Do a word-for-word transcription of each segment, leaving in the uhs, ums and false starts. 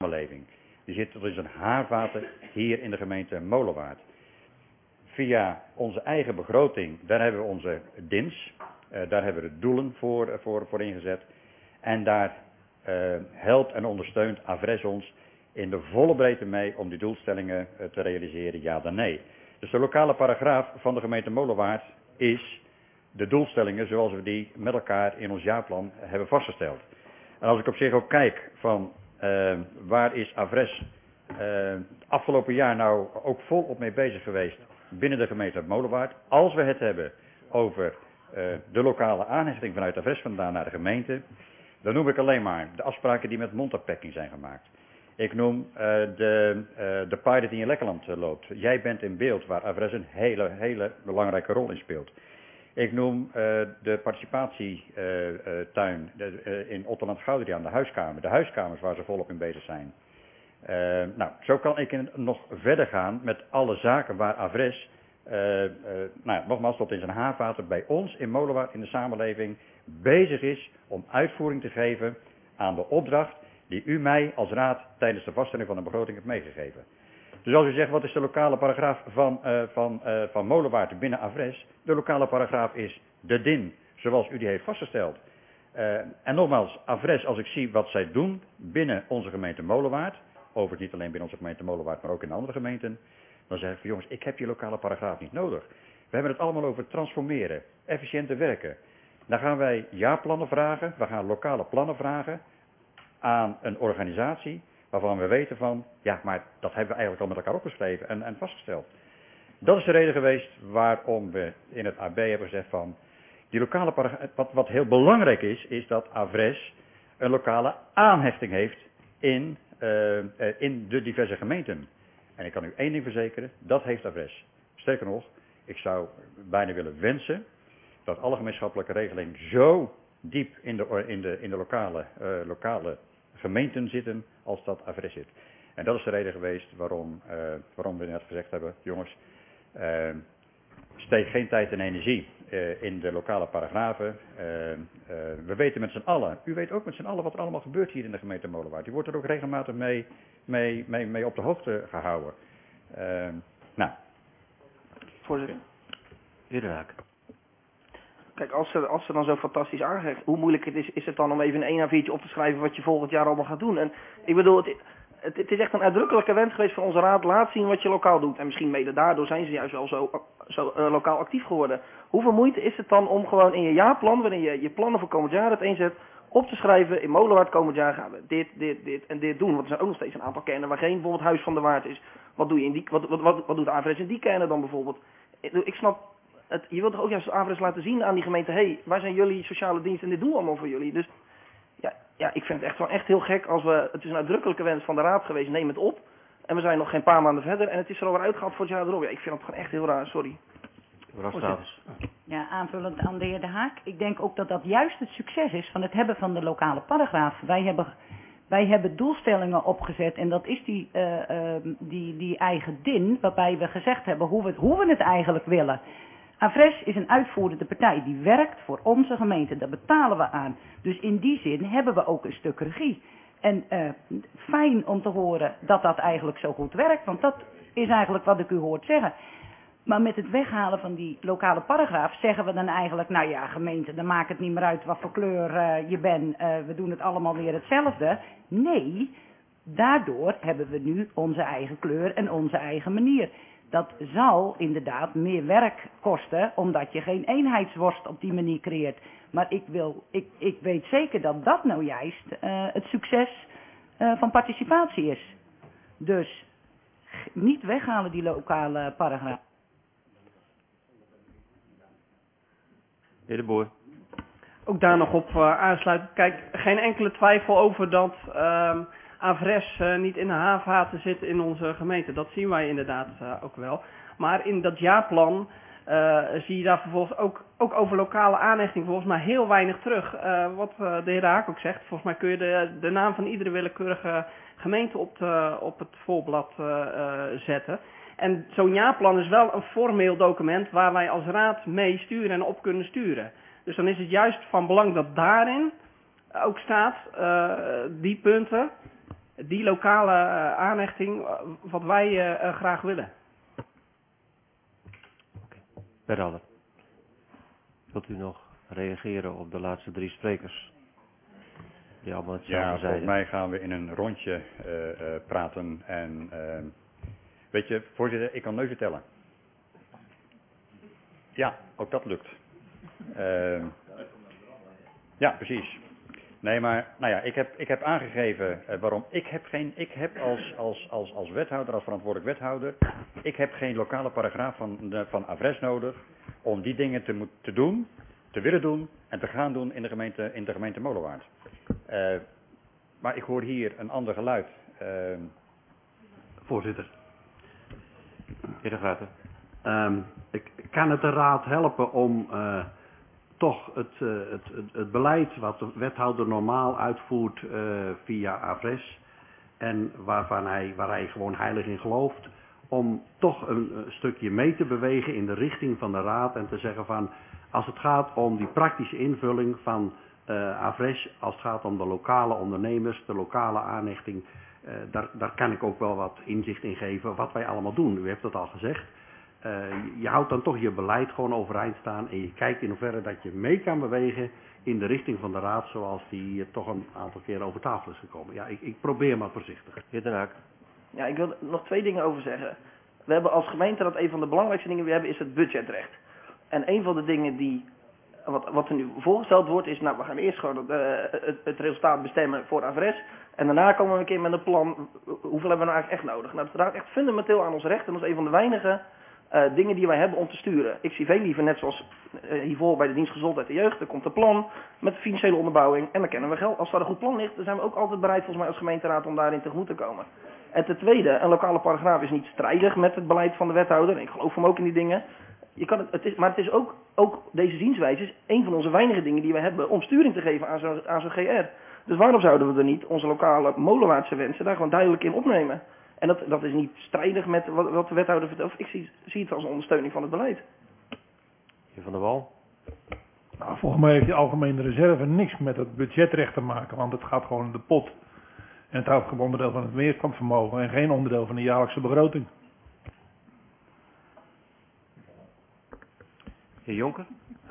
samenleving. Die zit tot in zijn haarvaten hier in de gemeente Molenwaard. Via onze eigen begroting, daar hebben we onze D I N's, uh, daar hebben we de doelen voor, uh, voor, voor ingezet. En daar uh, helpt en ondersteunt Avres ons in de volle breedte mee om die doelstellingen uh, te realiseren, ja dan nee. Dus de lokale paragraaf van de gemeente Molenwaard is de doelstellingen zoals we die met elkaar in ons jaarplan hebben vastgesteld. En als ik op zich ook kijk van uh, waar is Avres uh, het afgelopen jaar nou ook volop mee bezig geweest binnen de gemeente Molenwaard. Als we het hebben over uh, de lokale aanhechting vanuit Avres vandaan naar de gemeente, dan noem ik alleen maar de afspraken die met Montapacking zijn gemaakt. Ik noem uh, de, uh, de pilot die in Lekkerland uh, loopt. Jij bent in beeld waar Avres een hele, hele belangrijke rol in speelt. Ik noem uh, de participatietuin uh, uh, uh, in Otterland-Gouderiaan, de huiskamer. De huiskamers waar ze volop in bezig zijn. Uh, nou, zo kan ik in, nog verder gaan met alle zaken waar Avres, uh, uh, nou ja, nogmaals tot in zijn haarvaten bij ons in Molenwaard in de samenleving bezig is om uitvoering te geven aan de opdracht die u mij als raad tijdens de vaststelling van de begroting hebt meegegeven. Dus als u zegt, wat is de lokale paragraaf van, uh, van, uh, van Molenwaard binnen Avres? De lokale paragraaf is de D I N, zoals u die heeft vastgesteld. Uh, en nogmaals, Avres, als ik zie wat zij doen binnen onze gemeente Molenwaard, overigens niet alleen binnen onze gemeente Molenwaard, maar ook in de andere gemeenten, dan zeg ik van jongens, ik heb die lokale paragraaf niet nodig. We hebben het allemaal over transformeren, efficiënter werken. Dan gaan wij jaarplannen vragen, we gaan lokale plannen vragen aan een organisatie waarvan we weten van, ja, maar dat hebben we eigenlijk al met elkaar opgeschreven en, en vastgesteld. Dat is de reden geweest waarom we in het A B hebben gezegd van, die lokale paragraaf, wat, wat heel belangrijk is, is dat Avres een lokale aanhechting heeft in, uh, uh, in de diverse gemeenten. En ik kan u één ding verzekeren, dat heeft Avres. Sterker nog, ik zou bijna willen wensen dat alle gemeenschappelijke regelingen zo diep in de, in de, in de lokale, uh, lokale gemeenten zitten als dat Avres zit. En dat is de reden geweest waarom, uh, waarom we net gezegd hebben, jongens, uh, steek geen tijd en energie uh, in de lokale paragrafen. Uh, uh, we weten met z'n allen, u weet ook met z'n allen wat er allemaal gebeurt hier in de gemeente Molenwaard. U wordt er ook regelmatig mee, mee, mee, mee op de hoogte gehouden. Uh, nou. Voorzitter. Heer De Raak. Kijk, als ze, als ze dan zo fantastisch aangeeft, hoe moeilijk het is, is het dan om even een één A viertje op te schrijven wat je volgend jaar allemaal gaat doen. En ik bedoel, het, het, het is echt een uitdrukkelijke wens geweest van onze raad, laat zien wat je lokaal doet. En misschien mede daardoor zijn ze juist wel zo, zo uh, lokaal actief geworden. Hoeveel moeite is het dan om gewoon in je jaarplan, waarin je je plannen voor komend jaar het inzet, op te schrijven, in Molenwaard komend jaar gaan we dit, dit, dit en dit doen. Want er zijn ook nog steeds een aantal kernen waar geen bijvoorbeeld Huis van de Waard is. Wat doe je in die, wat, wat, wat, wat doet de Avres in die kernen dan bijvoorbeeld? Ik snap, het, je wilt toch ook juist als Avres laten zien aan die gemeente, hé, hey, waar zijn jullie sociale diensten en dit doen we allemaal voor jullie. Dus ja, ja, ik vind het echt wel echt heel gek als we, het is een uitdrukkelijke wens van de raad geweest, neem het op. En we zijn nog geen paar maanden verder en het is er alweer uitgehaald voor het jaar erop. Ja, ik vind het gewoon echt heel raar, sorry. Ja, aanvullend aan de heer De Haak. Ik denk ook dat dat juist het succes is van het hebben van de lokale paragraaf. Wij hebben, wij hebben doelstellingen opgezet en dat is die, uh, uh, die, die eigen D I N, waarbij we gezegd hebben hoe we het, hoe we het eigenlijk willen. Avres is een uitvoerende partij die werkt voor onze gemeente, daar betalen we aan. Dus in die zin hebben we ook een stuk regie. En uh, fijn om te horen dat dat eigenlijk zo goed werkt, want dat is eigenlijk wat ik u hoort zeggen. Maar met het weghalen van die lokale paragraaf zeggen we dan eigenlijk, nou ja gemeente, dan maakt het niet meer uit wat voor kleur uh, je bent, uh, we doen het allemaal weer hetzelfde. Nee, daardoor hebben we nu onze eigen kleur en onze eigen manier. Dat zal inderdaad meer werk kosten, omdat je geen eenheidsworst op die manier creëert. Maar ik, wil, ik, ik weet zeker dat dat nou juist uh, het succes uh, van participatie is. Dus niet weghalen die lokale paragraaf. Heer De Boer. Ook daar nog op uh, aansluiten. Kijk, geen enkele twijfel over dat uh, Avres uh, niet in de haarvaten zit in onze gemeente. Dat zien wij inderdaad uh, ook wel. Maar in dat jaarplan uh, zie je daar vervolgens ook, ook over lokale aanhechting volgens mij heel weinig terug. Uh, wat uh, de heer Haak ook zegt, volgens mij kun je de, de naam van iedere willekeurige gemeente op, de, op het voorblad uh, uh, zetten. En zo'n jaarplan is wel een formeel document waar wij als raad mee sturen en op kunnen sturen. Dus dan is het juist van belang dat daarin ook staat, uh, die punten, die lokale uh, aanhechting uh, wat wij uh, uh, graag willen. Wethouder, wilt u nog reageren op de laatste drie sprekers? Die allemaal hetzelfde Ja, zeiden. volgens mij gaan we in een rondje uh, uh, praten en uh, weet je, voorzitter, ik kan neuzen tellen. Ja, ook dat lukt. Uh, ja, precies. Nee, maar nou ja, ik heb, ik heb aangegeven uh, waarom. Ik heb geen, ik heb als, als, als, als wethouder, als verantwoordelijk wethouder, ik heb geen lokale paragraaf van, de, van Avres nodig om die dingen te, moet, te doen, te willen doen en te gaan doen in de gemeente, in de gemeente Molenwaard. Uh, maar ik hoor hier een ander geluid. Uh, Voorzitter. Heer De Graten. Um, ik kan het de raad helpen om uh, toch het, uh, het, het, het beleid wat de wethouder normaal uitvoert uh, via Avres en waarvan hij, waar hij gewoon heilig in gelooft, om toch een, een stukje mee te bewegen in de richting van de raad en te zeggen van, als het gaat om die praktische invulling van uh, Avres, als het gaat om de lokale ondernemers, de lokale aanhechting, uh, daar, daar kan ik ook wel wat inzicht in geven wat wij allemaal doen. U heeft het al gezegd. Uh, je houdt dan toch je beleid gewoon overeind staan en je kijkt in hoeverre dat je mee kan bewegen in de richting van de raad zoals die uh, toch een aantal keer over tafel is gekomen. Ja, ik, ik probeer maar voorzichtig. Heer Den Haak. Ja, ik wil er nog twee dingen over zeggen. We hebben als gemeente, dat een van de belangrijkste dingen die we hebben, is het budgetrecht. En een van de dingen die, wat, wat er nu voorgesteld wordt, is, nou, we gaan eerst gewoon uh, het, het resultaat bestemmen voor Avres. En daarna komen we een keer met een plan, hoeveel hebben we nou eigenlijk echt nodig? Nou, dat draagt echt fundamenteel aan ons recht en dat is een van de weinige uh, dingen die wij hebben om te sturen. Ik zie veel liever, net zoals uh, hiervoor bij de dienst Gezondheid en Jeugd, er komt een plan met financiële onderbouwing en dan kennen we geld. Als daar een goed plan ligt, dan zijn we ook altijd bereid volgens mij als gemeenteraad om daarin tegemoet te komen. En ten tweede, een lokale paragraaf is niet strijdig met het beleid van de wethouder. Ik geloof hem ook in die dingen. Je kan het, het is, maar het is ook, ook, deze zienswijze is een van onze weinige dingen die we hebben om sturing te geven aan zo'n aan zo'n G R. Dus waarom zouden we er niet onze lokale Molenwaardse wensen daar gewoon duidelijk in opnemen? En dat, dat is niet strijdig met wat, wat de wethouder vertelt. Ik zie, zie het als een ondersteuning van het beleid. Heer Van der Wal. Nou, volgens mij heeft de algemene reserve niks met het budgetrecht te maken, want het gaat gewoon in de pot. En het houdt gewoon onderdeel van het meerkantvermogen en geen onderdeel van de jaarlijkse begroting. Heer Jonker.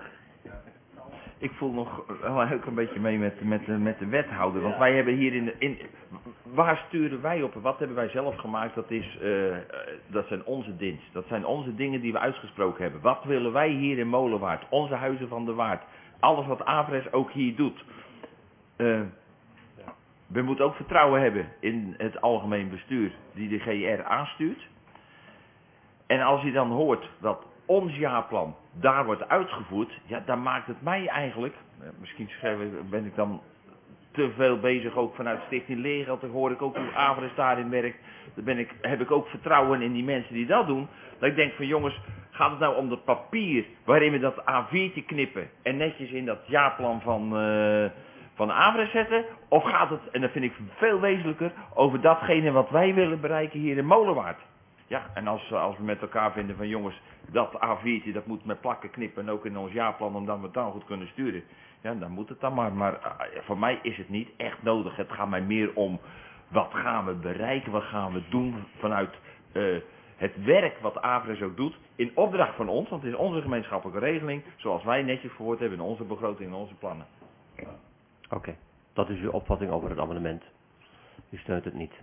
Ik voel nog wel ook een beetje mee met, met, met de wethouder. Want wij hebben hier in, de, in... Waar sturen wij op? Wat hebben wij zelf gemaakt? Dat, is, uh, dat zijn onze dienst. Dat zijn onze dingen die we uitgesproken hebben. Wat willen wij hier in Molenwaard? Onze huizen van de Waard. Alles wat Avres ook hier doet. Uh, we moeten ook vertrouwen hebben in het algemeen bestuur die de G R aanstuurt. En als je dan hoort dat ons jaarplan daar wordt uitgevoerd, ja, dan maakt het mij eigenlijk, misschien ben ik dan te veel bezig ook vanuit Stichting Leergeld, dan hoor ik ook hoe Avres daarin werkt, dan ben ik, heb ik ook vertrouwen in die mensen die dat doen, dat ik denk van jongens, gaat het nou om dat papier waarin we dat A viertje knippen en netjes in dat jaarplan van, uh, van Avres zetten, of gaat het, en dat vind ik veel wezenlijker, over datgene wat wij willen bereiken hier in Molenwaard. Ja, en als, als we met elkaar vinden van jongens, dat A viertje, dat moet met plakken knippen en ook in ons jaarplan, omdat we het dan goed kunnen sturen. Ja, dan moet het dan maar. Maar uh, voor mij is het niet echt nodig. Het gaat mij meer om, wat gaan we bereiken, wat gaan we doen vanuit uh, het werk wat Avres ook doet, in opdracht van ons, want het is onze gemeenschappelijke regeling, zoals wij netjes verwoord hebben in onze begroting en onze plannen. Oké, okay. Dat is uw opvatting over het amendement. U steunt het niet.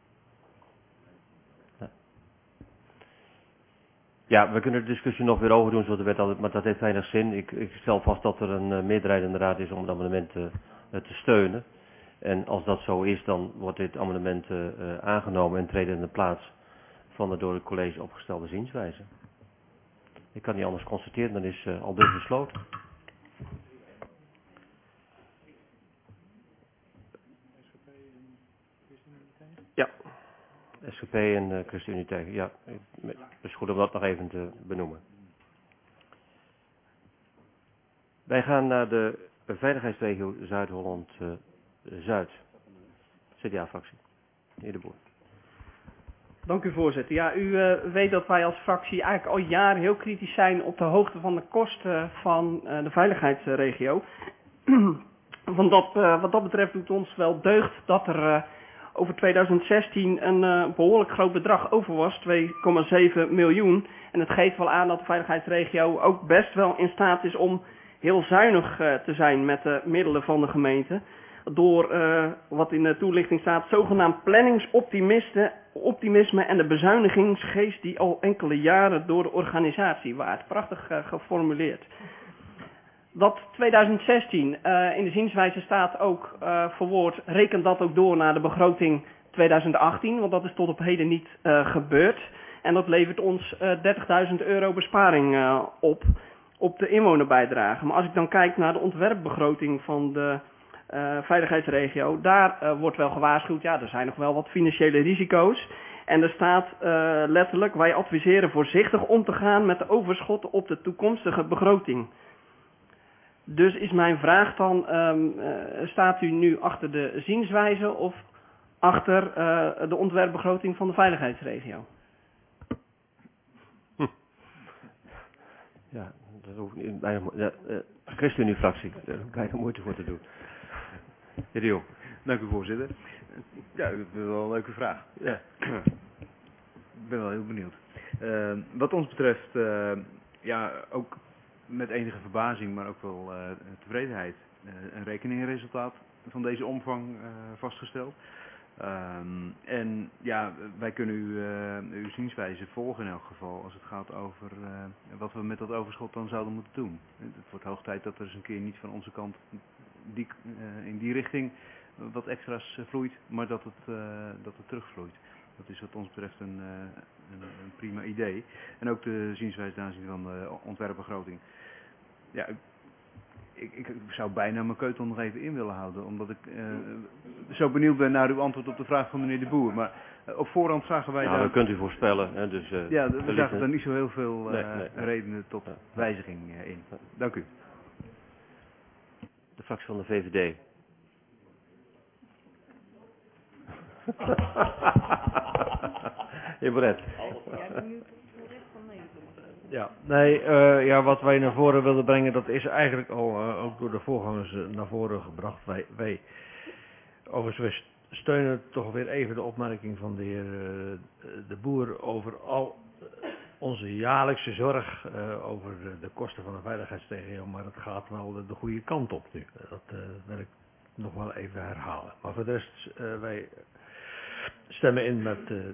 Ja, we kunnen de discussie nog weer overdoen, zoals de wethouder, maar dat heeft weinig zin. Ik, ik stel vast dat er een uh, meerderheid in de raad is om het amendement uh, te steunen. En als dat zo is, dan wordt dit amendement uh, uh, aangenomen en treedt in de plaats van de door het college opgestelde zienswijze. Ik kan niet anders constateren, dan is uh, al dus besloten. Ja. S G P en uh, ChristenUnie tegen. Ja, het is goed om dat nog even te benoemen. Wij gaan naar de veiligheidsregio Zuid-Holland-Zuid. Uh, C D A-fractie. Meneer De Boer. Dank u voorzitter. Ja, u uh, weet dat wij als fractie eigenlijk al jaren heel kritisch zijn op de hoogte van de kosten van uh, de veiligheidsregio. Want dat, uh, wat dat betreft doet ons wel deugd dat er uh, over tweeduizend zestien een uh, behoorlijk groot bedrag over was, twee komma zeven miljoen. En het geeft wel aan dat de veiligheidsregio ook best wel in staat is om heel zuinig uh, te zijn met de middelen van de gemeente. Door uh, wat in de toelichting staat, zogenaamd planningsoptimisme en de bezuinigingsgeest die al enkele jaren door de organisatie waart. Prachtig uh, geformuleerd. Dat tweeduizend zestien uh, in de zienswijze staat ook uh, verwoord, rekent dat ook door naar de begroting tweeduizend achttien, want dat is tot op heden niet uh, gebeurd. En dat levert ons uh, dertigduizend euro besparing uh, op, op de inwonerbijdrage. Maar als ik dan kijk naar de ontwerpbegroting van de uh, veiligheidsregio, daar uh, wordt wel gewaarschuwd, ja, er zijn nog wel wat financiële risico's. En er staat uh, letterlijk, wij adviseren voorzichtig om te gaan met de overschotten op de toekomstige begroting. Dus is mijn vraag dan, um, uh, staat u nu achter de zienswijze of achter uh, de ontwerpbegroting van de veiligheidsregio? Hm. Ja, dat hoeft niet bijna, ja, uh, ChristenUnie-fractie, daar hoef ik bijna moeite voor te doen. Heer de Jong. Dank u, voorzitter. Ja, dat is wel een leuke vraag. Ja. Ik ben wel heel benieuwd. Uh, wat ons betreft, uh, ja, ook met enige verbazing, maar ook wel uh, tevredenheid, uh, een rekeningresultaat van deze omvang uh, vastgesteld. Um, en ja, wij kunnen u, uh, uw zienswijze volgen in elk geval als het gaat over uh, wat we met dat overschot dan zouden moeten doen. Het wordt hoog tijd dat er eens een keer niet van onze kant die, uh, in die richting wat extra's uh, vloeit, maar dat het, uh, dat het terugvloeit. Dat is wat ons betreft een, uh, een, een prima idee. En ook de zienswijze ten aanzien van de ontwerpbegroting. Ja, ik, ik zou bijna mijn keutel nog even in willen houden, omdat ik uh, zo benieuwd ben naar uw antwoord op de vraag van meneer De Boer. Maar uh, op voorhand zagen wij nou, daar... dat kunt u voorspellen. Hè, dus, uh, ja, we zagen daar niet zo heel veel uh, nee, nee, nee. redenen tot ja. wijziging uh, in. Dank u. De fractie van de V V D. Heer Bret. Ja, nee, uh, ja, wat wij naar voren wilden brengen, dat is eigenlijk al uh, ook door de voorgangers uh, naar voren gebracht. Wij, wij, overigens, we steunen toch weer even de opmerking van de heer uh, De Boer over al onze jaarlijkse zorg uh, over de, de kosten van de veiligheidsregio, maar het gaat wel de, de goede kant op nu. Dat uh, wil ik nog wel even herhalen. Maar voor de rest, uh, wij stemmen in met, uh,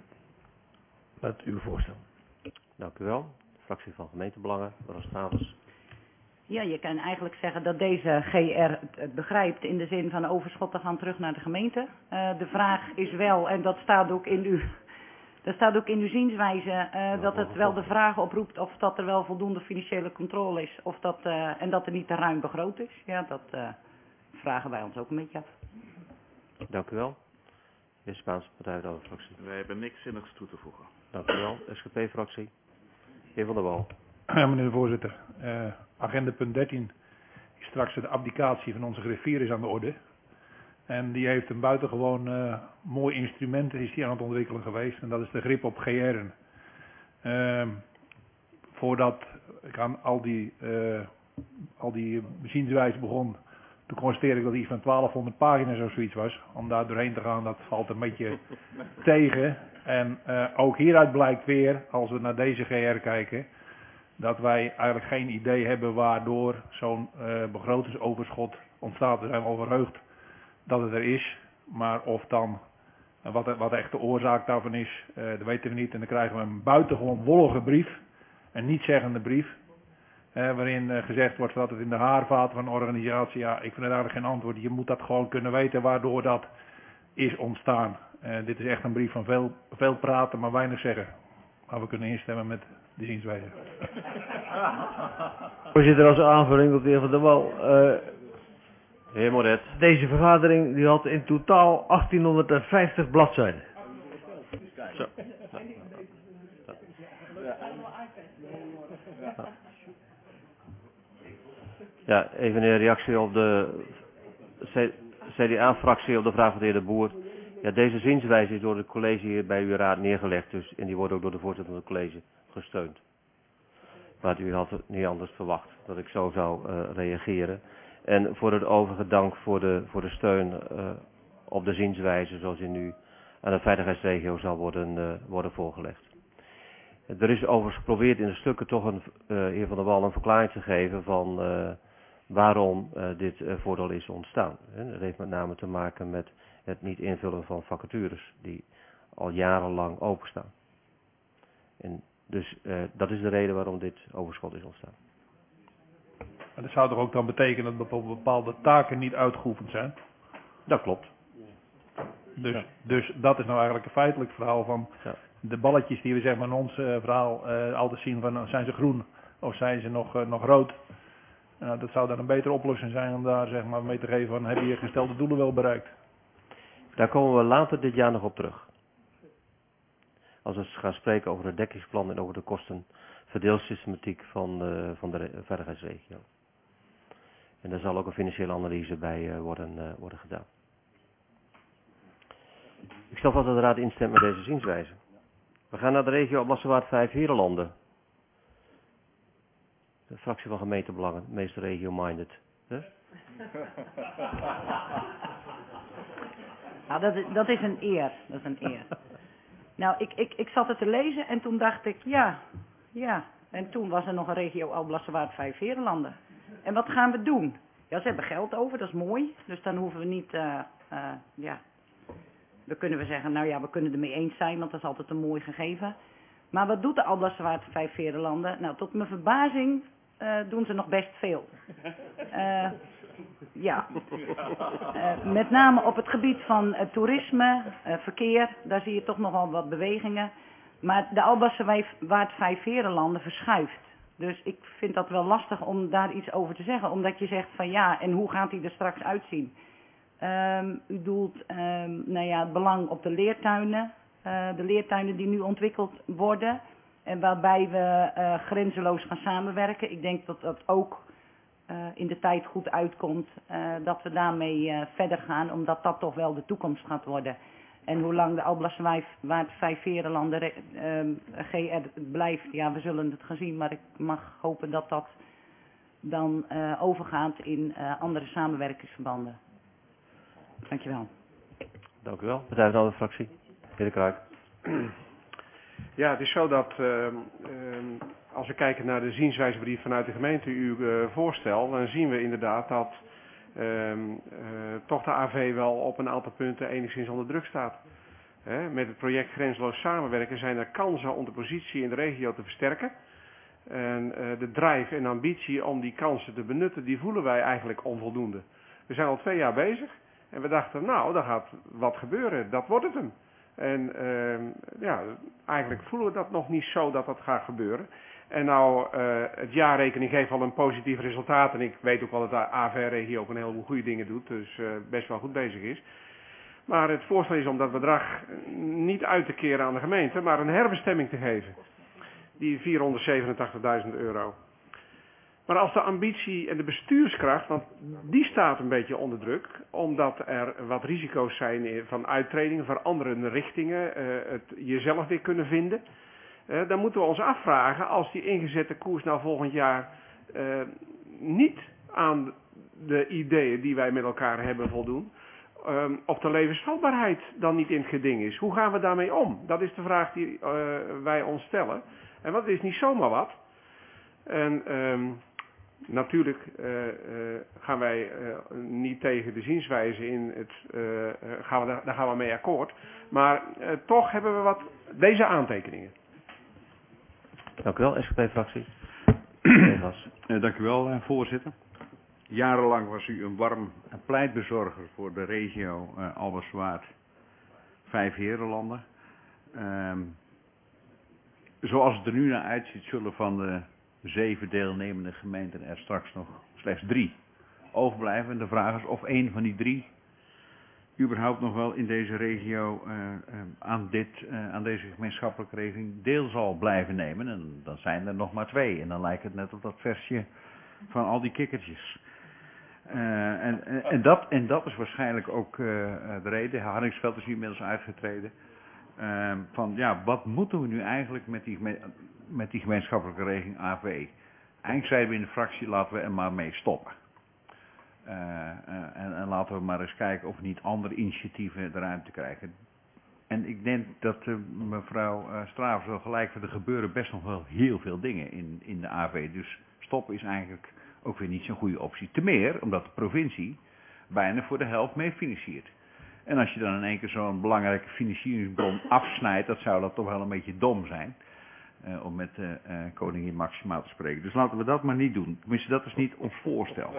met uw voorstel. Dank u wel. Fractie van gemeentebelangen, mevrouw Stavers. Ja, je kan eigenlijk zeggen dat deze G R het, het begrijpt in de zin van overschotten gaan terug naar de gemeente. Uh, de vraag is wel, en dat staat ook in uw, dat staat ook in uw zienswijze, uh, dat het wel de vraag oproept of dat er wel voldoende financiële controle is of dat, uh, en dat er niet te ruim begroot is. Ja, dat uh, vragen wij ons ook een beetje af. Dank u wel. De Spaanse Partij de fractie. Wij hebben niks zinnigs toe te voegen. Dank u wel. S G P-fractie. Heer Van der Wal. Ja, meneer de voorzitter. Uh, agenda punt dertien is straks de abdicatie van onze griffier is aan de orde. En die heeft een buitengewoon uh, mooi instrument is die aan het ontwikkelen geweest. En dat is de grip op G R'en. Uh, voordat ik aan al die, uh, al die zienswijze begon, toen constateerde ik dat iets van twaalfhonderd pagina's of zoiets was. Om daar doorheen te gaan, dat valt een beetje tegen. En uh, ook hieruit blijkt weer, als we naar deze G R kijken, dat wij eigenlijk geen idee hebben waardoor zo'n uh, begrotingsoverschot ontstaat. We zijn wel verheugd dat het er is, maar of dan, uh, wat, de, wat de echte oorzaak daarvan is, uh, dat weten we niet. En dan krijgen we een buitengewoon wollige brief, een niet-zeggende brief, uh, waarin uh, gezegd wordt dat het in de haarvaten van een organisatie, ja, ik vind het eigenlijk geen antwoord. Je moet dat gewoon kunnen weten waardoor dat is ontstaan. Uh, dit is echt een brief van veel, veel praten, maar weinig zeggen. Maar we kunnen instemmen met de zienswijze. Voorzitter, als aanvulling tot de heer Van der Wal. Uh, heer Moret. Deze vergadering die had in totaal achttienhonderdvijftig bladzijden. Zo. Ja, even een reactie op de C D A-fractie op de vraag van de heer De Boer. Ja, deze zienswijze is door het college hier bij uw raad neergelegd, dus, en die wordt ook door de voorzitter van het college gesteund. Maar u had het niet anders verwacht dat ik zo zou uh, reageren. En voor het overige dank voor de, voor de steun uh, op de zienswijze zoals die nu aan de veiligheidsregio zal worden, uh, worden voorgelegd. Er is overigens geprobeerd in de stukken toch een, uh, heer Van der Wal een verklaring te geven van uh, waarom uh, dit uh, voordeel is ontstaan. En dat heeft met name te maken met het niet invullen van vacatures die al jarenlang openstaan. En dus uh, dat is de reden waarom dit overschot is ontstaan. En dat zou toch ook dan betekenen dat bepaalde taken niet uitgeoefend zijn? Dat klopt. Dus, ja. dus dat is nou eigenlijk een feitelijk verhaal van ja. de balletjes die we zeg maar in ons uh, verhaal uh, altijd zien van zijn ze groen of zijn ze nog, uh, nog rood. Uh, dat zou dan een betere oplossing zijn om daar zeg maar mee te geven van heb je je gestelde doelen wel bereikt. Daar komen we later dit jaar nog op terug. Als we gaan spreken over het dekkingsplan en over de kostenverdeelsystematiek van, uh, van de veiligheidsregio. En daar zal ook een financiële analyse bij uh, worden, uh, worden gedaan. Ik stel vast dat de Raad instemt met deze zienswijze. We gaan naar de regio Alblasserwaard vijf Herenlanden. De fractie van gemeentebelangen, meest regio-minded. Huh? Nou, dat is, dat is een eer. Dat is een eer. Nou, ik, ik, ik zat het te lezen en toen dacht ik, ja, ja. En toen was er nog een regio Alblasserwaard vijf Herenlanden. En wat gaan we doen? Ja, ze hebben geld over, dat is mooi. Dus dan hoeven we niet, uh, uh, ja... Dan kunnen we zeggen, nou ja, we kunnen het ermee eens zijn, want dat is altijd een mooi gegeven. Maar wat doet de Alblasserwaard vijf Herenlanden? Nou, tot mijn verbazing uh, doen ze nog best veel. Uh, ja. Uh, met name op het gebied van uh, toerisme, uh, verkeer, daar zie je toch nogal wat bewegingen. Maar de Alblasserwaard vijf Herenlanden verschuift. Dus ik vind dat wel lastig om daar iets over te zeggen, omdat je zegt van ja, en hoe gaat die er straks uitzien? Um, u doelt um, nou ja, het belang op de leertuinen, uh, de leertuinen die nu ontwikkeld worden en waarbij we uh, grenzeloos gaan samenwerken. Ik denk dat dat ook uh, in de tijd goed uitkomt, uh, dat we daarmee uh, verder gaan, omdat dat toch wel de toekomst gaat worden. En hoe lang de Alblasserwaard vijf Herenlanden uh, G R blijft, ja, we zullen het gaan zien, maar ik mag hopen dat dat dan uh, overgaat in uh, andere samenwerkingsverbanden. Dankjewel. Dank u wel. Partij van de fractie. Heer De Kruik. Ja, het is zo dat uh, uh, als we kijken naar de zienswijzebrief vanuit de gemeente u uh, voorstelt, dan zien we inderdaad dat uh, uh, toch de A V wel op een aantal punten enigszins onder druk staat. He, met het project Grenzeloos Samenwerken zijn er kansen om de positie in de regio te versterken. En uh, de drive en ambitie om die kansen te benutten, die voelen wij eigenlijk onvoldoende. We zijn al twee jaar bezig. En we dachten, nou, daar gaat wat gebeuren. Dat wordt het hem. En uh, ja, eigenlijk voelen we dat nog niet zo dat dat gaat gebeuren. En nou, uh, het jaarrekening geeft al een positief resultaat. En ik weet ook wel dat de A V R-regio ook een heleboel goede dingen doet. Dus uh, best wel goed bezig is. Maar het voorstel is om dat bedrag niet uit te keren aan de gemeente, maar een herbestemming te geven. Die vierhonderdzevenentachtigduizend euro. Maar als de ambitie en de bestuurskracht, want die staat een beetje onder druk, omdat er wat risico's zijn van uittredingen, veranderende richtingen, uh, het jezelf weer kunnen vinden. Uh, dan moeten we ons afvragen, als die ingezette koers nou volgend jaar uh, niet aan de ideeën die wij met elkaar hebben voldoen, um, of de levensvatbaarheid dan niet in het geding is. Hoe gaan we daarmee om? Dat is de vraag die uh, wij ons stellen. En dat is niet zomaar wat. En um, natuurlijk uh, uh, gaan wij uh, niet tegen de zienswijze in het, uh, uh, gaan we, daar, daar gaan we mee akkoord. Maar uh, toch hebben we wat, deze aantekeningen. Dank u wel, S G P-fractie. uh, dank u wel, uh, voorzitter. Jarenlang was u een warm pleitbezorger voor de regio uh, Alblasserwaard vijf Herenlanden. Uh, zoals het er nu naar uitziet, zullen van de zeven deelnemende gemeenten er straks nog slechts drie overblijven. En de vraag is of één van die drie überhaupt nog wel in deze regio uh, uh, aan, dit, uh, aan deze gemeenschappelijke regeling deel zal blijven nemen. En dan zijn er nog maar twee. En dan lijkt het net op dat versje van al die kikkertjes. Uh, en, en, en, dat, en dat is waarschijnlijk ook uh, de reden. Hardingsveld is hier inmiddels uitgetreden. Uh, van ja, wat moeten we nu eigenlijk met die, met die gemeenschappelijke regeling A V? Eigenlijk zeiden we in de fractie, laten we er maar mee stoppen. Uh, uh, en, en laten we maar eens kijken of we niet andere initiatieven de ruimte krijgen. En ik denk dat uh, mevrouw uh, Stravers wel gelijk heeft, er gebeuren best nog wel heel veel dingen in, in de A V. Dus stoppen is eigenlijk ook weer niet zo'n goede optie. Te meer omdat de provincie bijna voor de helft mee financiert. En als je dan in één keer zo'n belangrijke financieringsbron afsnijdt, dat zou dat toch wel een beetje dom zijn. Uh, om met uh, uh, koningin Maxima te spreken. Dus laten we dat maar niet doen. Tenminste, dat is niet ons voorstel.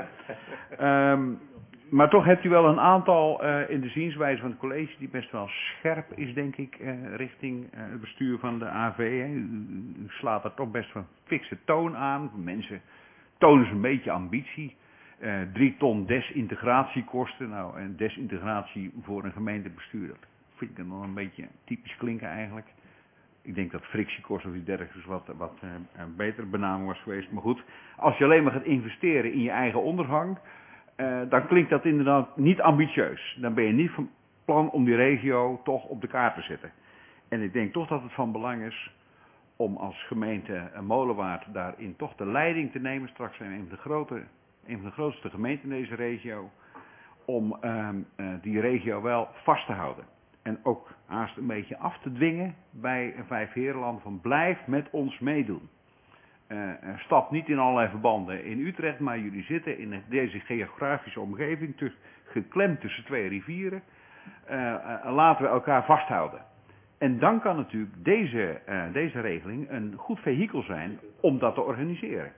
Um, maar toch hebt u wel een aantal uh, in de zienswijze van het college die best wel scherp is, denk ik, uh, richting uh, het bestuur van de A V. Hè. U, u, u slaat er toch best wel fikse toon aan. Mensen tonen ze een beetje ambitie. Uh, drie ton desintegratiekosten. Nou, en desintegratie voor een gemeentebestuur, dat vind ik dan een beetje typisch klinken eigenlijk. Ik denk dat frictiekosten of iets dergelijks wat, wat uh, een betere benaming was geweest. Maar goed, als je alleen maar gaat investeren in je eigen ondergang, uh, dan klinkt dat inderdaad niet ambitieus. Dan ben je niet van plan om die regio toch op de kaart te zetten. En ik denk toch dat het van belang is om als gemeente Molenwaard daarin toch de leiding te nemen. Straks zijn we een van de, grote, een van de grootste gemeenten in deze regio. Om uh, uh, die regio wel vast te houden. En ook haast een beetje af te dwingen bij een Vijfheerenland van blijf met ons meedoen. Uh, stap niet in allerlei verbanden in Utrecht, maar jullie zitten in deze geografische omgeving, tuss, geklemd tussen twee rivieren. Uh, uh, laten we elkaar vasthouden. En dan kan natuurlijk deze, uh, deze regeling een goed vehikel zijn om dat te organiseren.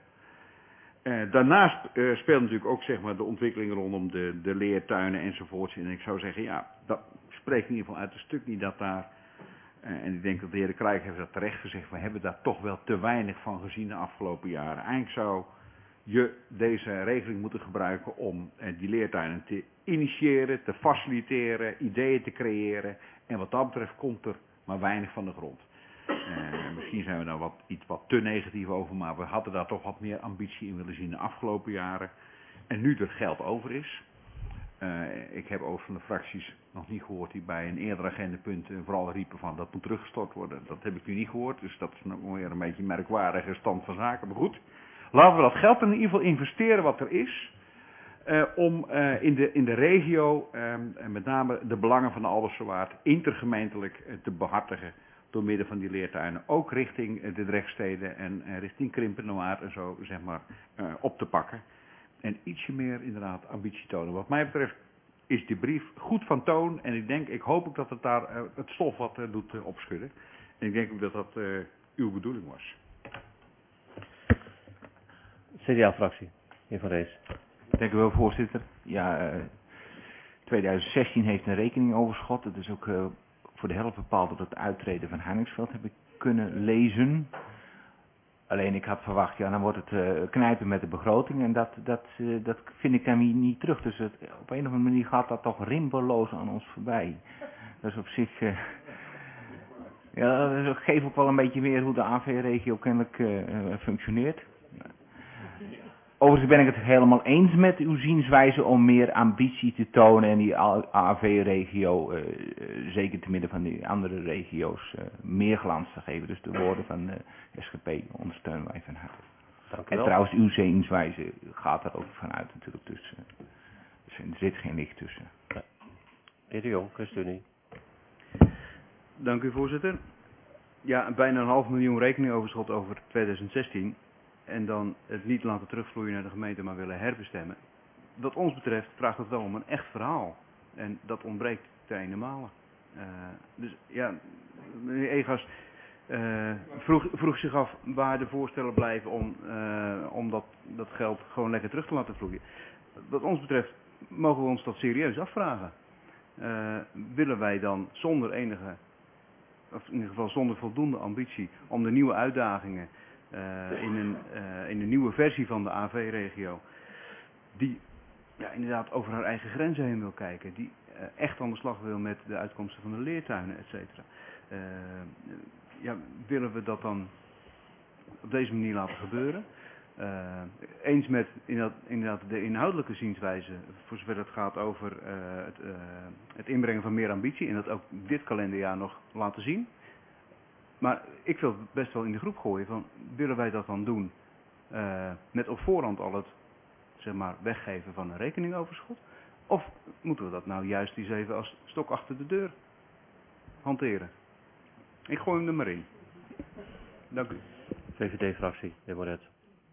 Uh, daarnaast uh, speelt natuurlijk ook zeg maar, de ontwikkeling rondom de, de leertuinen enzovoorts. En ik zou zeggen, ja, dat spreekt in ieder geval uit een stuk niet dat daar, uh, en ik denk dat de heer De Kruijf heeft dat terecht gezegd, we hebben daar toch wel te weinig van gezien de afgelopen jaren. Eigenlijk zou je deze regeling moeten gebruiken om uh, die leertuinen te initiëren, te faciliteren, ideeën te creëren. En wat dat betreft komt er maar weinig van de grond. Uh, misschien zijn we daar wat, iets wat te negatief over, maar we hadden daar toch wat meer ambitie in willen zien de afgelopen jaren. En nu er geld over is. Uh, ik heb ook van de fracties nog niet gehoord die bij een eerder agendapunt uh, vooral riepen van dat moet teruggestort worden. Dat heb ik nu niet gehoord, dus dat is nog weer een beetje een merkwaardige stand van zaken. Maar goed, laten we dat geld in ieder geval investeren wat er is. Uh, om uh, in, de, in de regio, uh, en met name de belangen van de Albertsewaard, intergemeentelijk uh, te behartigen. Door middel van die leertuinen ook richting uh, de Drechtsteden en uh, richting Krimpenwaard en zo zeg maar uh, op te pakken. En ietsje meer inderdaad ambitie tonen. Wat mij betreft is die brief goed van toon. En ik denk, ik hoop ook dat het daar uh, het stof wat uh, doet uh, opschudden. En ik denk ook dat dat uh, uw bedoeling was. C D A-fractie, heer Van Rees. Dank u wel, voorzitter. Ja, uh, tweeduizend zestien heeft een rekeningoverschot. Dat is ook uh, voor de helft bepaald op het uittreden van Heiningsveld, heb ik kunnen lezen. Alleen ik had verwacht, ja, dan wordt het uh, knijpen met de begroting en dat, dat, uh, dat vind ik dan niet, niet terug. Dus het, op een of andere manier gaat dat toch rimpelloos aan ons voorbij. Dat is op zich, uh, ja, dat geeft ook wel een beetje weer hoe de A V-regio kennelijk uh, uh, functioneert. Overigens ben ik het helemaal eens met uw zienswijze om meer ambitie te tonen en die A V-regio, uh, uh, zeker te midden van die andere regio's, uh, meer glans te geven. Dus de woorden van de S G P ondersteunen wij van harte. Dank u En wel. trouwens, uw zienswijze gaat er ook vanuit natuurlijk, dus, uh, dus er zit geen licht tussen. Ja. Heer De Jong, ChristenUnie. Dank u, voorzitter. Ja, bijna een half miljoen rekeningoverschot over tweeduizend zestien. En dan het niet laten terugvloeien naar de gemeente, maar willen herbestemmen. Wat ons betreft vraagt het wel om een echt verhaal. En dat ontbreekt ten ene male. Uh, dus ja, meneer Egas uh, vroeg, vroeg zich af waar de voorstellen blijven om, uh, om dat, dat geld gewoon lekker terug te laten vloeien. Wat ons betreft mogen we ons dat serieus afvragen. Uh, willen wij dan zonder enige, of in ieder geval zonder voldoende ambitie om de nieuwe uitdagingen Uh, in, een, uh, in een nieuwe versie van de A V-regio, die ja, inderdaad over haar eigen grenzen heen wil kijken, die uh, echt aan de slag wil met de uitkomsten van de leertuinen, et cetera. Uh, ja, willen we dat dan op deze manier laten gebeuren? Uh, eens met inderdaad de inhoudelijke zienswijze, voor zover het gaat over uh, het, uh, het inbrengen van meer ambitie, en dat ook dit kalenderjaar nog laten zien. Maar ik wil best wel in de groep gooien van, willen wij dat dan doen uh, met op voorhand al het zeg maar, weggeven van een rekeningoverschot? Of moeten we dat nou juist eens even als stok achter de deur hanteren. Ik gooi hem er maar in. Dank u. V V D-fractie, de heer Moret.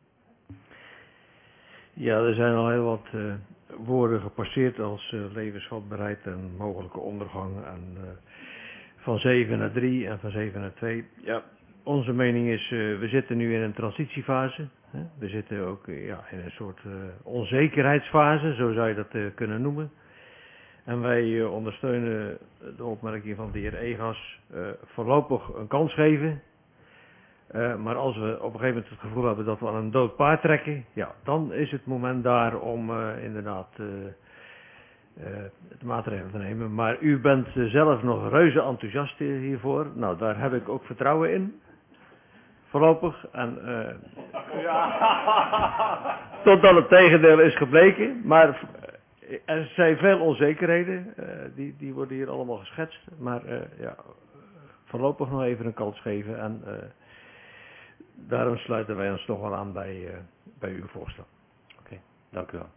Ja, er zijn al heel wat uh, woorden gepasseerd als uh, levensvatbaarheid en mogelijke ondergang en uh, van zeven naar drie en van zeven naar twee. Ja, onze mening is, uh, we zitten nu in een transitiefase. Hè? We zitten ook uh, ja, in een soort uh, onzekerheidsfase, zo zou je dat uh, kunnen noemen. En wij uh, ondersteunen de opmerking van de heer Egas, uh, voorlopig een kans geven. Uh, maar als we op een gegeven moment het gevoel hebben dat we aan een dood paard trekken, ja, dan is het moment daar om uh, inderdaad uh, uh, de maatregelen te nemen. Maar u bent uh, zelf nog reuze enthousiast hiervoor. Nou, daar heb ik ook vertrouwen in. Voorlopig. En uh, ja. Totdat het tegendeel is gebleken. Maar uh, er zijn veel onzekerheden. Uh, die, die worden hier allemaal geschetst. Maar uh, ja, voorlopig nog even een kans geven. En uh, daarom sluiten wij ons toch wel aan bij, uh, bij uw voorstel. Oké, okay, dank u wel.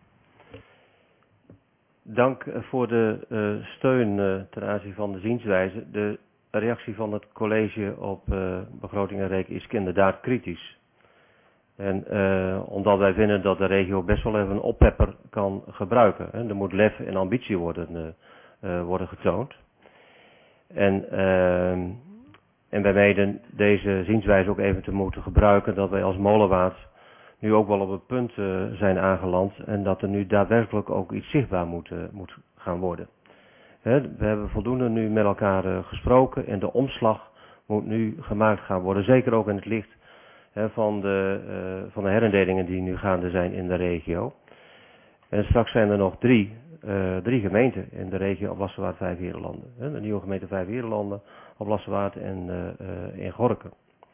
Dank voor de uh, steun uh, ten aanzien van de zienswijze. De reactie van het college op uh, begroting en rekening is inderdaad kritisch. En uh, omdat wij vinden dat de regio best wel even een oppepper kan gebruiken. Hè. Er moet lef en ambitie worden, uh, uh, worden getoond. En... Uh, En wij menen deze zienswijze ook even te moeten gebruiken dat wij als Molenwaard nu ook wel op het punt uh, zijn aangeland en dat er nu daadwerkelijk ook iets zichtbaar moet, uh, moet gaan worden. He, we hebben voldoende nu met elkaar uh, gesproken en de omslag moet nu gemaakt gaan worden. Zeker ook in het licht he, van, de, uh, van de herindelingen die nu gaande zijn in de regio. En straks zijn er nog drie, uh, drie gemeenten in de regio Alblasserwaard Vijfheerenlanden. De nieuwe gemeente Vijfheerenlanden, Alblasserwaard en uh, uh, in Gorinchem.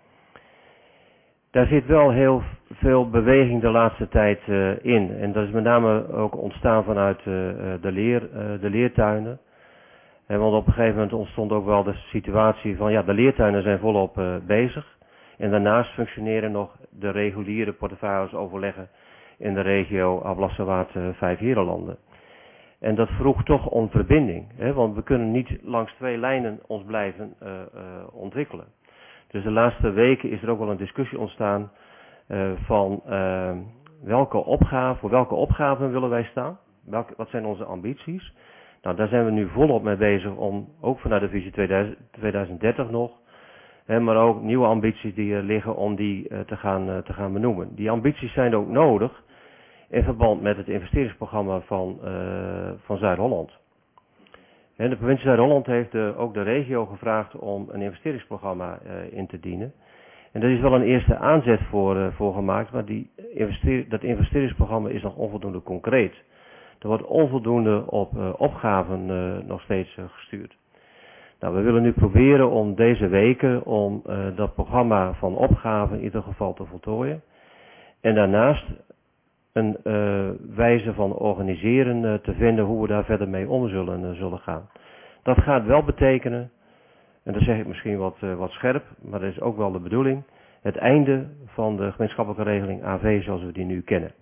Daar zit wel heel veel beweging de laatste tijd uh, in. En dat is met name ook ontstaan vanuit uh, de, leer, uh, de leertuinen. En want op een gegeven moment ontstond ook wel de situatie van ja, de leertuinen zijn volop uh, bezig. En daarnaast functioneren nog de reguliere portefeuilleoverleggen in de regio Alblasserwaard uh, Vijfheerenlanden. En dat vroeg toch om verbinding, hè, want we kunnen niet langs twee lijnen ons blijven uh, uh, ontwikkelen. Dus de laatste weken is er ook wel een discussie ontstaan uh, van uh, welke opgave, voor welke opgaven willen wij staan, welke, wat zijn onze ambities. Nou, daar zijn we nu volop mee bezig om, ook vanuit de visie tweeduizend dertig nog, hè, maar ook nieuwe ambities die er liggen om die uh, te, gaan, uh, te gaan benoemen. Die ambities zijn ook nodig in verband met het investeringsprogramma van, uh, van Zuid-Holland. En de provincie Zuid-Holland heeft de, ook de regio gevraagd om een investeringsprogramma uh, in te dienen. En daar is wel een eerste aanzet voor, uh, voor gemaakt, maar die investeer, dat investeringsprogramma is nog onvoldoende concreet. Er wordt onvoldoende op uh, opgaven uh, nog steeds uh, gestuurd. Nou, we willen nu proberen om deze weken om uh, dat programma van opgaven in ieder geval te voltooien. En daarnaast een uh, wijze van organiseren uh, te vinden hoe we daar verder mee om zullen, uh, zullen gaan. Dat gaat wel betekenen, en dat zeg ik misschien wat, uh, wat scherp, maar dat is ook wel de bedoeling, het einde van de gemeenschappelijke regeling A V zoals we die nu kennen.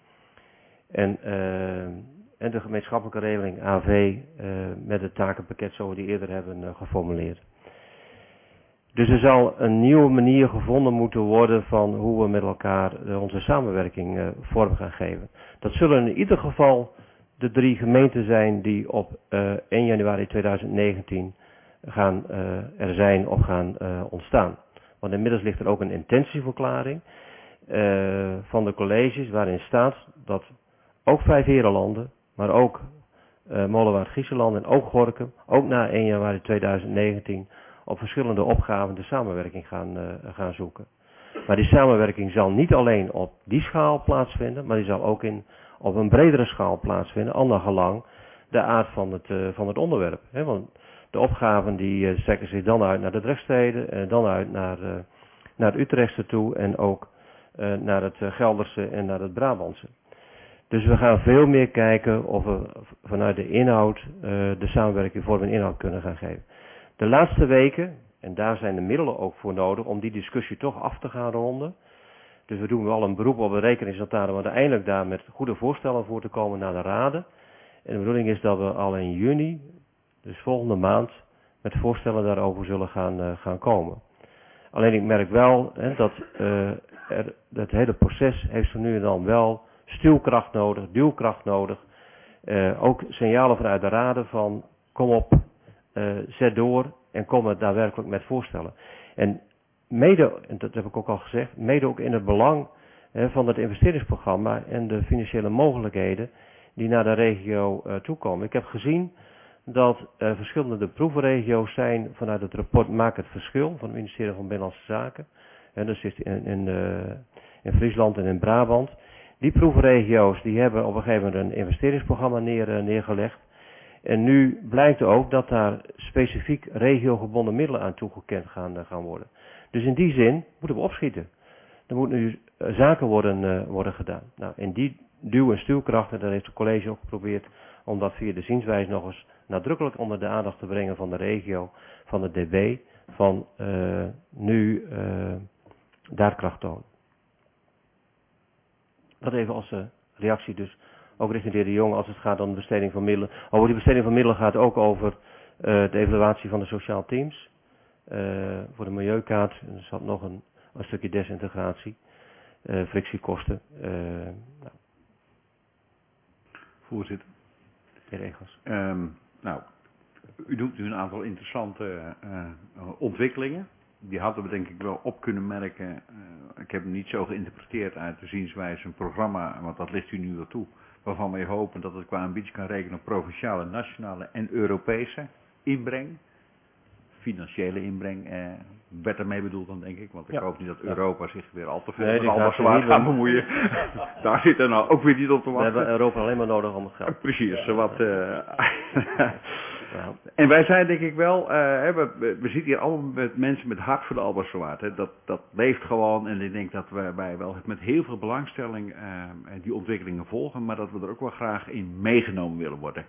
En, uh, en de gemeenschappelijke regeling A V uh, met het takenpakket zoals we die eerder hebben uh, geformuleerd. Dus er zal een nieuwe manier gevonden moeten worden van hoe we met elkaar uh, onze samenwerking uh, vorm gaan geven. Dat zullen in ieder geval de drie gemeenten zijn die op uh, één januari tweeduizend negentien gaan uh, er zijn of gaan uh, ontstaan. Want inmiddels ligt er ook een intentieverklaring uh, van de colleges waarin staat dat ook Vijfheerenlanden, maar ook uh, Molenwaard Griezenland en ook Gorinchem, ook na één januari tweeduizend negentien op verschillende opgaven de samenwerking gaan, uh, gaan zoeken. Maar die samenwerking zal niet alleen op die schaal plaatsvinden, maar die zal ook in, op een bredere schaal plaatsvinden, al naar gelang de aard van het, uh, van het onderwerp. Hè? Want de opgaven die uh, strekken zich dan uit naar de Drechtsteden, en dan uit naar, uh, naar het Utrechtse toe en ook uh, naar het uh, Gelderse en naar het Brabantse. Dus we gaan veel meer kijken of we vanuit de inhoud uh, de samenwerking vorm en inhoud kunnen gaan geven. De laatste weken, en daar zijn de middelen ook voor nodig om die discussie toch af te gaan ronden. Dus we doen wel een beroep op de rekeningsnotaris om uiteindelijk daar met goede voorstellen voor te komen naar de raden. En de bedoeling is dat we al in juni, dus volgende maand, met voorstellen daarover zullen gaan, uh, gaan komen. Alleen ik merk wel hè, dat uh, er, het hele proces heeft zo nu en dan wel stuwkracht nodig, duwkracht nodig. Uh, ook signalen vanuit de raden van kom op, uh, zet door en kom er daadwerkelijk met voorstellen. En mede, en dat heb ik ook al gezegd, mede ook in het belang hè, van het investeringsprogramma en de financiële mogelijkheden die naar de regio uh, toekomen. Ik heb gezien dat er verschillende proevenregio's zijn vanuit het rapport Maak het Verschil van het ministerie van Binnenlandse Zaken. En dat is in, in, uh, in Friesland en in Brabant. Die proevenregio's die hebben op een gegeven moment een investeringsprogramma neer, uh, neergelegd. En nu blijkt ook dat daar specifiek regiogebonden middelen aan toegekend gaan, uh, gaan worden. Dus in die zin moeten we opschieten. Er moeten nu uh, zaken worden, uh, worden gedaan. Nou, in die duw- en stuwkracht, en dat heeft het college ook geprobeerd om dat via de zienswijze nog eens nadrukkelijk onder de aandacht te brengen van de regio, van het D B, van uh, nu uh, daadkracht tonen. Dat even als uh, reactie dus, ook richting de heer De Jong als het gaat om de besteding van middelen. Over die besteding van middelen gaat ook over uh, de evaluatie van de sociaal teams, uh, voor de milieukaart, en er zat nog een, een stukje desintegratie, uh, frictiekosten. Uh, nou. Voorzitter. Heer Egels. Um, nou, u doet nu een aantal interessante uh, ontwikkelingen. Die hadden we denk ik wel op kunnen merken. Uh, ik heb hem niet zo geïnterpreteerd uit de zienswijze een programma, want dat ligt u nu wel toe. Waarvan wij hopen dat het qua ambitie kan rekenen op provinciale, nationale en Europese inbreng. Financiële inbreng eh, werd ermee bedoeld dan denk ik. Want ik ja. hoop niet dat Europa zich weer al te veel nee, met alles zwaar gaat bemoeien. Daar zit er nou ook weer niet op te wachten. We hebben Europa alleen maar nodig om het geld. Precies, wat... Uh, ja. En wij zijn denk ik wel, uh, we, we zitten hier allemaal met mensen met hart voor de Albertswaard. Dat, dat leeft gewoon en ik denk dat wij, wij wel met heel veel belangstelling uh, die ontwikkelingen volgen. Maar dat we er ook wel graag in meegenomen willen worden.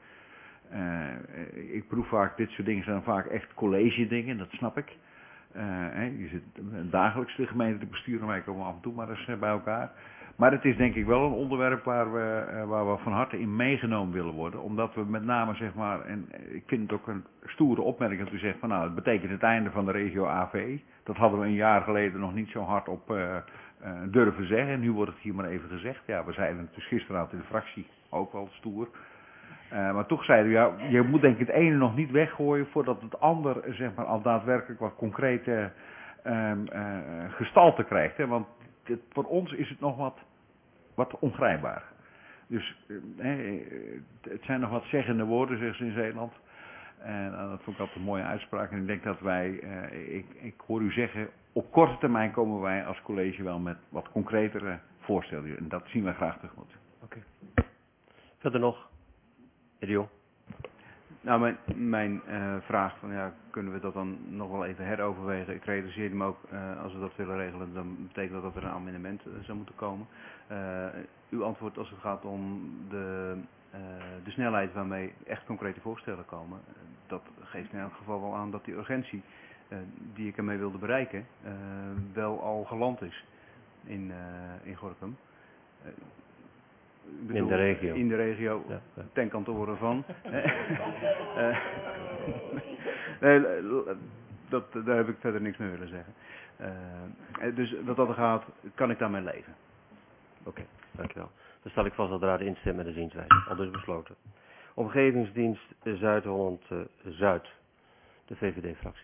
Uh, ik proef vaak, dit soort dingen zijn vaak echt college dingen, dat snap ik. Uh, hè, je zit dagelijks de gemeente te besturen, wij komen af en toe maar eens uh, bij elkaar. Maar het is denk ik wel een onderwerp waar we, uh, waar we van harte in meegenomen willen worden. Omdat we met name zeg maar, en ik vind het ook een stoere opmerking dat u zegt van nou het betekent het einde van de regio A V. Dat hadden we een jaar geleden nog niet zo hard op uh, uh, durven zeggen. Nu wordt het hier maar even gezegd. Ja, we zeiden het dus gisteravond in de fractie ook wel stoer. Uh, maar toch zeiden we, ja, je moet denk ik het ene nog niet weggooien voordat het ander zeg maar, al daadwerkelijk wat concrete uh, uh, gestalte krijgt. Hè? Want dit, voor ons is het nog wat, wat ongrijpbaar. Dus uh, het zijn nog wat zeggende woorden, zeggen ze in Zeeland. En uh, dat vond ik altijd een mooie uitspraak. En ik denk dat wij, uh, ik, ik hoor u zeggen, op korte termijn komen wij als college wel met wat concretere voorstellen. En dat zien wij graag tegemoet. Oké. Verder nog? Edio. Nou, mijn, mijn uh, vraag van ja, kunnen we dat dan nog wel even heroverwegen? Ik realiseer me ook, uh, als we dat willen regelen, dan betekent dat dat er een amendement uh, zou moeten komen. Uh, uw antwoord als het gaat om de, uh, de snelheid waarmee echt concrete voorstellen komen, uh, dat geeft in elk geval wel aan dat die urgentie uh, die ik ermee wilde bereiken, uh, wel al geland is in, uh, in Gorinchem. Uh, Bedoel, in de regio. In de regio, ja, ja. ten kantoren van. uh, nee, dat, daar heb ik verder niks mee willen zeggen. Uh, dus wat dat er gaat, kan ik daarmee leven. Oké, okay, dankjewel. Dan stel ik vast dat de raad instemt met de zienswijze. Al dus besloten. Omgevingsdienst Zuid-Holland uh, Zuid. De V V D-fractie.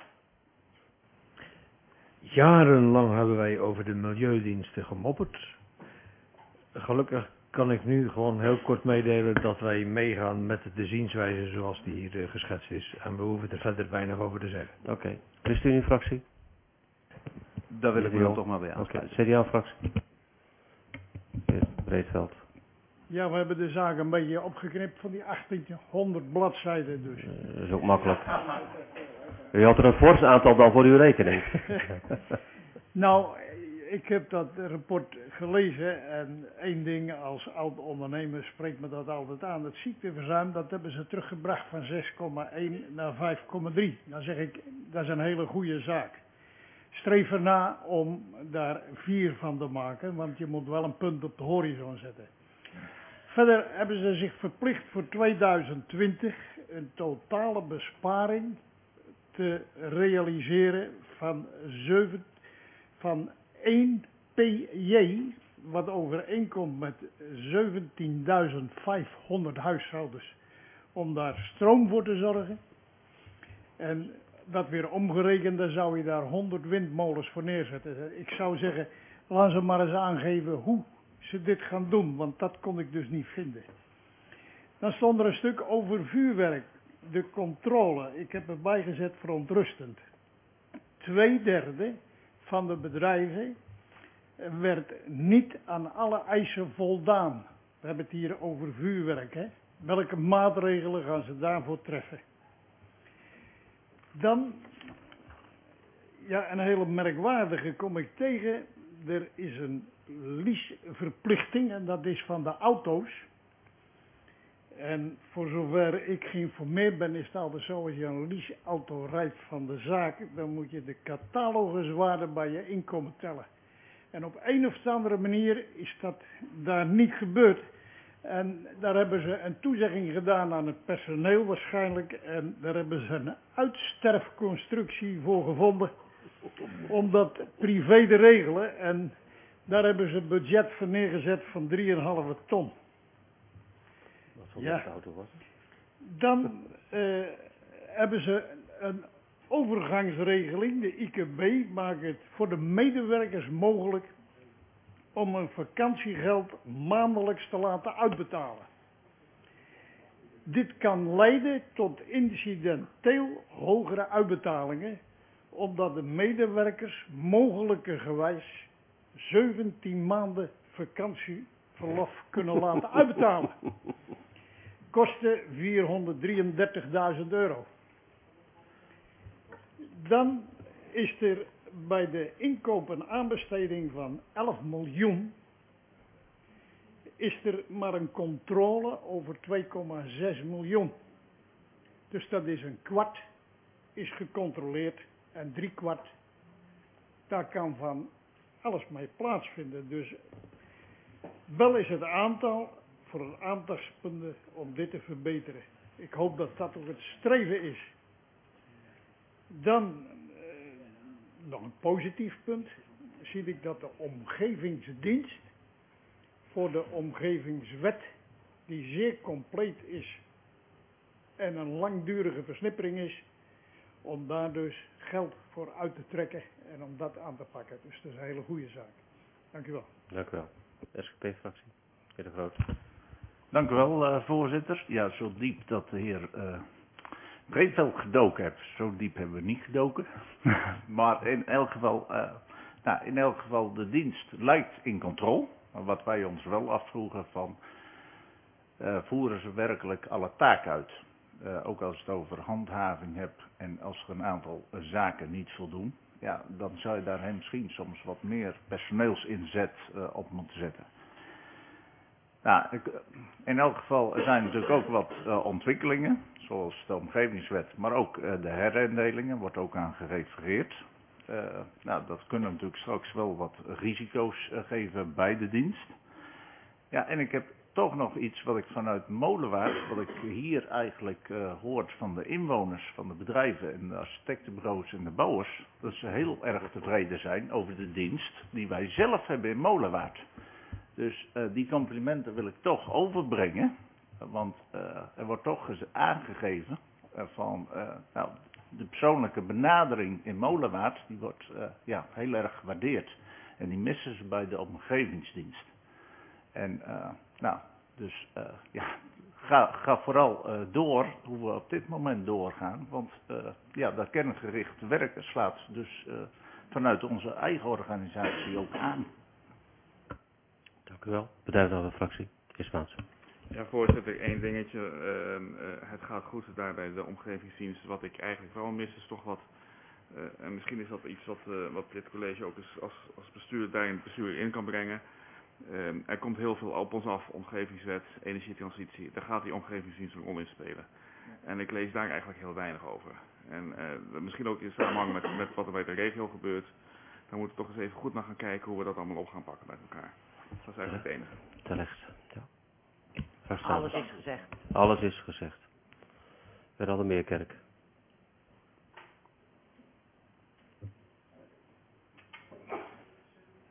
Jarenlang hebben wij over de milieudiensten gemopperd. Gelukkig kan ik nu gewoon heel kort meedelen dat wij meegaan met de zienswijze zoals die hier uh, geschetst is. En we hoeven er verder weinig over te zeggen. Oké. Okay. ChristenUnie-fractie? Daar wil ik me dan toch maar bij aansluiten. Oké. C D A-fractie? Breedveld. Ja, we hebben de zaak een beetje opgeknipt van die achttienhonderd bladzijden dus. Uh, dat is ook makkelijk. U had er een fors aantal dan voor uw rekening. Nou, ik heb dat rapport gelezen en één ding als oud-ondernemer spreekt me dat altijd aan. Het ziekteverzuim, dat hebben ze teruggebracht van zes komma één naar vijf komma drie. Dan zeg ik, dat is een hele goede zaak. Streef erna om daar vier van te maken, want je moet wel een punt op de horizon zetten. Verder hebben ze zich verplicht voor tweeduizend twintig een totale besparing te realiseren van, zeven, van één P J, wat overeenkomt met zeventienduizend vijfhonderd huishoudens, om daar stroom voor te zorgen. En dat weer omgerekend, dan zou je daar honderd windmolens voor neerzetten. Ik zou zeggen, laat ze maar eens aangeven hoe ze dit gaan doen, want dat kon ik dus niet vinden. Dan stond er een stuk over vuurwerk, de controle. Ik heb erbij gezet verontrustend. Tweederde van de bedrijven werd niet aan alle eisen voldaan. We hebben het hier over vuurwerk, hè. Welke maatregelen gaan ze daarvoor treffen? Dan, ja, een hele merkwaardige kom ik tegen. Er is een leaseverplichting en dat is van de auto's. En voor zover ik geïnformeerd ben, is het altijd zo, als je een leaseauto rijdt van de zaak, dan moet je de cataloguswaarde bij je inkomen tellen. En op een of andere manier is dat daar niet gebeurd. En daar hebben ze een toezegging gedaan aan het personeel waarschijnlijk. En daar hebben ze een uitsterfconstructie voor gevonden. Om dat privé te regelen. En daar hebben ze een budget voor neergezet van drie komma vijf ton. Wat voor ja. auto was het? Dan uh, hebben ze een overgangsregeling. De I K B maakt het voor de medewerkers mogelijk om een vakantiegeld maandelijks te laten uitbetalen. Dit kan leiden tot incidenteel hogere uitbetalingen, omdat de medewerkers mogelijkerwijs zeventien maanden vakantieverlof kunnen laten uitbetalen. Kosten vierhonderddrieëndertigduizend euro. Dan is er bij de inkoop en aanbesteding van elf miljoen is er maar een controle over twee komma zes miljoen. Dus dat is een kwart is gecontroleerd en drie kwart, daar kan van alles mee plaatsvinden. Dus wel is het aantal voor een aandachtspunten om dit te verbeteren. Ik hoop dat dat ook het streven is. Dan nog een positief punt, zie ik dat de omgevingsdienst voor de omgevingswet, die zeer compleet is en een langdurige versnippering is, om daar dus geld voor uit te trekken en om dat aan te pakken. Dus dat is een hele goede zaak. Dank u wel. Dank u wel. S G P-fractie. Heer De Groot. Dank u wel, uh, voorzitter. Ja, zo diep dat de heer uh, Breedveld gedoken heeft, zo diep hebben we niet gedoken. Maar in elk geval, uh, nou, in elk geval de dienst lijkt in controle. Maar wat wij ons wel afvroegen van, uh, voeren ze werkelijk alle taken uit? Uh, ook als je het over handhaving hebt en als er een aantal uh, zaken niet voldoen, ja, dan zou je daar misschien soms wat meer personeelsinzet uh, op moeten zetten. Nou, ik, in elk geval er zijn natuurlijk ook wat uh, ontwikkelingen, zoals de omgevingswet, maar ook uh, de herindelingen, wordt ook aan gerefereerd. Uh, nou, dat kunnen natuurlijk straks wel wat risico's uh, geven bij de dienst. Ja, en ik heb toch nog iets wat ik vanuit Molenwaard, wat ik hier eigenlijk uh, hoort van de inwoners, van de bedrijven en de architectenbureaus en de bouwers, dat ze heel erg tevreden zijn over de dienst die wij zelf hebben in Molenwaard. Dus uh, die complimenten wil ik toch overbrengen, want uh, er wordt toch aangegeven uh, van uh, nou, de persoonlijke benadering in Molenwaard, die wordt uh, ja, heel erg gewaardeerd. En die missen ze bij de omgevingsdienst. En uh, nou, dus uh, ja, ga, ga vooral uh, door hoe we op dit moment doorgaan, want uh, ja, dat kerngericht werken slaat dus uh, vanuit onze eigen organisatie ook aan. Dank u wel. Bedrijfsraad fractie. Ismaans. Ja, voorzitter, één dingetje. Uh, uh, het gaat goed daar bij de omgevingsdienst. Wat ik eigenlijk wel mis is toch wat, uh, en misschien is dat iets wat, uh, wat dit college ook eens als, als bestuur daar in het bestuur in kan brengen. Uh, er komt heel veel op ons af, omgevingswet, energietransitie. Daar gaat die omgevingsdienst een rol in spelen. En ik lees daar eigenlijk heel weinig over. En uh, misschien ook in samenhang met, met wat er bij de regio gebeurt. Daar moeten we toch eens even goed naar gaan kijken hoe we dat allemaal op gaan pakken met elkaar. Dat is eigenlijk het enige. Terecht, ja. Alles is gezegd. Alles is gezegd. Wethouder Meerkerk.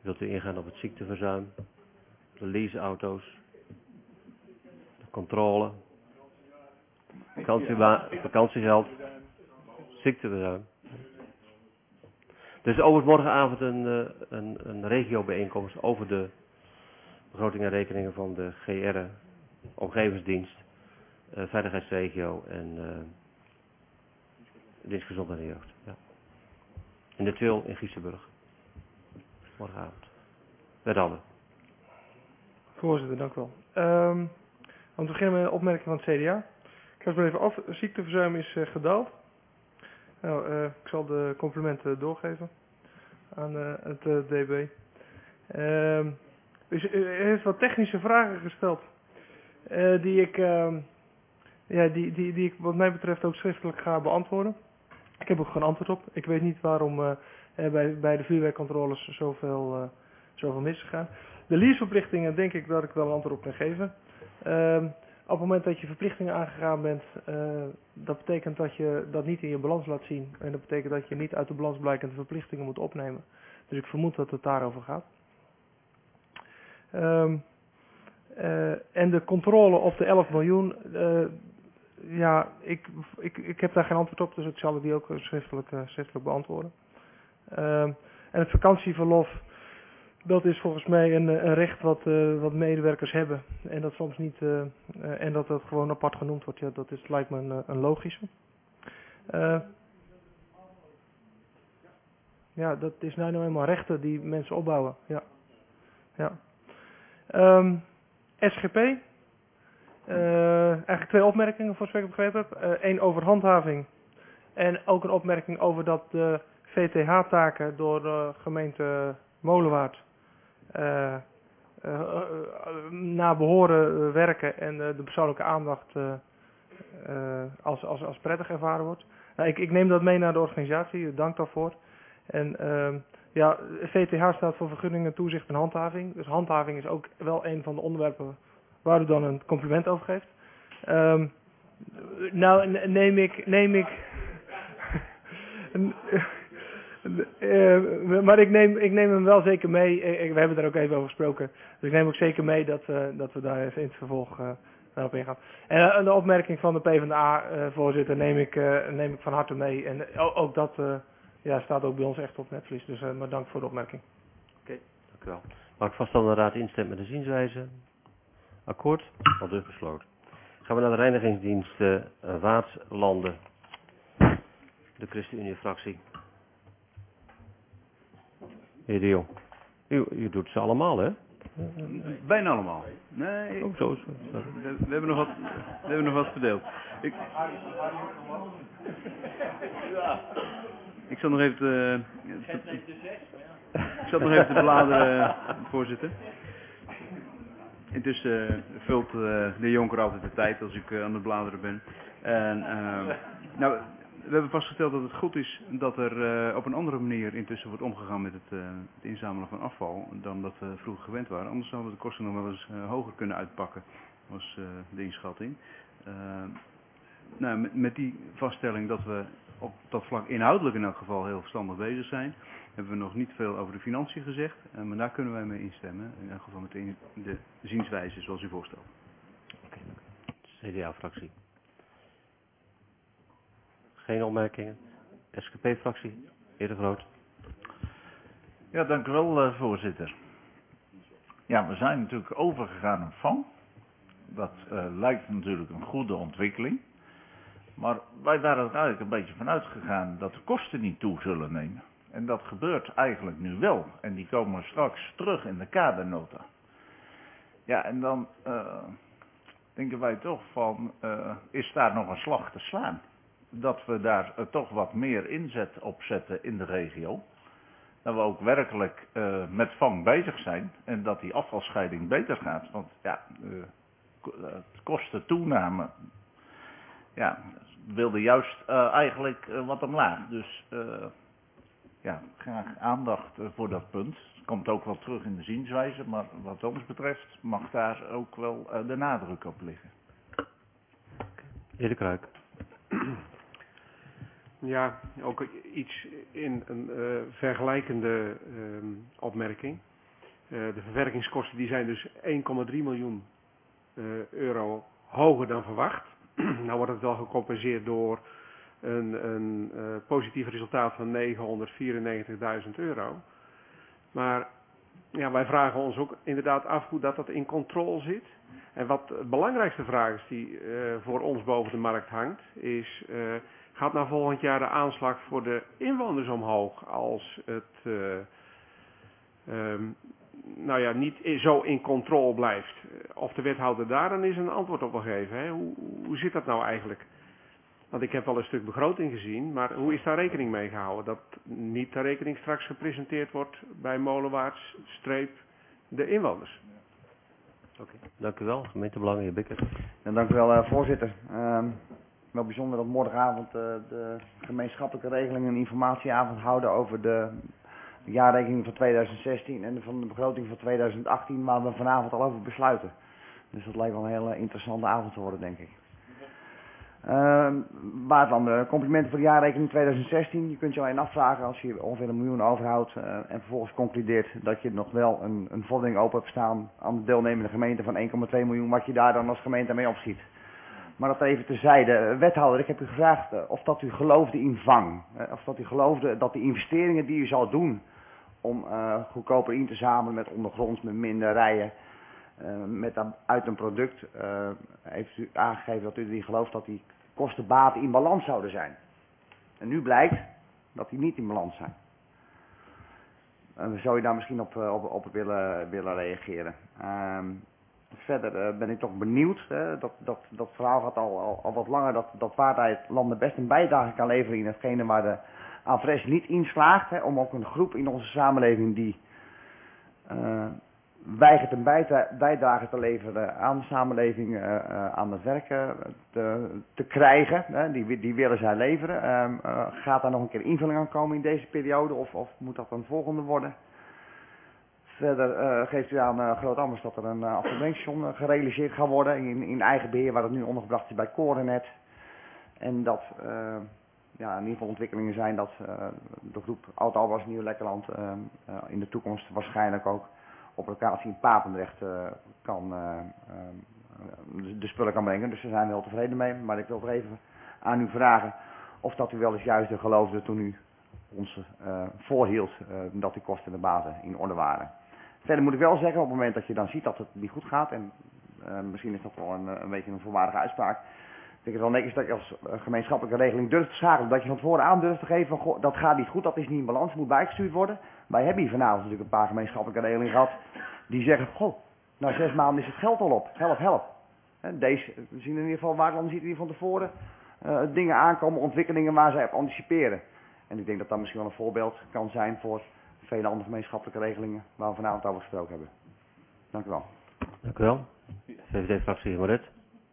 Wilt u ingaan op het ziekteverzuim, de leaseauto's, de controle, vakantieba- vakantiegeld, ziekteverzuim. Er is overigens morgenavond een, uh, een, een regiobijeenkomst over de begrotingen en rekeningen van de G R, Omgevingsdienst, uh, Veiligheidsregio en uh, Dienst Gezondheid en Jeugd. Ja. In de Twil in Giessenburg. Morgenavond. Met allen. Voorzitter, dank u wel. Um, om te beginnen met een opmerking van het C D A. Ik ga het maar even af. Ziekteverzuim is uh, gedaald. Nou, uh, ik zal de complimenten doorgeven aan uh, het uh, D B. Um, dus, uh, er heeft wat technische vragen gesteld. Uh, die, ik, uh, ja, die, die, die ik wat mij betreft ook schriftelijk ga beantwoorden. Ik heb ook geen antwoord op. Ik weet niet waarom uh, bij, bij de vuurwerkcontroles zoveel, uh, zoveel misgegaan. De leaseverplichtingen denk ik dat ik wel een antwoord op kan geven. Uh, op het moment dat je verplichtingen aangegaan bent, uh, dat betekent dat je dat niet in je balans laat zien. En dat betekent dat je niet uit de balans blijkende verplichtingen moet opnemen. Dus ik vermoed dat het daarover gaat. Um, uh, en de controle op de elf miljoen, uh, ja, ik, ik, ik heb daar geen antwoord op, dus ik zal die ook schriftelijk, uh, schriftelijk beantwoorden. Um, en het vakantieverlof, dat is volgens mij een, een recht wat, uh, wat medewerkers hebben. En dat soms niet, uh, uh, en dat dat gewoon apart genoemd wordt, ja, dat is, lijkt me een, een logische. Uh, ja, dat is nou nou eenmaal rechten die mensen opbouwen, ja. Ja. Um, S G P, uh, eigenlijk twee opmerkingen voor zover ik begrepen heb. Eén uh, over handhaving en ook een opmerking over dat de V T H-taken door de gemeente Molenwaard uh, uh, uh, naar behoren uh, werken en uh, de persoonlijke aandacht uh, uh, als, als, als prettig ervaren wordt. Nou, ik, ik neem dat mee naar de organisatie, dank daarvoor. En uh, ja, V T H staat voor vergunningen, toezicht en handhaving. Dus handhaving is ook wel een van de onderwerpen waar u dan een compliment over geeft. Um, nou neem ik, neem ik, uh, maar ik neem, ik neem hem wel zeker mee. We hebben er ook even over gesproken. Dus ik neem ook zeker mee dat, uh, dat we daar even in het vervolg uh, daarop ingaan. En uh, de opmerking van de PvdA, uh, voorzitter, neem ik, uh, neem ik van harte mee. En uh, ook dat uh, ja, staat ook bij ons echt op netvlies. Dus uh, maar dank voor de opmerking. Oké, okay, dank u wel. Mag ik vast dat de raad instemt met de zienswijze? Akkoord? Al dus besloten. Gaan we naar de reinigingsdienst uh, Waardlanden. De ChristenUnie-fractie. Heer De Jong. U, u doet ze allemaal, hè? Bijna allemaal. Nee. Oh, zo is het. We, we, hebben nog wat, we hebben nog wat verdeeld. Ik, ik zal nog even te, te, ik zal nog even te bladeren, voorzitter. Intussen uh, vult uh, de jonker altijd de tijd als ik uh, aan het bladeren ben. En, uh, nou, we hebben vastgesteld dat het goed is dat er uh, op een andere manier intussen wordt omgegaan met het, uh, het inzamelen van afval dan dat we vroeger gewend waren. Anders zouden we de kosten nog wel eens uh, hoger kunnen uitpakken, was uh, de inschatting. Uh, nou, met, met die vaststelling dat we op dat vlak inhoudelijk in elk geval heel verstandig bezig zijn, hebben we nog niet veel over de financiën gezegd, uh, maar daar kunnen wij mee instemmen. In elk geval met de, de zienswijze zoals u voorstelt. Oké, okay, C D A-fractie. Geen opmerkingen. S G P-fractie, heer De Groot. Ja, dank u wel, uh, voorzitter. Ja, we zijn natuurlijk overgegaan op V A N. Dat uh, lijkt natuurlijk een goede ontwikkeling. Maar wij waren er eigenlijk een beetje van uitgegaan dat de kosten niet toe zullen nemen. En dat gebeurt eigenlijk nu wel. En die komen straks terug in de kadernota. Ja, en dan uh, denken wij toch van, uh, is daar nog een slag te slaan? Dat we daar uh, toch wat meer inzet op zetten in de regio. Dat we ook werkelijk uh, met V A N bezig zijn. En dat die afvalscheiding beter gaat. Want ja, uh, het kosten toename. Ja, wilde juist uh, eigenlijk uh, wat omlaag. Dus uh, ja, graag aandacht uh, voor dat punt. Het komt ook wel terug in de zienswijze, maar wat ons betreft mag daar ook wel uh, de nadruk op liggen. Heer De Kruik. Ja, ook iets in een uh, vergelijkende uh, opmerking. de verwerkingskosten die zijn dus één komma drie miljoen uh, euro hoger dan verwacht. Nou wordt het wel gecompenseerd door een, een uh, positief resultaat van negenhonderdvierennegentigduizend euro. Maar ja, wij vragen ons ook inderdaad af hoe dat, dat in controle zit. En wat de belangrijkste vraag is die uh, voor ons boven de markt hangt, is uh, gaat nou volgend jaar de aanslag voor de inwoners omhoog als het uh, um, nou ja, niet zo in controle blijft? Of de wethouder daar dan eens een antwoord op wil geven. Hè? Hoe, hoe zit dat nou eigenlijk? Want ik heb wel een stuk begroting gezien, maar hoe is daar rekening mee gehouden? Dat niet de rekening straks gepresenteerd wordt bij molenwaarts, streep, de inwoners. Oké, okay. Dank u wel. Gemeentebelangen, heer Bikker. Ja, dank u wel, uh, voorzitter. Uh, wel bijzonder dat morgenavond uh, de gemeenschappelijke regeling een informatieavond houden over de jaarrekening van tweeduizend zestien en van de begroting van tweeduizend achttien, waar we vanavond al over besluiten. Dus dat lijkt wel een hele interessante avond te worden, denk ik. Uh, Waardlanden, complimenten voor de jaarrekening tweeduizend zestien. Je kunt je alleen afvragen als je ongeveer een miljoen overhoudt uh, en vervolgens concludeert dat je nog wel een, een vordering open hebt staan aan de deelnemende gemeente van één komma twee miljoen, wat je daar dan als gemeente mee opschiet. Maar dat even terzijde. Wethouder, ik heb u gevraagd uh, of dat u geloofde in vang. Uh, of dat u geloofde dat de investeringen die u zal doen om uh, goedkoper in te zamelen met ondergronds, met minder rijen, Uh, met uit een product uh, heeft u aangegeven dat u niet gelooft dat die kostenbaten in balans zouden zijn. En nu blijkt dat die niet in balans zijn. Uh, zou je daar misschien op, uh, op, op willen, willen reageren? Uh, verder uh, ben ik toch benieuwd. Uh, dat, dat, dat verhaal gaat al, al, al wat langer. Dat, dat Waardlanden best een bijdrage kan leveren in hetgene waar de Avres niet in slaagt. Hè, om ook een groep in onze samenleving die Uh, weigert een bijdrage te leveren aan de samenleving, uh, uh, aan het werk uh, te, te krijgen. Uh, die, die willen zij leveren. Uh, uh, gaat daar nog een keer invulling aan komen in deze periode of, of moet dat een volgende worden? Verder uh, geeft u aan uh, Groot-Ammers dat er een uh, afvalstation uh, gerealiseerd gaat worden in, in eigen beheer waar het nu ondergebracht is bij Corenet. En dat uh, ja, in ieder geval ontwikkelingen zijn dat uh, de groep Oud-Albers Nieuw-Lekkerland uh, uh, in de toekomst waarschijnlijk ook op locatie in Papendrecht uh, kan, uh, uh, de, de spullen kan brengen. Dus daar zijn we heel tevreden mee. Maar ik wil toch even aan u vragen of dat u wel eens juist geloofde toen u ons uh, voorhield uh, dat die kosten en de baten in orde waren. Verder moet ik wel zeggen, op het moment dat je dan ziet dat het niet goed gaat, en uh, misschien is dat wel een, een beetje een volwaardige uitspraak, ik denk het wel netjes dat je als uh, gemeenschappelijke regeling durft te schakelen, dat je van tevoren aan durft te geven van, goh, dat gaat niet goed, dat is niet in balans, moet bijgestuurd worden. Wij hebben hier vanavond natuurlijk een paar gemeenschappelijke regelingen gehad die zeggen, goh, na zes maanden is het geld al op, help, help. Deze, we zien in ieder geval, Waardlanden ziet hier van tevoren uh, dingen aankomen, ontwikkelingen waar zij op anticiperen. En ik denk dat dat misschien wel een voorbeeld kan zijn voor vele andere gemeenschappelijke regelingen waar we vanavond over gesproken hebben. Dank u wel. Dank u wel. V V D-fractie Moret.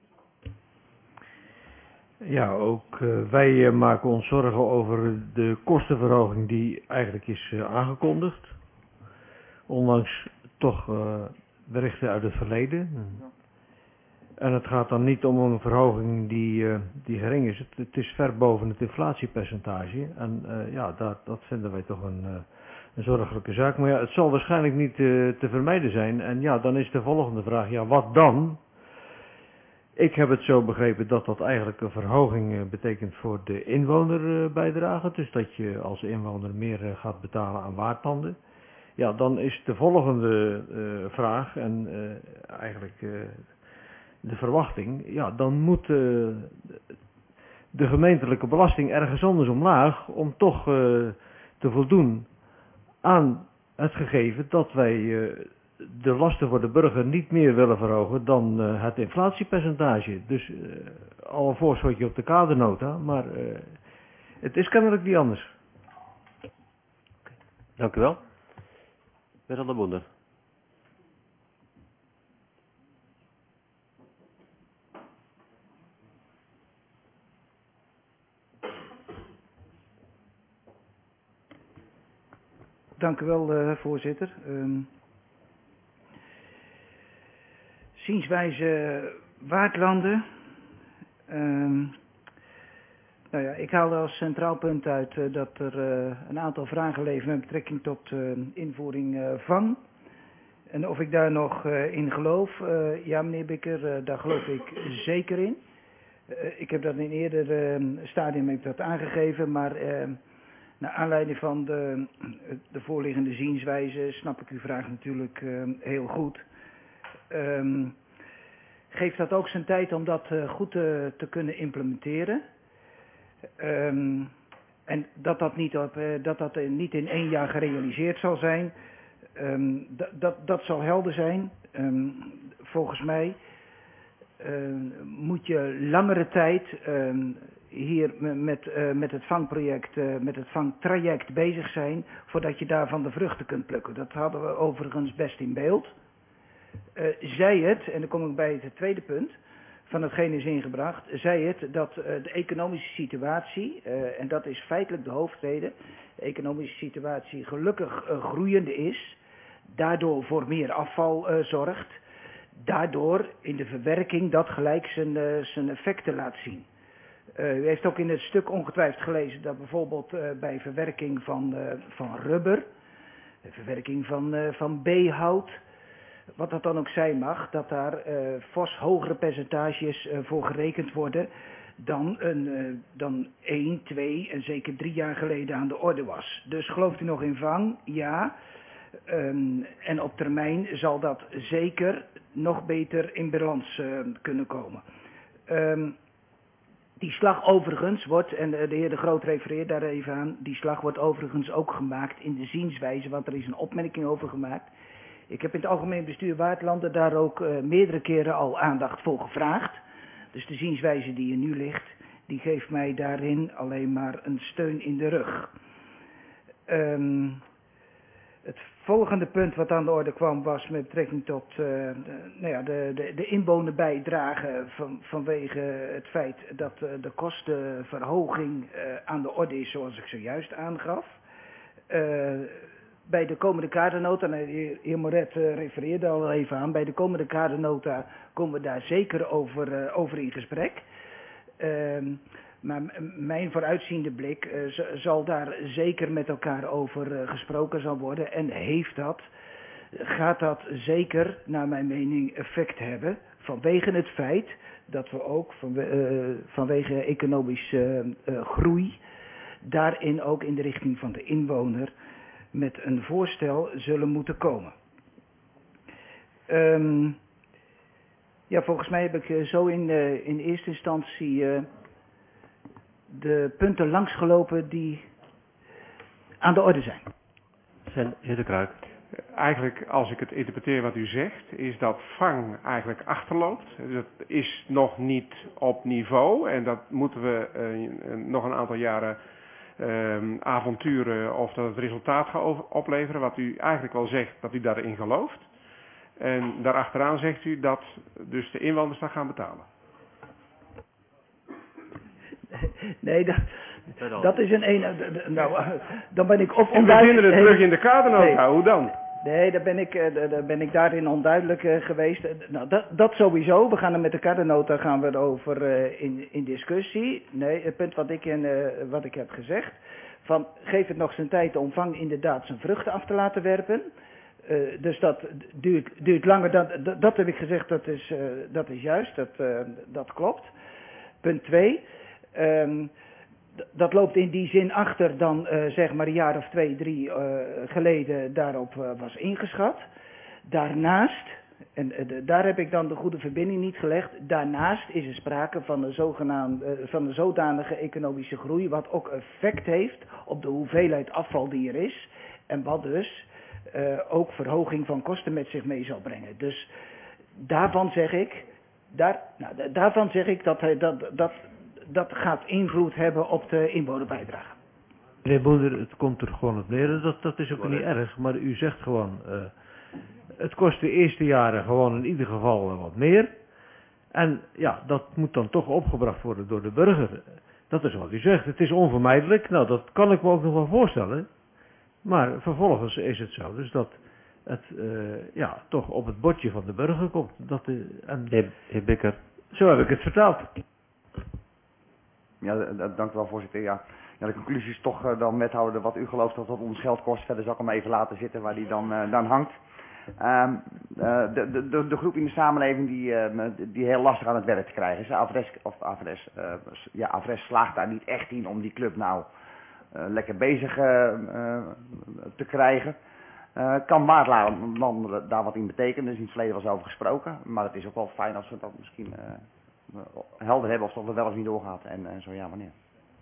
Ja, ook uh, wij uh, maken ons zorgen over de kostenverhoging die eigenlijk is uh, aangekondigd. Ondanks toch uh, berichten uit het verleden. En het gaat dan niet om een verhoging die, uh, die gering is. Het, het is ver boven het inflatiepercentage. En uh, ja, dat, dat vinden wij toch een, uh, een zorgelijke zaak. Maar ja, het zal waarschijnlijk niet uh, te vermijden zijn. En ja, dan is de volgende vraag, ja, wat dan? Ik heb het zo begrepen dat dat eigenlijk een verhoging uh, betekent voor de inwonerbijdrage. Dus dat je als inwoner meer uh, gaat betalen aan waardpanden. Ja, dan is de volgende uh, vraag en uh, eigenlijk uh, de verwachting. Ja, dan moet uh, de gemeentelijke belasting ergens anders omlaag om toch uh, te voldoen aan het gegeven dat wij uh, de lasten voor de burger niet meer willen verhogen dan uh, het inflatiepercentage. Dus uh, al een voorschotje op de kadernota, maar uh, het is kennelijk niet anders. Okay. Dank u wel. Meneer de Boender. Dank u wel, uh, voorzitter. Um, zienswijze Waardlanden. Um, nou ja, ik haalde als centraal punt uit uh, dat er uh, een aantal vragen leven met betrekking tot uh, invoering uh, van. En of ik daar nog uh, in geloof, uh, ja meneer Bikker, uh, daar geloof ik zeker in. Uh, ik heb dat in een eerder uh, stadium heb ik dat aangegeven, maar uh, naar aanleiding van de, de voorliggende zienswijze snap ik uw vraag natuurlijk uh, heel goed. Um, geeft dat ook zijn tijd om dat uh, goed te, te kunnen implementeren. Um, en dat dat, niet op, uh, dat dat uh, niet in één jaar gerealiseerd zal zijn, um, dat, dat, dat zal helder zijn. Um, volgens mij uh, moet je langere tijd uh, hier met, uh, met het vangproject, uh, met het vangtraject bezig zijn voordat je daarvan de vruchten kunt plukken. Dat hadden we overigens best in beeld. Uh, zij het, en dan kom ik bij het tweede punt van hetgeen is ingebracht, zij het dat uh, de economische situatie, uh, en dat is feitelijk de hoofdreden, de economische situatie gelukkig uh, groeiende is, daardoor voor meer afval uh, zorgt, daardoor in de verwerking dat gelijk zijn, uh, zijn effecten laat zien. Uh, u heeft ook in het stuk ongetwijfeld gelezen dat bijvoorbeeld uh, bij verwerking van, uh, van rubber, de verwerking van, uh, van B-hout, wat dat dan ook zijn mag, dat daar uh, fors hogere percentages uh, voor gerekend worden dan, een, uh, dan één, twee en zeker drie jaar geleden aan de orde was. Dus gelooft u nog in vang? Ja. Um, en op termijn zal dat zeker nog beter in balans uh, kunnen komen. Um, die slag overigens wordt, en de heer De Groot refereert daar even aan, die slag wordt overigens ook gemaakt in de zienswijze, want er is een opmerking over gemaakt. Ik heb in het Algemeen Bestuur Waardlanden daar ook uh, meerdere keren al aandacht voor gevraagd. Dus de zienswijze die er nu ligt, die geeft mij daarin alleen maar een steun in de rug. Um, het volgende punt wat aan de orde kwam was met betrekking tot uh, de, nou ja, de, de, de inwonerbijdrage van, vanwege het feit dat uh, de kostenverhoging uh, aan de orde is zoals ik zojuist aangaf. Uh, Bij de komende kadernota, en de heer Moret uh, refereerde al even aan, bij de komende kadernota komen we daar zeker over, uh, over in gesprek. Uh, maar mijn vooruitziende blik uh, zal daar zeker met elkaar over uh, gesproken zal worden. En heeft dat, gaat dat zeker, naar mijn mening, effect hebben. Vanwege het feit dat we ook van, uh, vanwege economische uh, groei daarin ook in de richting van de inwoner met een voorstel zullen moeten komen. Um, ja, volgens mij heb ik uh, zo in, uh, in eerste instantie uh, de punten langsgelopen die aan de orde zijn. Zijn heer De Kruik. Eigenlijk, als ik het interpreteer wat u zegt, is dat vang eigenlijk achterloopt. Dus het is nog niet op niveau en dat moeten we uh, nog een aantal jaren Um, avonturen of dat het resultaat gaat opleveren, wat u eigenlijk wel zegt dat u daarin gelooft. En daarachteraan zegt u dat dus de inwoners dat gaan betalen. Nee, dat, dat is een een. Nou, dan ben ik op En we vinden het terug in de kadernota, nee. Hoe dan? Nee, daar ben ik, daar ben ik daarin onduidelijk geweest. Nou, dat, dat sowieso. We gaan er met de kadernota gaan we erover uh, in, in discussie. Nee, het punt wat ik, in, uh, wat ik heb gezegd. Van, geef het nog zijn tijd om vang inderdaad zijn vruchten af te laten werpen. Uh, dus dat duurt, duurt langer. Dan, dat, dat heb ik gezegd, dat is, uh, dat is juist. Dat, uh, dat klopt. Punt twee. Um, Dat loopt in die zin achter dan uh, zeg maar een jaar of twee, drie uh, geleden daarop uh, was ingeschat. Daarnaast, en uh, de, daar heb ik dan de goede verbinding niet gelegd, daarnaast is er sprake van een, zogenaamde, uh, van een zodanige economische groei wat ook effect heeft op de hoeveelheid afval die er is. En wat dus uh, ook verhoging van kosten met zich mee zal brengen. Dus daarvan zeg ik, daar, nou, daarvan zeg ik dat, dat, dat dat gaat invloed hebben op de inwonerbijdrage. Meneer Boender, het komt er gewoon op neer. Dat, dat is ook niet erg, maar u zegt gewoon, uh, het kost de eerste jaren gewoon in ieder geval uh, wat meer. En ja, dat moet dan toch opgebracht worden door de burger. Dat is wat u zegt. Het is onvermijdelijk. Nou, dat kan ik me ook nog wel voorstellen. Maar vervolgens is het zo, dus dat het uh, ja, toch op het bordje van de burger komt. Dat, uh, en, heer, heer Bikker. Zo heb ik het vertaald. Ja, dank u wel, voorzitter. Ja, ja, de conclusie is toch uh, dan wethouder wat u gelooft dat dat ons geld kost. Verder zal ik hem even laten zitten waar die dan, uh, dan hangt. Uh, uh, de, de, de, de groep in de samenleving die, uh, die heel lastig aan het werk te krijgen is. Avres, of Avres, uh, ja, Avres slaagt daar niet echt in om die club nou uh, lekker bezig uh, uh, te krijgen. Uh, kan Waardland daar wat in betekenen, er is in het verleden wel eens over gesproken. Maar het is ook wel fijn als we dat misschien uh, helder hebben of dat er wel eens niet doorgaat. En uh, zo ja, wanneer.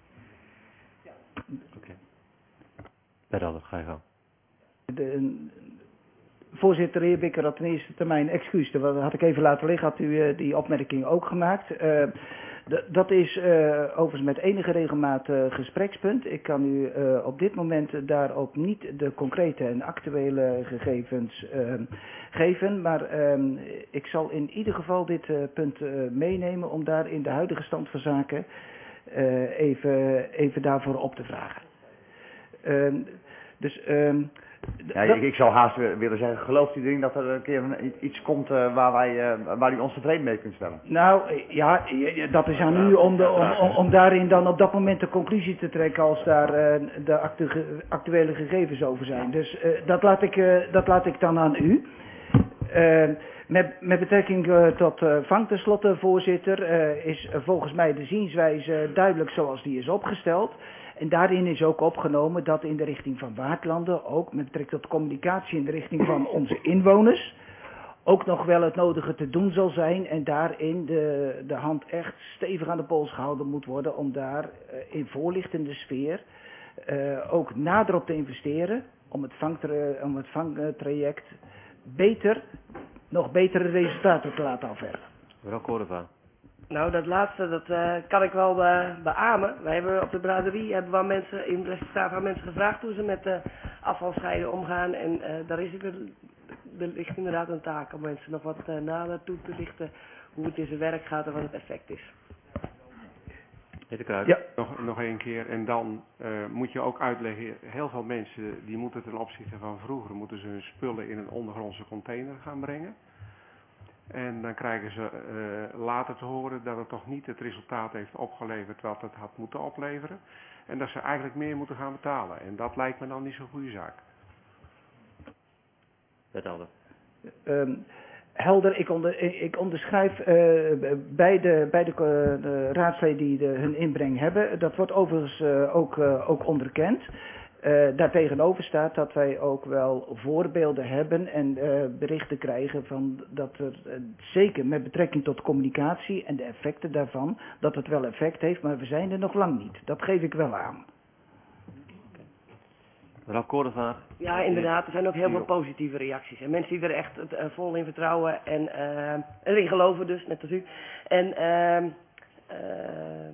Oké. Okay. Berhalder, ga je gang. De, voorzitter, heer Bikker, dat ten eerste termijn excuus. Dat had ik even laten liggen, had u uh, die opmerking ook gemaakt. Uh, dat is uh, overigens met enige regelmaat uh, gesprekspunt. Ik kan u uh, op dit moment daarop niet de concrete en actuele gegevens uh, geven. Maar uh, ik zal in ieder geval dit uh, punt uh, meenemen om daar in de huidige stand van zaken uh, even, even daarvoor op te vragen. Uh, dus... Uh, Ja, ik, ik zou haast willen zeggen, gelooft u erin dat er een keer iets komt uh, waar, wij, uh, waar u ons tevreden mee kunt stellen? Nou, ja, dat is aan u om, de, om, om, om daarin dan op dat moment de conclusie te trekken als daar uh, de actu actuele gegevens over zijn. Dus uh, dat, laat ik, uh, dat laat ik dan aan u. Uh, met, met betrekking uh, tot uh, Vang tenslotte, voorzitter, uh, is uh, volgens mij de zienswijze duidelijk zoals die is opgesteld. En daarin is ook opgenomen dat in de richting van Waardlanden, ook met betrekking tot communicatie in de richting van onze inwoners, ook nog wel het nodige te doen zal zijn. En daarin de, de hand echt stevig aan de pols gehouden moet worden om daar uh, in voorlichtende sfeer uh, ook nader op te investeren. Om het, vangtre, om het vangtraject beter, nog betere resultaten te laten afwerken. Mevrouw Koreva. Nou, dat laatste, dat uh, kan ik wel uh, beamen. Wij hebben op de braderie, hebben we mensen, in Weststraat aan mensen gevraagd hoe ze met uh, afvalscheiden omgaan. En uh, daar is er, er ligt inderdaad een taak om mensen nog wat uh, nader toe te lichten hoe het in zijn werk gaat en wat het effect is. Heer de Kruijf. Ja, nog, nog één keer. En dan uh, moet je ook uitleggen, heel veel mensen die moeten ten opzichte van vroeger, moeten ze hun spullen in een ondergrondse container gaan brengen. En dan krijgen ze uh, later te horen dat het toch niet het resultaat heeft opgeleverd wat het had moeten opleveren. En dat ze eigenlijk meer moeten gaan betalen. En dat lijkt me dan niet zo'n goede zaak. Berhalder. Um, helder, ik, onder, ik onderschrijf uh, bij de, bij de, uh, de raadsleden die de, hun inbreng hebben. Dat wordt overigens uh, ook, uh, ook onderkend. Uh, daartegenover staat dat wij ook wel voorbeelden hebben en uh, berichten krijgen van dat er uh, zeker met betrekking tot communicatie en de effecten daarvan, dat het wel effect heeft, maar we zijn er nog lang niet. Dat geef ik wel aan. Mevrouw Koreva. Ja, inderdaad. Er zijn ook heel veel positieve reacties. En mensen die er echt uh, vol in vertrouwen en uh, erin geloven dus, net als u. En... Uh, uh,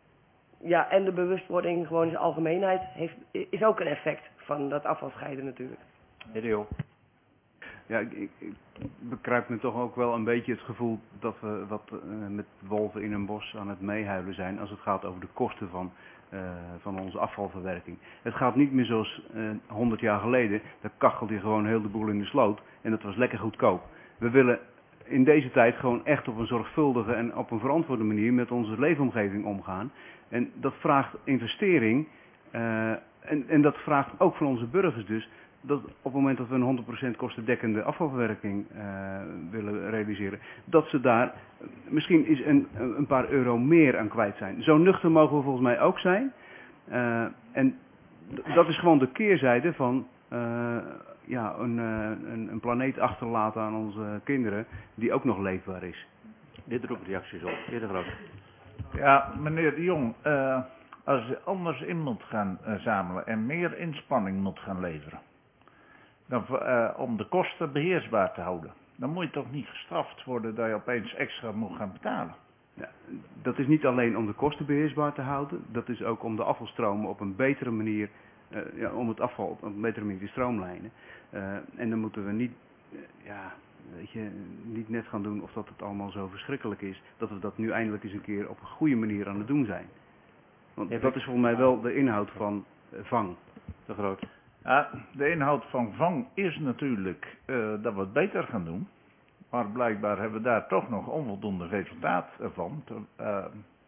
Ja, en de bewustwording gewoon in zijn algemeenheid heeft, is ook een effect van dat afvalscheiden natuurlijk. Heer de Jong. Ja, ik, ik, ik bekruip me toch ook wel een beetje het gevoel dat we wat uh, met wolven in een bos aan het meehuilen zijn als het gaat over de kosten van, uh, van onze afvalverwerking. Het gaat niet meer zoals honderd uh, jaar geleden, daar kachelde je gewoon heel de boel in de sloot en dat was lekker goedkoop. We willen in deze tijd gewoon echt op een zorgvuldige en op een verantwoorde manier met onze leefomgeving omgaan. En dat vraagt investering uh, en, en dat vraagt ook van onze burgers dus, dat op het moment dat we een honderd procent kostendekkende afvalverwerking uh, willen realiseren, dat ze daar misschien eens een, een paar euro meer aan kwijt zijn. Zo nuchter mogen we volgens mij ook zijn. Uh, en dat is gewoon de keerzijde van uh, ja, een, uh, een, een planeet achterlaten aan onze kinderen die ook nog leefbaar is. Dit roept reacties op. Heer de Groot. Ja, meneer de Jong, uh, als je anders in moet gaan uh, zamelen en meer inspanning moet gaan leveren, dan, uh, om de kosten beheersbaar te houden, dan moet je toch niet gestraft worden dat je opeens extra moet gaan betalen. Ja, dat is niet alleen om de kosten beheersbaar te houden, dat is ook om de afvalstromen op een betere manier, uh, ja, om het afval op een betere manier te stroomlijnen. Uh, en dan moeten we niet, uh, ja... Weet je, niet net gaan doen of dat het allemaal zo verschrikkelijk is, dat we dat nu eindelijk eens een keer op een goede manier aan het doen zijn. Want ja, dat is volgens mij wel de inhoud van uh, Vang. De Groot. Ja, de inhoud van Vang is natuurlijk uh, dat we het beter gaan doen, maar blijkbaar hebben we daar toch nog onvoldoende resultaat van. Uh,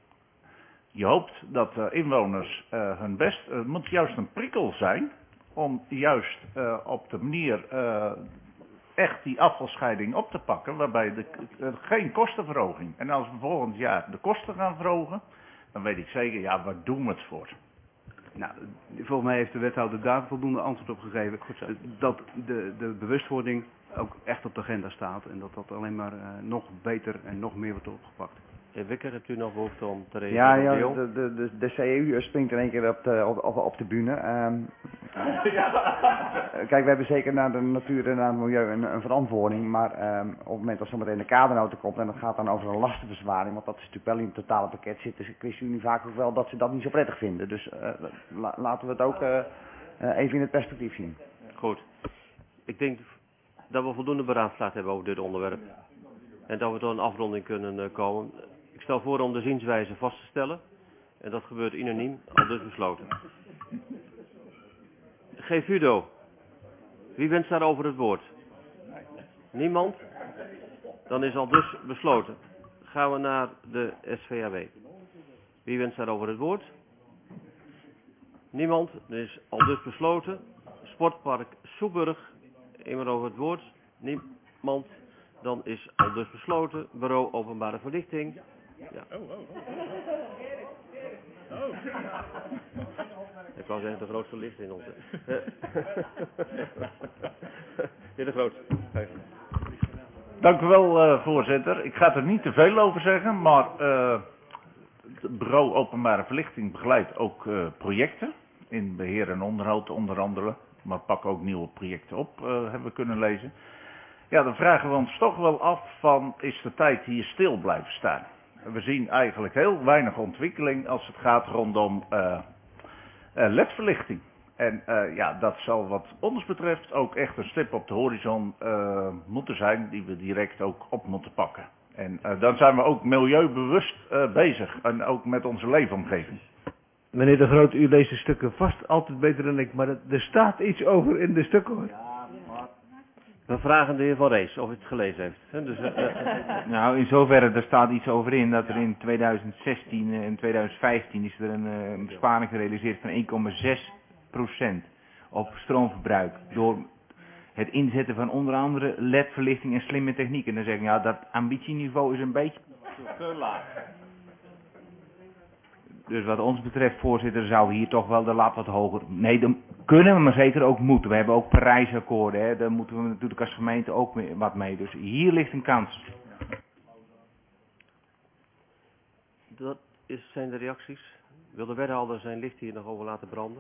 je hoopt dat uh, inwoners uh, hun best, uh, het moet juist een prikkel zijn om juist uh, op de manier... Uh, echt die afvalscheiding op te pakken, waarbij de, uh, geen kostenverhoging. En als we volgend jaar de kosten gaan verhogen, dan weet ik zeker, ja, waar doen we het voor? Nou, volgens mij heeft de wethouder daar voldoende antwoord op gegeven. Dat de, de bewustwording ook echt op de agenda staat en dat dat alleen maar uh, nog beter en nog meer wordt opgepakt. Heer Wikker, hebt u nog behoefte om te reageren? Ja, ja de, de, de, de C E U springt in één keer op de, op, op de bühne. Um, kijk, we hebben zeker naar de natuur en naar het milieu een, een verantwoording. Maar um, op het moment dat zometeen de kadernota komt en dat gaat dan over een lastenverzwaring, want dat is natuurlijk wel in het totale pakket zit. Dus ik wist nu vaak ook wel dat ze dat niet zo prettig vinden. Dus uh, la, laten we het ook uh, uh, even in het perspectief zien. Goed. Ik denk dat we voldoende beraadslaagd hebben over dit onderwerp. En dat we tot een afronding kunnen uh, komen. Ik stel voor om de zienswijze vast te stellen. En dat gebeurt unaniem, al dus besloten. G. Fudo. Wie wenst daarover het woord? Niemand? Dan is al dus besloten. Gaan we naar de S V A W. Wie wenst daarover het woord? Niemand? Dan is al dus besloten. Sportpark Soeburg. Iemand over het woord? Niemand? Dan is al dus besloten. Bureau Openbare Verlichting. Ja. Oh, oh, oh. Oh. Ik wou zeggen de grootste licht in onze. Heer de Groot. Dank u wel, uh, voorzitter. Ik ga er niet te veel over zeggen, maar uh, het bureau Openbare Verlichting begeleidt ook uh, projecten in beheer en onderhoud onder andere, maar pakken ook nieuwe projecten op, uh, hebben we kunnen lezen. Ja, dan vragen we ons toch wel af van, is de tijd hier stil blijven staan? We zien eigenlijk heel weinig ontwikkeling als het gaat rondom uh, uh, L E D-verlichting. En uh, ja, dat zal wat ons betreft ook echt een stip op de horizon uh, moeten zijn die we direct ook op moeten pakken. En uh, dan zijn we ook milieubewust uh, bezig en ook met onze leefomgeving. Meneer de Groot, u leest de stukken vast altijd beter dan ik, maar er staat iets over in de stukken hoor. We vragen de heer Van Rees of hij het gelezen heeft. Dus, uh, nou, in zoverre, er staat iets over in dat er in tweeduizend zestien en tweeduizend vijftien is er een, uh, een besparing gerealiseerd van één komma zes procent op stroomverbruik. Door het inzetten van onder andere L E D-verlichting en slimme techniek. En dan zeg ik, ja, dat ambitieniveau is een beetje te laag. Dus wat ons betreft, voorzitter, zou hier toch wel de lat wat hoger. Nee, dan kunnen we maar zeker ook moeten. We hebben ook Parijsakkoorden, hè. Daar moeten we natuurlijk als gemeente ook mee, wat mee. Dus hier ligt een kans. Dat is, zijn de reacties. Wil de wethouder zijn licht hier nog over laten branden?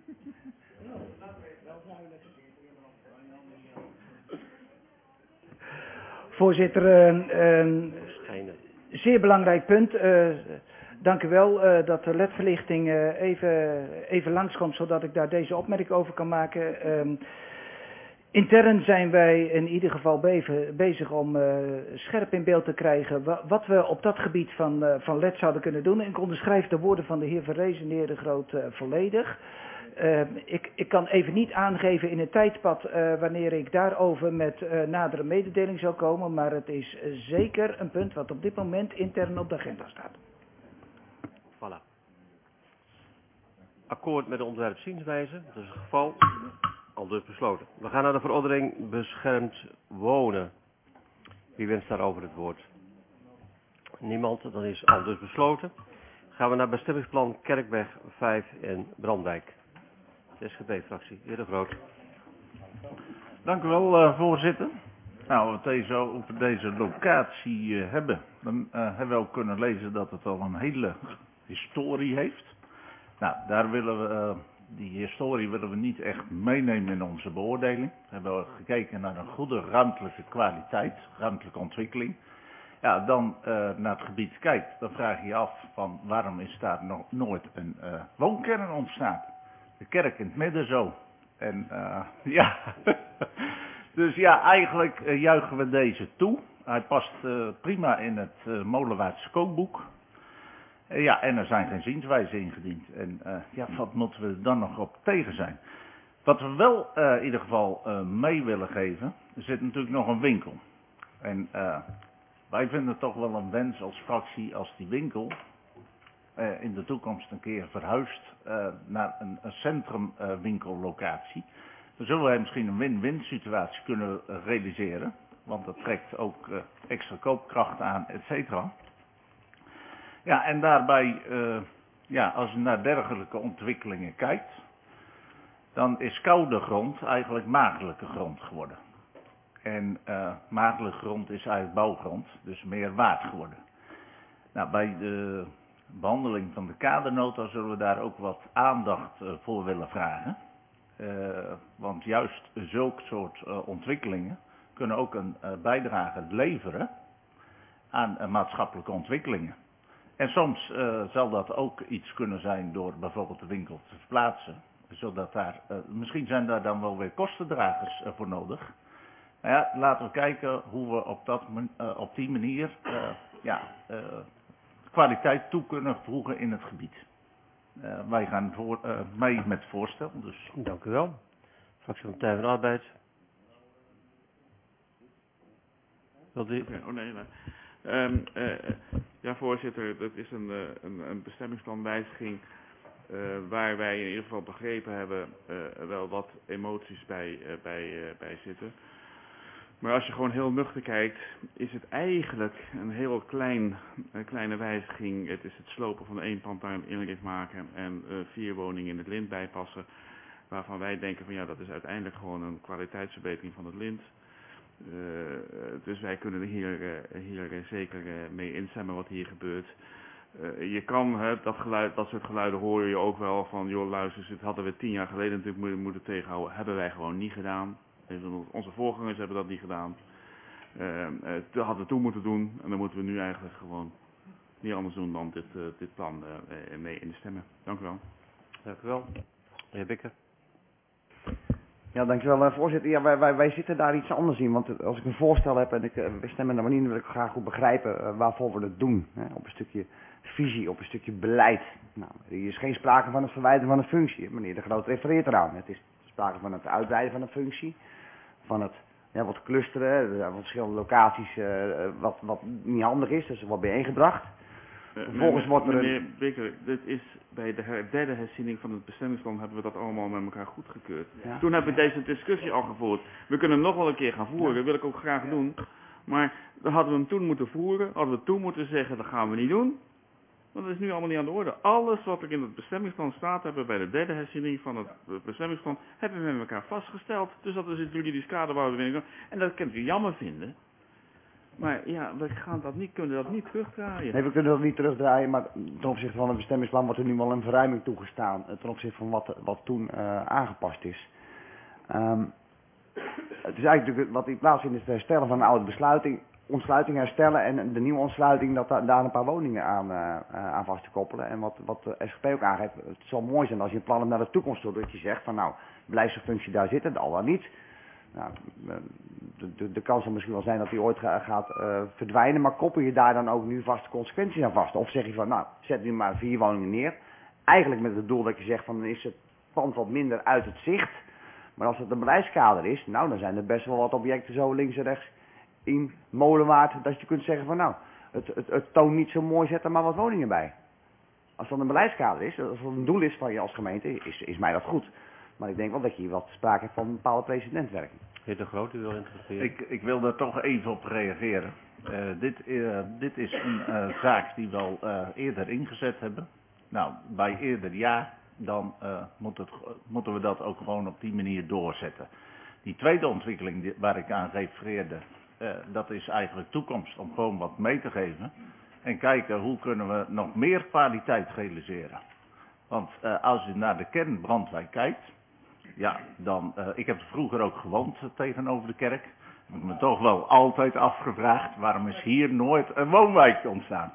Voorzitter, uh, uh, zeer belangrijk punt. Uh, dank u wel uh, dat de L E D-verlichting uh, even, even langskomt, zodat ik daar deze opmerking over kan maken. Uh, intern zijn wij in ieder geval be bezig om uh, scherp in beeld te krijgen wa wat we op dat gebied van, uh, van L E D zouden kunnen doen. En ik onderschrijf de woorden van de heer Verrees en de heer De Groot uh, volledig. Uh, ik, ik kan even niet aangeven in het tijdpad uh, wanneer ik daarover met uh, nadere mededeling zal komen, maar het is uh, zeker een punt wat op dit moment intern op de agenda staat. Voilà. Akkoord met de ontwerpzienswijze, dat is het geval, al dus besloten. We gaan naar de verordening beschermd wonen. Wie wenst daarover het woord? Niemand, dan is al dus besloten. Gaan we naar bestemmingsplan Kerkweg vijf in Brandwijk. De S G P-fractie, heer De Groot. Dank u wel, uh, voorzitter. Nou, wat deze, op deze locatie uh, hebben, dan uh, hebben we ook kunnen lezen dat het al een hele historie heeft. Nou, daar willen we, uh, die historie willen we niet echt meenemen in onze beoordeling. We hebben gekeken naar een goede ruimtelijke kwaliteit, ruimtelijke ontwikkeling. Ja, dan uh, naar het gebied kijkt, dan vraag je je af van waarom is daar nog nooit een uh, woonkern ontstaan. De kerk in het midden zo. En uh, ja, dus ja, eigenlijk uh, juichen we deze toe. Hij past uh, prima in het uh, Molenwaardse kookboek. Uh, ja, en er zijn geen zienswijzen ingediend. En uh, ja, wat moeten we dan nog op tegen zijn? Wat we wel uh, in ieder geval uh, mee willen geven, er zit natuurlijk nog een winkel. En uh, wij vinden het toch wel een wens als fractie als die winkel uh, in de toekomst een keer verhuist uh, naar een, een centrumwinkellocatie. Uh, zullen wij misschien een win-win situatie kunnen uh, realiseren. Want dat trekt ook uh, extra koopkracht aan, et cetera. Ja, en daarbij, uh, ja, als je naar dergelijke ontwikkelingen kijkt, dan is koude grond eigenlijk maagdelijke grond geworden. En uh, maagdelijke grond is eigenlijk bouwgrond, dus meer waard geworden. Nou, bij de behandeling van de kadernota zullen we daar ook wat aandacht uh, voor willen vragen. Uh, want juist zulke soort uh, ontwikkelingen kunnen ook een uh, bijdrage leveren aan uh, maatschappelijke ontwikkelingen. En soms uh, zal dat ook iets kunnen zijn door bijvoorbeeld de winkel te verplaatsen. Zodat daar, uh, misschien zijn daar dan wel weer kostendragers uh, voor nodig. Maar ja, laten we kijken hoe we op, dat, uh, op die manier uh, ja, uh, kwaliteit toe kunnen voegen in het gebied. Uh, wij gaan voor, uh, mee met het voorstel. Dus. Dank u wel. Fractie van de Partij van de Arbeid. Wilt u? Okay, oh nee, nee. Um, uh, ja, voorzitter, dat is een, uh, een, een bestemmingsplanwijziging uh, waar wij in ieder geval begrepen hebben uh, wel wat emoties bij, uh, bij, uh, bij zitten. Maar als je gewoon heel nuchter kijkt, is het eigenlijk een heel klein, een kleine wijziging. Het is het slopen van één pand daar een inricht maken en uh, vier woningen in het lint bijpassen. Waarvan wij denken van ja, dat is uiteindelijk gewoon een kwaliteitsverbetering van het lint. Uh, dus wij kunnen hier, uh, hier uh, zeker uh, mee instemmen wat hier gebeurt. Uh, je kan, hè, dat, geluid, dat soort geluiden hoor je ook wel van, joh luister, dit hadden we tien jaar geleden natuurlijk moeten, moeten tegenhouden. Hebben wij gewoon niet gedaan. Onze voorgangers hebben dat niet gedaan. Uh, uh, dat hadden we toen moeten doen en dan moeten we nu eigenlijk gewoon niet anders doen dan dit, uh, dit plan uh, uh, mee instemmen. Dank u wel. Dank u wel. De heer Bikker. Ja, dankjewel uh, voorzitter. Ja, wij, wij, wij zitten daar iets anders in, want als ik een voorstel heb en ik, uh, we stemmen naar manier, dan wil ik graag goed begrijpen uh, waarvoor we het doen. Hè? Op een stukje visie, op een stukje beleid. Nou, er is geen sprake van het verwijderen van een functie. Meneer De Groot refereert eraan. Het is sprake van het uitbreiden van een functie, van het ja, wat clusteren, wat verschillende locaties, uh, wat, wat niet handig is, dus wordt bijeengebracht. Uh, Vervolgens meneer, wordt er meneer een... Bikker, dit is bij de her, derde herziening van het bestemmingsplan hebben we dat allemaal met elkaar goedgekeurd. Ja. Toen hebben we deze discussie al gevoerd. We kunnen hem nog wel een keer gaan voeren, Ja. dat wil ik ook graag doen. Maar dan hadden we hem toen moeten voeren, hadden we toen moeten zeggen, dat gaan we niet doen. Want dat is nu allemaal niet aan de orde. Alles wat er in het bestemmingsplan staat, hebben we bij de derde herziening van het bestemmingsplan, hebben we met elkaar vastgesteld. Dus dat is het juridisch kader waar we in. En dat kan u jammer vinden. Maar ja, we gaan dat niet, kunnen dat niet terugdraaien. Nee, we kunnen dat niet terugdraaien, maar ten opzichte van het bestemmingsplan wordt er nu wel een verruiming toegestaan. Ten opzichte van wat, wat toen uh, aangepast is. Um, het is eigenlijk wat in plaats vindt is het herstellen van een oude besluiting. Ontsluiting herstellen en de nieuwe ontsluiting dat da daar een paar woningen aan, uh, uh, aan vast te koppelen. En wat, wat de S G P ook aangeeft, het zal mooi zijn als je een plan hebt naar de toekomst toe. Dat je zegt van nou, blijft zo'n functie daar zitten, al dan niet. Nou, de, de, de kans zal misschien wel zijn dat die ooit ga, gaat uh, verdwijnen, maar koppel je daar dan ook nu vaste consequenties aan vast? Of zeg je van nou, zet nu maar vier woningen neer. Eigenlijk met het doel dat je zegt van dan is het pand wat minder uit het zicht. Maar als het een beleidskader is, nou dan zijn er best wel wat objecten zo links en rechts in Molenwaard, dat je kunt zeggen van nou, het, het, het toont niet zo mooi, zet er maar wat woningen bij. Als dat een beleidskader is, als dat een doel is van je als gemeente, is, is mij dat goed. Maar ik denk wel dat je hier wat sprake hebt van een bepaalde precedentwerking. Heer De Groot, u wil interpreteren? Ik, ik wil daar toch even op reageren. Uh, dit, uh, dit is een uh, zaak die we al uh, eerder ingezet hebben. Nou, bij eerder ja, dan uh, moet het, moeten we dat ook gewoon op die manier doorzetten. Die tweede ontwikkeling die, waar ik aan refereerde, uh, dat is eigenlijk toekomst om gewoon wat mee te geven. En kijken hoe kunnen we nog meer kwaliteit realiseren. Want uh, als je naar de kern Brandwijk kijkt, ja, dan, uh, ik heb vroeger ook gewoond uh, tegenover de kerk. Ik heb me toch wel altijd afgevraagd, waarom is hier nooit een woonwijk ontstaan?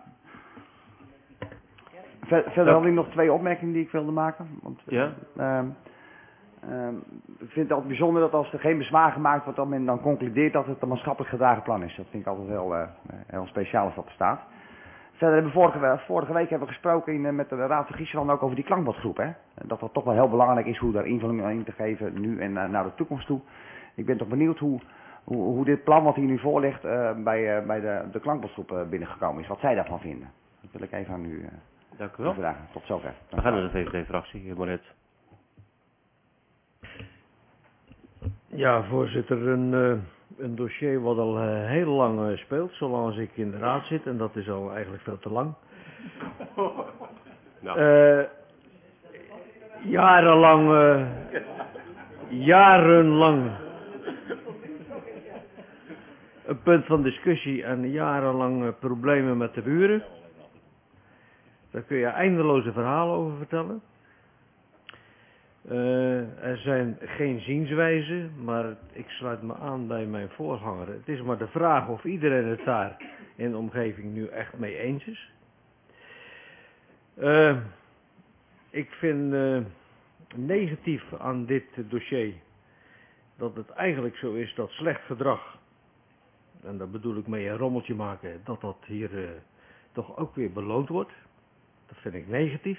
Verder had ik nog twee opmerkingen die ik wilde maken. Want, ja? Uh, uh, ik vind het altijd bijzonder dat als er geen bezwaar gemaakt wordt, dat men dan concludeert dat het een maatschappelijk gedragen plan is. Dat vind ik altijd heel, uh, heel speciaal als dat bestaat. Verder hebben we vorige, vorige week hebben we gesproken in, met de Raad van Giesland ook over die klankbordgroep. Hè? Dat dat toch wel heel belangrijk is hoe daar invulling in te geven nu en uh, naar de toekomst toe. Ik ben toch benieuwd hoe, hoe, hoe dit plan wat hier nu voor ligt uh, bij, uh, bij de, de klankbordgroep uh, binnengekomen is. Wat zij daarvan vinden. Dat wil ik even aan u uh, Dank u wel. vragen. Tot zover. We gaan naar de V V D-fractie, heer Moret. Ja, voorzitter, een, uh, een dossier wat al uh, heel lang uh, speelt, zolang als ik in de raad zit, en dat is al eigenlijk veel te lang. Nou. Uh, jarenlang, uh, jarenlang een punt van discussie en jarenlang uh, problemen met de buren. Daar kun je eindeloze verhalen over vertellen. Uh, er zijn geen zienswijzen, maar ik sluit me aan bij mijn voorganger. Het is maar de vraag of iedereen het daar in de omgeving nu echt mee eens is. Uh, ik vind uh, negatief aan dit dossier dat het eigenlijk zo is dat slecht gedrag, en daar bedoel ik mee een rommeltje maken, dat dat hier uh, toch ook weer beloond wordt. Dat vind ik negatief.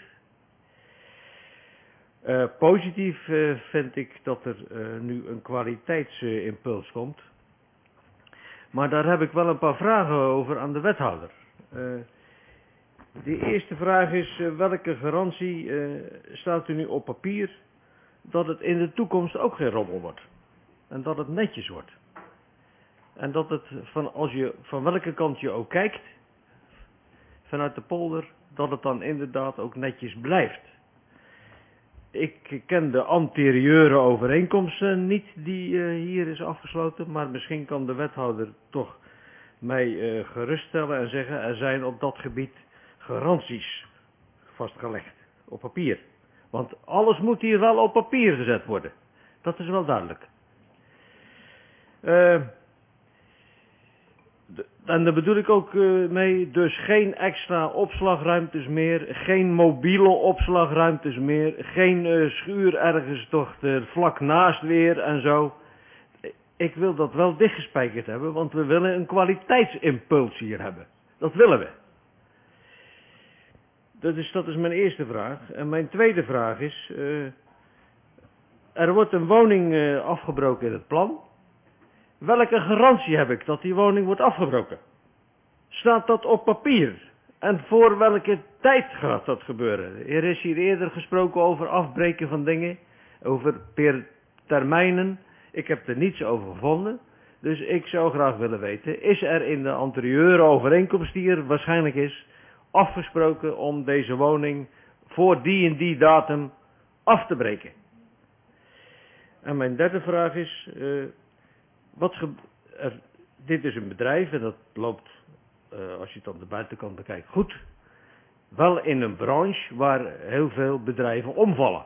Uh, positief uh, vind ik dat er uh, nu een kwaliteitsimpuls uh, komt. Maar daar heb ik wel een paar vragen over aan de wethouder. Uh, de eerste vraag is, uh, welke garantie uh, staat u nu op papier dat het in de toekomst ook geen rommel wordt? En dat het netjes wordt? En dat het, van, als je, van welke kant je ook kijkt, vanuit de polder, dat het dan inderdaad ook netjes blijft. Ik ken de anterieure overeenkomsten niet die uh, hier is afgesloten, maar misschien kan de wethouder toch mij uh, geruststellen en zeggen, er zijn op dat gebied garanties vastgelegd, op papier. Want alles moet hier wel op papier gezet worden. Dat is wel duidelijk. Uh, De, en daar bedoel ik ook uh, mee, dus geen extra opslagruimtes meer, geen mobiele opslagruimtes meer, geen uh, schuur ergens toch er vlak naast weer en zo. Ik wil dat wel dichtgespijkerd hebben, want we willen een kwaliteitsimpuls hier hebben. Dat willen we. Dat is, dat is mijn eerste vraag. En mijn tweede vraag is, uh, er wordt een woning uh, afgebroken in het plan. Welke garantie heb ik dat die woning wordt afgebroken? Staat dat op papier? En voor welke tijd gaat dat gebeuren? Er is hier eerder gesproken over afbreken van dingen, over per termijnen. Ik heb er niets over gevonden. Dus ik zou graag willen weten, is er in de anterieure overeenkomst die er waarschijnlijk is, afgesproken om deze woning voor die en die datum af te breken? En mijn derde vraag is, uh, wat ge er, dit is een bedrijf en dat loopt, uh, als je het aan de buitenkant bekijkt, goed. Wel in een branche waar heel veel bedrijven omvallen.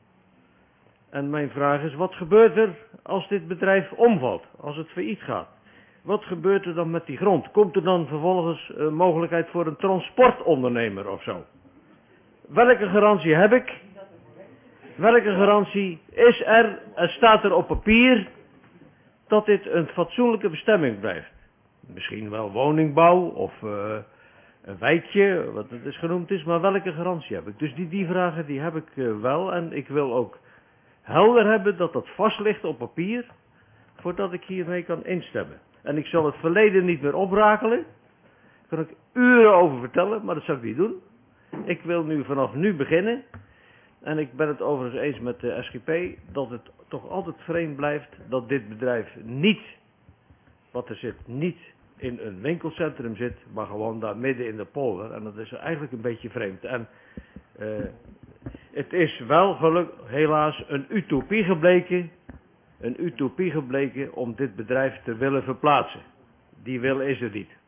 En mijn vraag is, wat gebeurt er als dit bedrijf omvalt, als het failliet gaat? Wat gebeurt er dan met die grond? Komt er dan vervolgens uh, mogelijkheid voor een transportondernemer of zo? Welke garantie heb ik? Welke garantie is er? Er staat er op papier dat dit een fatsoenlijke bestemming blijft. Misschien wel woningbouw of uh, een wijkje, wat het is genoemd is, maar welke garantie heb ik? Dus die, die vragen die heb ik uh, wel en ik wil ook helder hebben dat dat vast ligt op papier, voordat ik hiermee kan instemmen. En ik zal het verleden niet meer oprakelen, daar kan ik uren over vertellen, maar dat zal ik niet doen. Ik wil nu vanaf nu beginnen. En ik ben het overigens eens met de S G P dat het toch altijd vreemd blijft dat dit bedrijf niet, wat er zit, niet in een winkelcentrum zit, maar gewoon daar midden in de polder. En dat is eigenlijk een beetje vreemd. En uh, het is wel geluk, helaas een utopie gebleken, een utopie gebleken om dit bedrijf te willen verplaatsen. Die wil is er niet.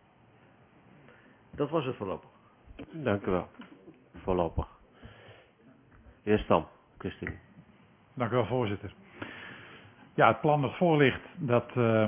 Dat was het voorlopig. Dank u wel. Voorlopig. Heer Stam, Christine. Dank u wel, voorzitter. Ja, het plan dat voor ligt, dat, uh,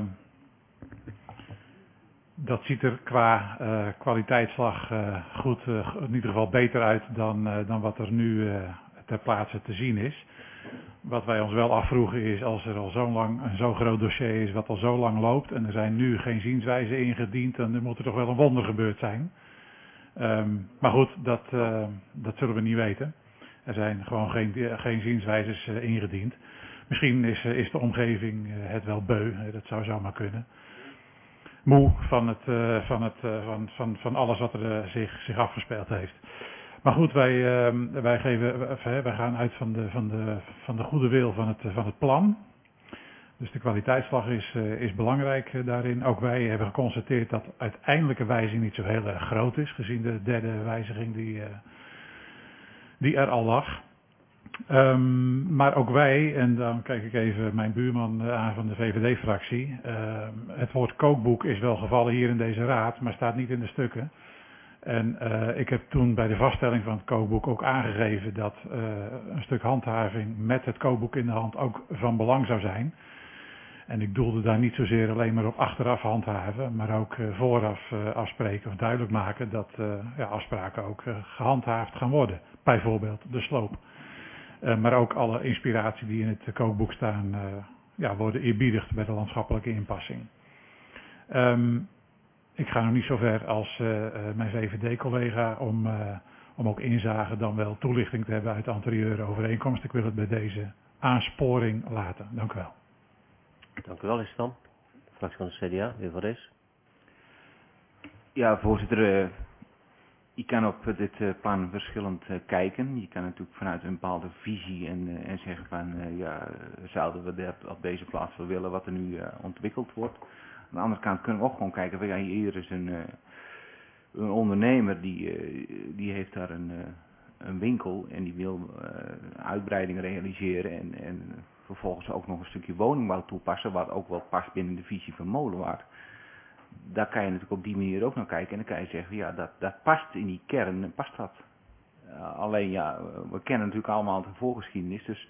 dat ziet er qua uh, kwaliteitsslag uh, goed, uh, in ieder geval beter uit dan, uh, dan wat er nu uh, ter plaatse te zien is. Wat wij ons wel afvroegen is, als er al zo lang een zo groot dossier is, wat al zo lang loopt, en er zijn nu geen zienswijzen ingediend, dan moet er toch wel een wonder gebeurd zijn. Um, maar goed, dat, uh, dat zullen we niet weten. Er zijn gewoon geen, geen zienswijzes uh, ingediend. Misschien is, uh, is de omgeving uh, het wel beu, uh, dat zou zomaar kunnen. Moe van, het, uh, van, het, uh, van, van, van alles wat er uh, zich, zich afgespeeld heeft. Maar goed, wij, uh, wij, geven, uh, wij gaan uit van de, van, de, van de goede wil van het, van het plan. Dus de kwaliteitsslag is, uh, is belangrijk uh, daarin. Ook wij hebben geconstateerd dat uiteindelijke wijziging niet zo heel erg groot is, gezien de derde wijziging die, uh, die er al lag. Um, maar ook wij, en dan kijk ik even mijn buurman uh, aan van de V V D-fractie. Uh, het woord kookboek is wel gevallen hier in deze raad, maar staat niet in de stukken. En uh, ik heb toen bij de vaststelling van het kookboek ook aangegeven dat uh, een stuk handhaving met het kookboek in de hand ook van belang zou zijn. En ik doelde daar niet zozeer alleen maar op achteraf handhaven, maar ook uh, vooraf uh, afspreken of duidelijk maken dat uh, ja, afspraken ook uh, gehandhaafd gaan worden. Bijvoorbeeld de sloop. Uh, maar ook alle inspiratie die in het kookboek staan, uh, ja, worden eerbiedigd bij de landschappelijke inpassing. Um, ik ga nog niet zo ver als uh, uh, mijn V V D-collega om, uh, om ook inzage dan wel toelichting te hebben uit de anterieure overeenkomst. Ik wil het bij deze aansporing laten. Dank u wel. Dank u wel, is het dan? De fractie van de C D A, de heer Van Res. Ja, voorzitter, uh, je kan op dit uh, plan verschillend uh, kijken. Je kan natuurlijk vanuit een bepaalde visie en, uh, en zeggen van, uh, ja, zouden we dat op deze plaats wel willen wat er nu uh, ontwikkeld wordt. Aan de andere kant kunnen we ook gewoon kijken, van, ja, hier is een, uh, een ondernemer die, uh, die heeft daar een, uh, een winkel en die wil uh, uitbreiding realiseren en, en vervolgens ook nog een stukje woningbouw toepassen, wat ook wel past binnen de visie van Molenwaard. Daar kan je natuurlijk op die manier ook naar kijken en dan kan je zeggen, ja, dat, dat past in die kern, past dat. Uh, alleen ja, we kennen natuurlijk allemaal de voorgeschiedenis, dus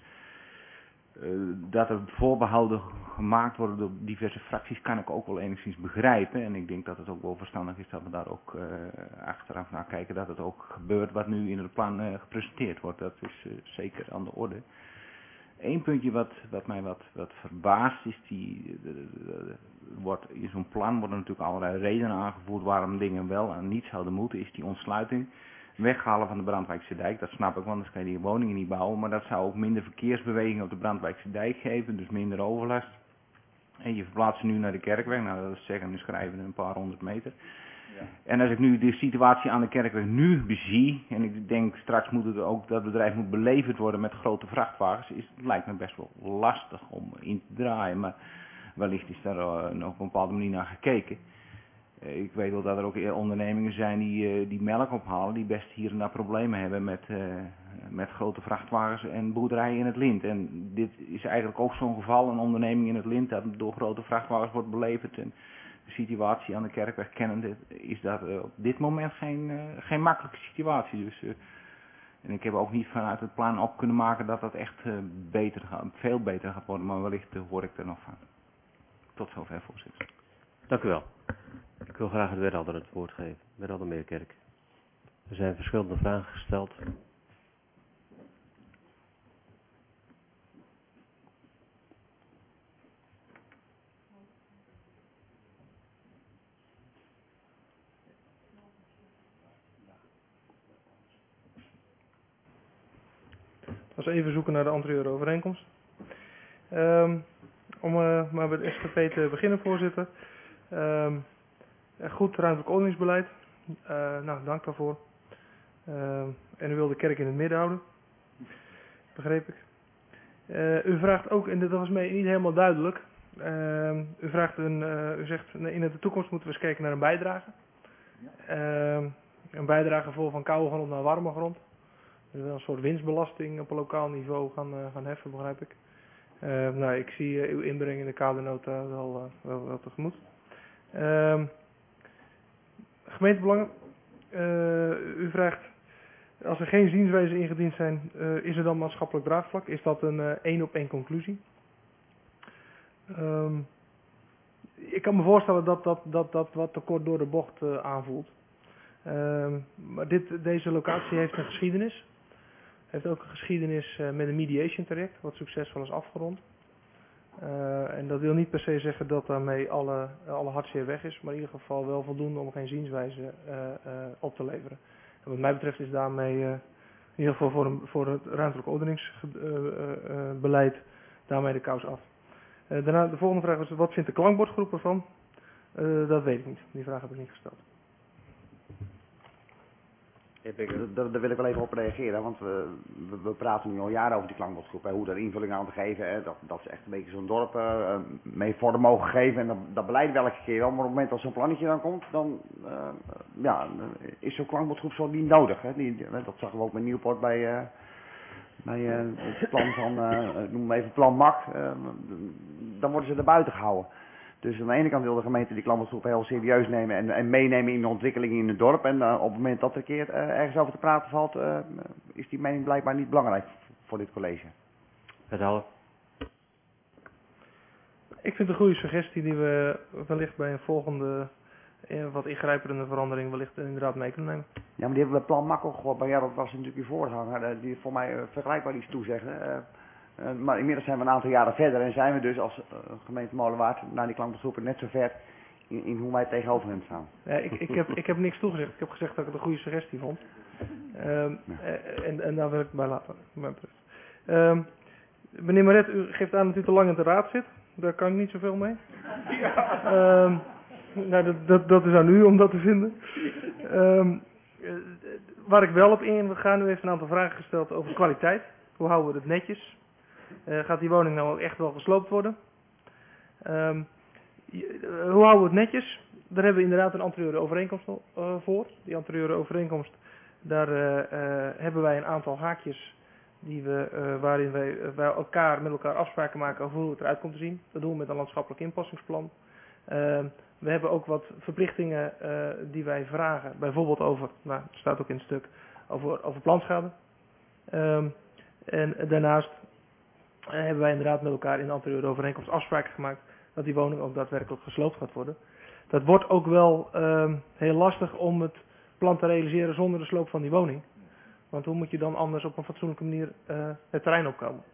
uh, dat er voorbehouden gemaakt worden door diverse fracties kan ik ook wel enigszins begrijpen. En ik denk dat het ook wel verstandig is dat we daar ook uh, achteraf naar kijken dat het ook gebeurt wat nu in het plan uh, gepresenteerd wordt. Dat is uh, zeker aan de orde. Eén puntje wat, wat mij wat, wat verbaast is, die, de, de, de, wordt, in zo'n plan worden natuurlijk allerlei redenen aangevoerd waarom dingen wel en niet zouden moeten, is die ontsluiting. Weghalen van de Brandwijkse dijk, dat snap ik, want anders kan je die woningen niet bouwen, maar dat zou ook minder verkeersbeweging op de Brandwijkse dijk geven, dus minder overlast. En je verplaatst ze nu naar de Kerkweg, nou dat is zeggen en schrijven een paar honderd meter. Ja. En als ik nu de situatie aan de Kerkweg nu bezie, en ik denk straks moet het ook, dat bedrijf moet beleverd worden met grote vrachtwagens, is, het lijkt me best wel lastig om in te draaien, maar wellicht is daar uh, nog op een bepaalde manier naar gekeken. Uh, ik weet wel dat er ook ondernemingen zijn die, uh, die melk ophalen, die best hier en daar problemen hebben met, uh, met grote vrachtwagens en boerderijen in het lint. En dit is eigenlijk ook zo'n geval, een onderneming in het lint dat door grote vrachtwagens wordt beleverd. En de situatie aan de Kerkweg kennende is dat uh, op dit moment geen, uh, geen makkelijke situatie. Dus, uh, en ik heb ook niet vanuit het plan op kunnen maken dat dat echt uh, beter gaat, veel beter gaat worden, maar wellicht uh, hoor ik er nog van. Tot zover, voorzitter. Dank u wel. Ik wil graag de wethouder het woord geven. Wethouder Meerkerk. Er zijn verschillende vragen gesteld. Dat was even zoeken naar de anterieure overeenkomst. Um, om uh, maar met S G P te beginnen, voorzitter. Um, goed ruimtelijk ordeningsbeleid. Uh, nou, dank daarvoor. Uh, en u wil de kerk in het midden houden. Begreep ik. Uh, u vraagt ook, en dat was mij niet helemaal duidelijk. Uh, u vraagt een, uh, u zegt in de toekomst moeten we eens kijken naar een bijdrage. Uh, een bijdrage voor van koude grond naar warme grond. Dus wel een soort winstbelasting op een lokaal niveau gaan, uh, gaan heffen, begrijp ik. Uh, nou, ik zie uh, uw inbreng in de kadernota wel, uh, wel, wel tegemoet. Uh, gemeentebelangen. Uh, u vraagt, als er geen zienswijzen ingediend zijn, uh, is er dan maatschappelijk draagvlak? Is dat een uh, één op één conclusie? Um, ik kan me voorstellen dat dat, dat, dat wat te kort door de bocht uh, aanvoelt. Uh, maar dit, deze locatie heeft een geschiedenis. Heeft ook een geschiedenis uh, met een mediation traject, wat succesvol is afgerond. Uh, en dat wil niet per se zeggen dat daarmee alle, alle hartzeer weg is, maar in ieder geval wel voldoende om geen zienswijze uh, uh, op te leveren. En wat mij betreft is daarmee uh, in ieder geval voor, een, voor het ruimtelijk ordeningsbeleid uh, uh, daarmee de kous af. Uh, daarna de volgende vraag was, wat vindt de klankbordgroep ervan? Uh, dat weet ik niet, die vraag heb ik niet gesteld. Daar, daar wil ik wel even op reageren, want we, we, we praten nu al jaren over die klankbordgroep, hè, hoe daar invulling aan te geven, hè, dat, dat ze echt een beetje zo'n dorp uh, mee vorm mogen geven en dat, dat beleid welke keer wel, maar op het moment dat zo'n plannetje dan komt, dan uh, ja, is zo'n klankbordgroep zo niet nodig. Hè. Die, die, dat zagen we ook met Nieuwpoort bij, uh, bij uh, het plan van, uh, noem maar even plan M A C, uh, dan worden ze er buiten gehouden. Dus aan de ene kant wil de gemeente die klankbordgroep heel serieus nemen en, en meenemen in de ontwikkelingen in het dorp. En uh, op het moment dat er een keer uh, ergens over te praten valt, uh, is die mening blijkbaar niet belangrijk voor dit college. Wethouder. Ik vind het een goede suggestie die we wellicht bij een volgende eh, wat ingrijpende verandering wellicht inderdaad mee kunnen nemen. Ja, maar die hebben we plan M A C ook gehoord, maar ja, dat was natuurlijk uw voorganger, uh, die voor mij uh, vergelijkbaar iets toezeggen. Uh, Uh, maar inmiddels zijn we een aantal jaren verder en zijn we dus als uh, gemeente Molenwaard naar die klankbordgroepen net zo ver in, in hoe wij tegenover hen staan. Ja, ik, ik, heb, ik heb niks toegezegd. Ik heb gezegd dat ik het een goede suggestie vond. Um, ja. en, en daar wil ik bij laten. Um, meneer Maret, u geeft aan dat u te lang in de raad zit. Daar kan ik niet zoveel mee. Ja. Um, nou, dat, dat, dat is aan u om dat te vinden. Um, uh, waar ik wel op in wil gaan, u heeft een aantal vragen gesteld over kwaliteit. Hoe houden we het netjes? Uh, gaat die woning nou ook echt wel gesloopt worden? Um, je, uh, hoe houden we het netjes? Daar hebben we inderdaad een anterieure overeenkomst uh, voor. Die anterieure overeenkomst, daar uh, uh, hebben wij een aantal haakjes die we, uh, waarin wij, uh, wij elkaar, met elkaar afspraken maken over hoe het eruit komt te zien. Dat doen we met een landschappelijk inpassingsplan. Uh, we hebben ook wat verplichtingen uh, die wij vragen. Bijvoorbeeld over, nou, het staat ook in het stuk, over, over planschade. Um, en daarnaast uh, hebben wij inderdaad met elkaar in de anterieure overeenkomst afspraken gemaakt dat die woning ook daadwerkelijk gesloopt gaat worden. Dat wordt ook wel uh, heel lastig om het plan te realiseren zonder de sloop van die woning. Want hoe moet je dan anders op een fatsoenlijke manier uh, het terrein opkomen?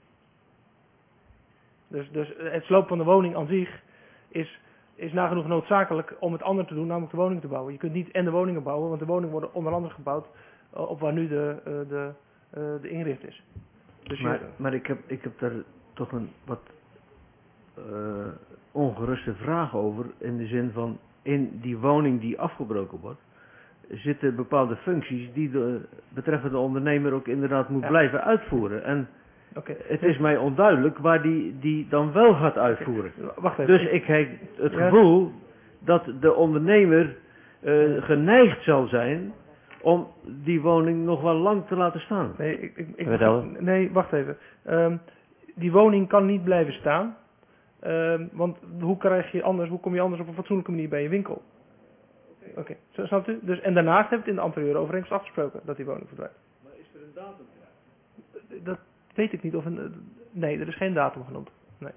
Dus, dus het sloop van de woning aan zich is, is nagenoeg noodzakelijk om het ander te doen, namelijk de woning te bouwen. Je kunt niet en de woningen bouwen, want de woningen worden onder andere gebouwd uh, op waar nu de, uh, de, uh, de inricht is. Dus maar, je, maar ik heb, ik heb daar toch een wat uh, ongeruste vraag over, in de zin van, in die woning die afgebroken wordt, zitten bepaalde functies die de betreffende ondernemer ook inderdaad moet ja. blijven uitvoeren. En okay. het is mij onduidelijk waar die, die dan wel gaat uitvoeren. Okay. Wacht even. Dus ik heb het ja. gevoel dat de ondernemer uh, geneigd zal zijn om die woning nog wel lang te laten staan. Nee, ik, ik, ik, nee wacht even. Um, die woning kan niet blijven staan. Um, want hoe krijg je anders, hoe kom je anders op een fatsoenlijke manier bij je winkel? Oké, okay. Zo snapt u? Dus, en daarnaast hebben we het in de anterieure overeenkomst afgesproken dat die woning verdwijnt. Maar is er een datum? Dat weet ik niet. Of een, nee, er is geen datum genoemd. Nee.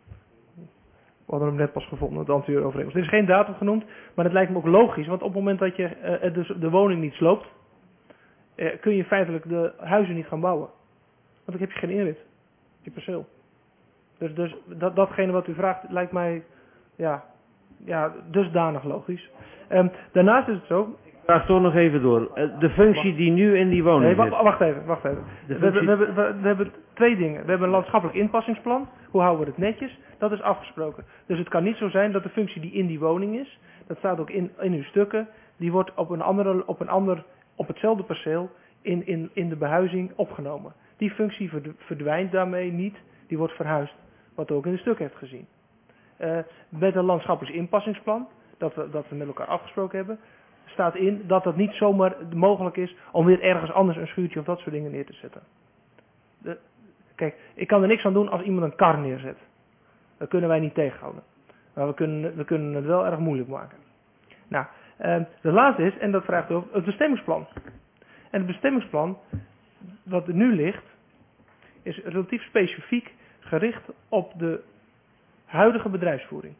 We hadden hem net pas gevonden, de anterieure overeenkomst. Er is geen datum genoemd, maar het lijkt me ook logisch. Want op het moment dat je uh, dus de woning niet sloopt, uh, kun je feitelijk de huizen niet gaan bouwen. Want dan heb je geen inrit. Je perceel. Dus, dus dat, datgene wat u vraagt lijkt mij ja, ja, dusdanig logisch. Um, daarnaast is het zo. Ik vraag toch nog even door. De functie wacht. die nu in die woning nee, zit. Wacht even, wacht even. We, functie... we, hebben, we, we hebben twee dingen. We hebben een landschappelijk inpassingsplan. Hoe houden we het netjes? Dat is afgesproken. Dus het kan niet zo zijn dat de functie die in die woning is, dat staat ook in, in uw stukken, die wordt op een andere, op een ander, op hetzelfde perceel in, in, in de behuizing opgenomen. Die functie verdwijnt daarmee niet, die wordt verhuisd. Wat u ook in de stuk heeft gezien. Uh, met een landschappelijk inpassingsplan, dat we, dat we met elkaar afgesproken hebben, staat in dat het niet zomaar mogelijk is om weer ergens anders een schuurtje of dat soort dingen neer te zetten. De, kijk, ik kan er niks aan doen als iemand een kar neerzet. Dat kunnen wij niet tegenhouden. Maar we kunnen, we kunnen het wel erg moeilijk maken. Nou, uh, de laatste is, en dat vraagt ook, het bestemmingsplan. En het bestemmingsplan, wat er nu ligt, is relatief specifiek gericht op de huidige bedrijfsvoering.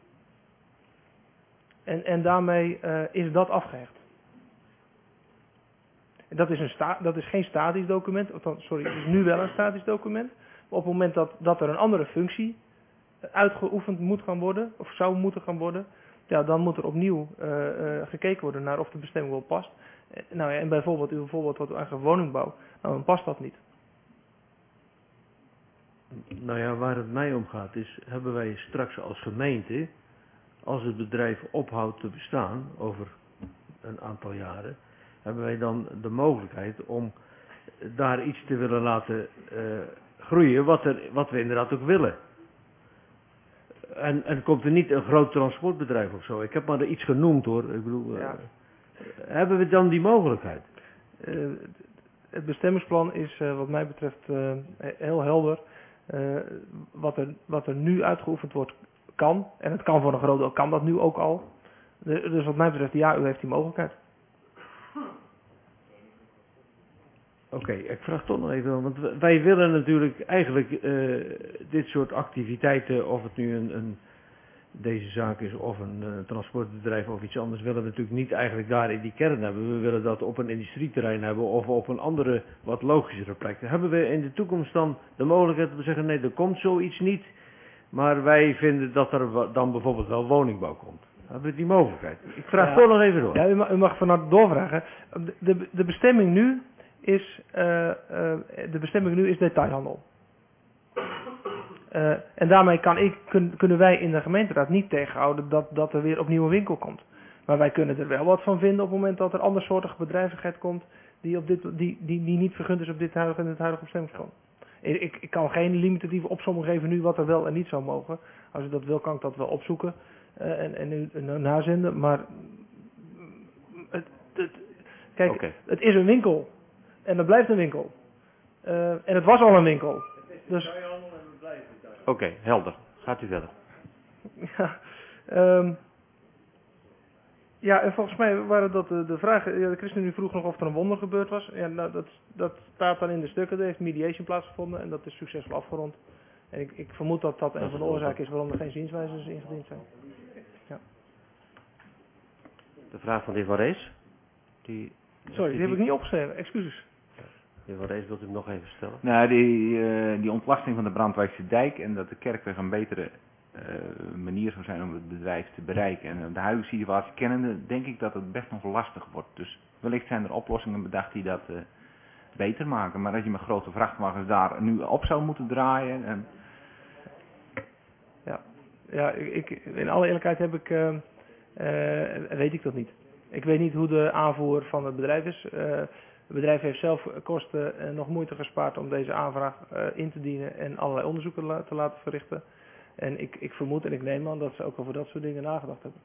En, en daarmee uh, is dat afgehecht. En dat is, een sta, dat is geen statisch document, of sorry, het is nu wel een statisch document. Maar op het moment dat, dat er een andere functie uitgeoefend moet gaan worden, of zou moeten gaan worden, ja, dan moet er opnieuw uh, uh, gekeken worden naar of de bestemming wel past. Uh, nou ja, en bijvoorbeeld uw voorbeeld wat u aangeeft woningbouw, nou dan past dat niet. Nou ja, waar het mij om gaat is, hebben wij straks als gemeente, als het bedrijf ophoudt te bestaan over een aantal jaren, hebben wij dan de mogelijkheid om daar iets te willen laten uh, groeien wat, er, wat we inderdaad ook willen. En, en komt er niet een groot transportbedrijf of zo. Ik heb maar er iets genoemd hoor. Ik bedoel, uh, ja. Hebben we dan die mogelijkheid? Uh, het bestemmingsplan is uh, wat mij betreft uh, heel helder. Uh, wat, er, wat er nu uitgeoefend wordt kan. En het kan voor een groot deel, kan dat nu ook al. De, dus wat mij betreft, ja, u heeft die mogelijkheid. Oké, okay, ik vraag toch nog even, want wij willen natuurlijk eigenlijk uh, dit soort activiteiten, of het nu een, een deze zaak is of een uh, transportbedrijf of iets anders, willen we natuurlijk niet eigenlijk daar in die kern hebben. We willen dat op een industrieterrein hebben of op een andere, wat logischere plek. Hebben we in de toekomst dan de mogelijkheid om te zeggen, nee, er komt zoiets niet, maar wij vinden dat er dan bijvoorbeeld wel woningbouw komt. Hebben we die mogelijkheid? Ik vraag ja, toch nog even door. Ja, u mag, u mag vanuit doorvragen. De, de, de bestemming nu is, uh, uh, de bestemming nu is detailhandel. Uh, en daarmee kan ik, kun, kunnen wij in de gemeenteraad niet tegenhouden dat, dat er weer opnieuw een winkel komt. Maar wij kunnen er wel wat van vinden op het moment dat er andersoortige bedrijvigheid komt die, op dit, die, die, die niet vergund is op dit huidige, in het huidige bestemmingsplan. Ik, ik kan geen limitatieve opsomming geven nu wat er wel en niet zou mogen. Als u dat wil, kan ik dat wel opzoeken uh, en, en u uh, nazenden. Maar het, het, kijk, okay. Het is een winkel. En het blijft een winkel. Uh, en het was al een winkel. Dus... Oké, okay, helder. Gaat u verder. Ja, um, ja, en volgens mij waren dat de, de vragen. Ja, de ChristenUnie vroeg nog of er een wonder gebeurd was. Ja, nou, dat, dat staat dan in de stukken. Er heeft mediation plaatsgevonden en dat is succesvol afgerond. En ik, ik vermoed dat dat een van de oorzaken is waarom er geen zienswijzers ingediend zijn. Ja. De vraag van de heer Van Rees. Die, Sorry, die, die heb ik niet opgeschreven. Excuses. De heer Van Rees, wilt u hem nog even stellen? Nou, die, uh, die ontlasting van de Brandwijkse dijk en dat de Kerkweg een betere uh, manier zou zijn om het bedrijf te bereiken. En de huidige situatie kennende denk ik dat het best nog lastig wordt. Dus wellicht zijn er oplossingen bedacht die dat uh, beter maken. Maar als je met grote vrachtwagens daar nu op zou moeten draaien... En... Ja, ja ik, in alle eerlijkheid heb ik, uh, uh, weet ik dat niet. Ik weet niet hoe de aanvoer van het bedrijf is. Uh, Het bedrijf heeft zelf kosten en nog moeite gespaard om deze aanvraag uh, in te dienen en allerlei onderzoeken la te laten verrichten. En ik, ik vermoed en ik neem aan dat ze ook over dat soort dingen nagedacht hebben.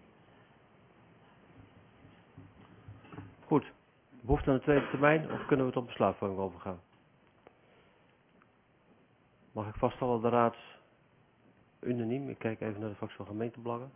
Goed. Behoefte aan de tweede termijn of kunnen we tot besluitvorming overgaan? Mag ik vaststellen de raad unaniem? Ik kijk even naar de fractie van gemeentebelangen.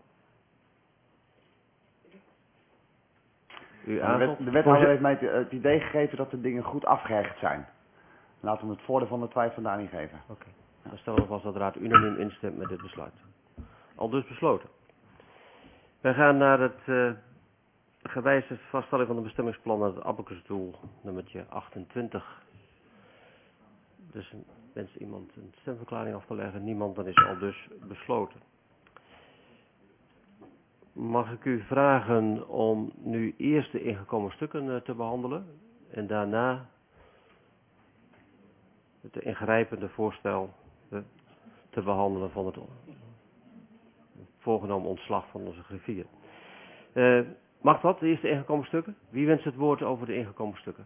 De, wet, de wethouder heeft mij het, het idee gegeven dat de dingen goed afgehecht zijn. Laten we het voordeel van de twijfel daar niet geven. Oké, okay. Dan stellen we vast dat de raad unaniem instemt met dit besluit. Al dus besloten. Wij gaan naar het uh, gewijzigd vaststelling van de bestemmingsplan naar het Abacusdoel nummertje achtentwintig. Dus wenst iemand een stemverklaring af te leggen? Niemand, dan is al dus besloten. Mag ik u vragen om nu eerst de ingekomen stukken uh, te behandelen en daarna het ingrijpende voorstel uh, te behandelen van het voorgenomen ontslag van onze griffier. Uh, mag dat, de eerste ingekomen stukken? Wie wenst het woord over de ingekomen stukken?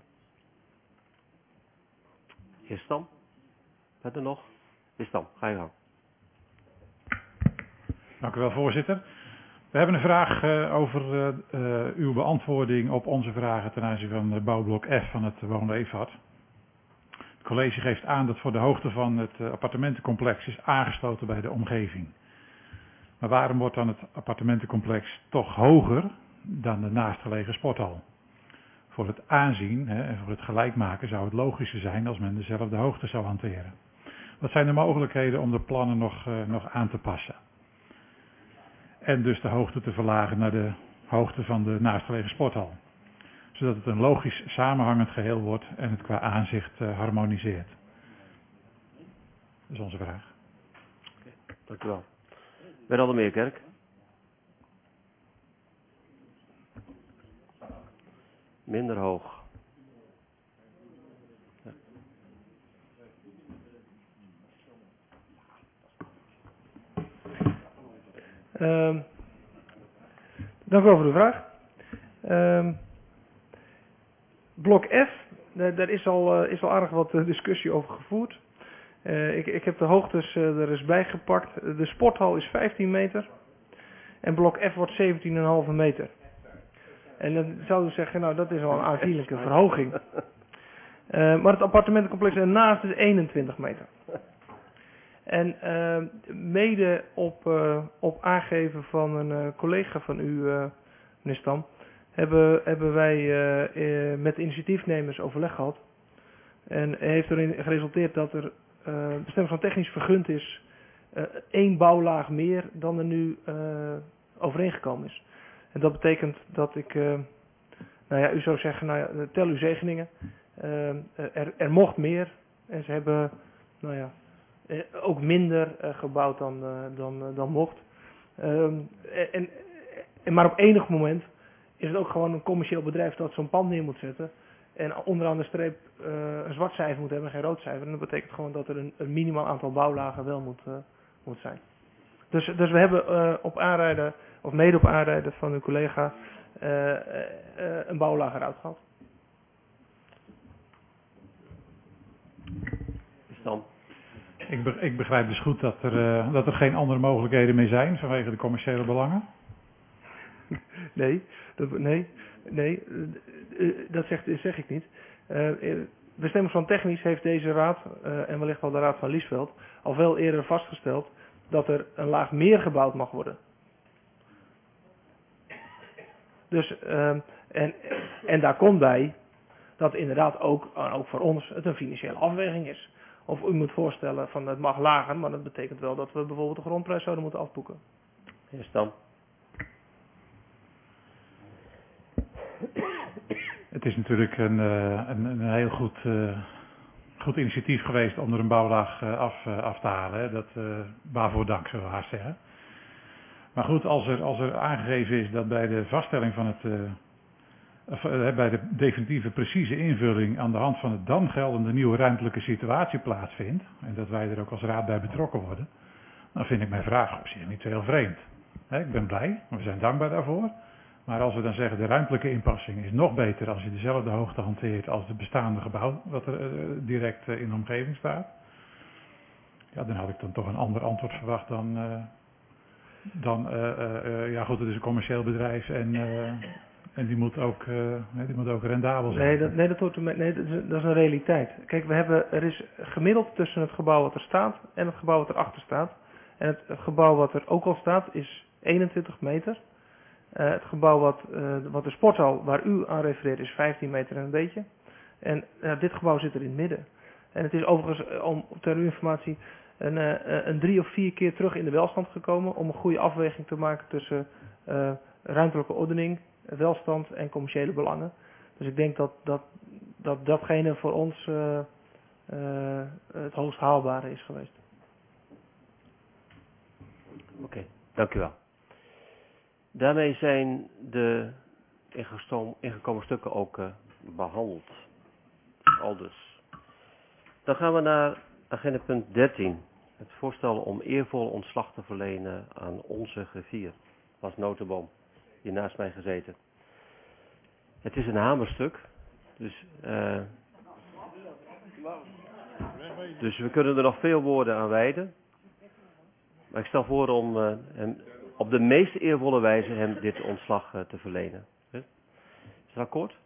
Heer Stam? Verder nog? Heer Stam, ga je gang. Dank u wel, voorzitter. We hebben een vraag uh, over uh, uh, uw beantwoording op onze vragen ten aanzien van uh, bouwblok F van het woonleefhart. Het college geeft aan dat voor de hoogte van het uh, appartementencomplex is aangesloten bij de omgeving. Maar waarom wordt dan het appartementencomplex toch hoger dan de naastgelegen sporthal? Voor het aanzien hè, en voor het gelijkmaken zou het logischer zijn als men dezelfde hoogte zou hanteren. Wat zijn de mogelijkheden om de plannen nog, uh, nog aan te passen? En dus de hoogte te verlagen naar de hoogte van de naastgelegen sporthal. Zodat het een logisch samenhangend geheel wordt en het qua aanzicht uh, harmoniseert. Dat is onze vraag. Okay, dank u wel. Bernard de Meerkerk. Minder hoog. Ja. Um, dank u wel voor de vraag. Um, blok F, daar, daar is, al, uh, is al aardig wat uh, discussie over gevoerd. Uh, ik, ik heb de hoogtes uh, er eens bijgepakt. De sporthal is vijftien meter. En blok F wordt zeventien komma vijf meter. En dan zouden we zeggen, nou dat is al een aanzienlijke verhoging. Uh, maar het appartementencomplex ernaast is eenentwintig meter. En uh, mede op, uh, op aangeven van een uh, collega van u, uh, meneer Stam, hebben, hebben wij uh, uh, met de initiatiefnemers overleg gehad. En heeft erin geresulteerd dat er uh, bestemming van technisch vergund is uh, één bouwlaag meer dan er nu uh, overeengekomen is. En dat betekent dat ik, uh, nou ja, u zou zeggen, nou ja, tel uw zegeningen. Uh, er, er mocht meer en ze hebben, nou ja, ook minder uh, gebouwd dan, uh, dan, uh, dan mocht. Um, en, en maar op enig moment is het ook gewoon een commercieel bedrijf dat zo'n pand neer moet zetten. En onderaan de streep uh, een zwart cijfer moet hebben en geen rood cijfer. En dat betekent gewoon dat er een, een minimaal aantal bouwlagen wel moet, uh, moet zijn. Dus, dus we hebben uh, op aanrijden, of mede op aanrijden van uw collega, uh, uh, uh, een bouwlaag eruit gehad. Dan. Ik, be ik begrijp dus goed dat er, uh, dat er geen andere mogelijkheden meer zijn vanwege de commerciële belangen? Nee, dat, nee, nee uh, uh, dat zeg, zeg ik niet. Uh, bestemming van technisch heeft deze raad, uh, en wellicht wel de raad van Liesveld, al veel eerder vastgesteld dat er een laag meer gebouwd mag worden. Dus, uh, en, en daar komt bij dat inderdaad ook, ook voor ons het een financiële afweging is. Of u moet voorstellen van het mag lager, maar dat betekent wel dat we bijvoorbeeld de grondprijs zouden moeten afboeken. Eerst dan. Het is natuurlijk een, een, een heel goed, uh, goed initiatief geweest om er een bouwlaag uh, af, uh, af te halen. Hè. Dat, uh, waarvoor dank, zullen we haast zeggen. Maar goed, als er, als er aangegeven is dat bij de vaststelling van het... Uh, bij de definitieve precieze invulling aan de hand van het dan geldende nieuwe ruimtelijke situatie plaatsvindt, en dat wij er ook als raad bij betrokken worden, dan vind ik mijn vraag op zich niet zo heel vreemd. Ik ben blij, we zijn dankbaar daarvoor. Maar als we dan zeggen de ruimtelijke inpassing is nog beter als je dezelfde hoogte hanteert als het bestaande gebouw wat er direct in de omgeving staat, ja, dan had ik dan toch een ander antwoord verwacht dan, uh, dan uh, uh, ja goed, het is een commercieel bedrijf en... Uh, En die moet ook, uh, die moet ook rendabel zijn. Nee, dat, nee, dat, hoort, nee dat, is, dat is een realiteit. Kijk, we hebben, er is gemiddeld tussen het gebouw wat er staat en het gebouw wat erachter staat. En het, het gebouw wat er ook al staat is eenentwintig meter. Uh, het gebouw wat, uh, wat de sporthal waar u aan refereert is vijftien meter en een beetje. En uh, dit gebouw zit er in het midden. En het is overigens, om ter uw informatie, een, uh, een drie of vier keer terug in de welstand gekomen om een goede afweging te maken tussen uh, ruimtelijke ordening, welstand en commerciële belangen. Dus ik denk dat, dat, dat datgene voor ons uh, uh, het hoogst haalbare is geweest. Oké, okay, dank u wel. Daarmee zijn de ingekomen stukken ook uh, behandeld. Aldus. Dan gaan we naar agenda punt dertien. Het voorstellen om eervol ontslag te verlenen aan onze griffier. Bas Notenboom, hier naast mij gezeten. Het is een hamerstuk. Dus, uh, dus we kunnen er nog veel woorden aan wijden. Maar ik stel voor om uh, hem op de meest eervolle wijze hem dit ontslag uh, te verlenen. Is het akkoord?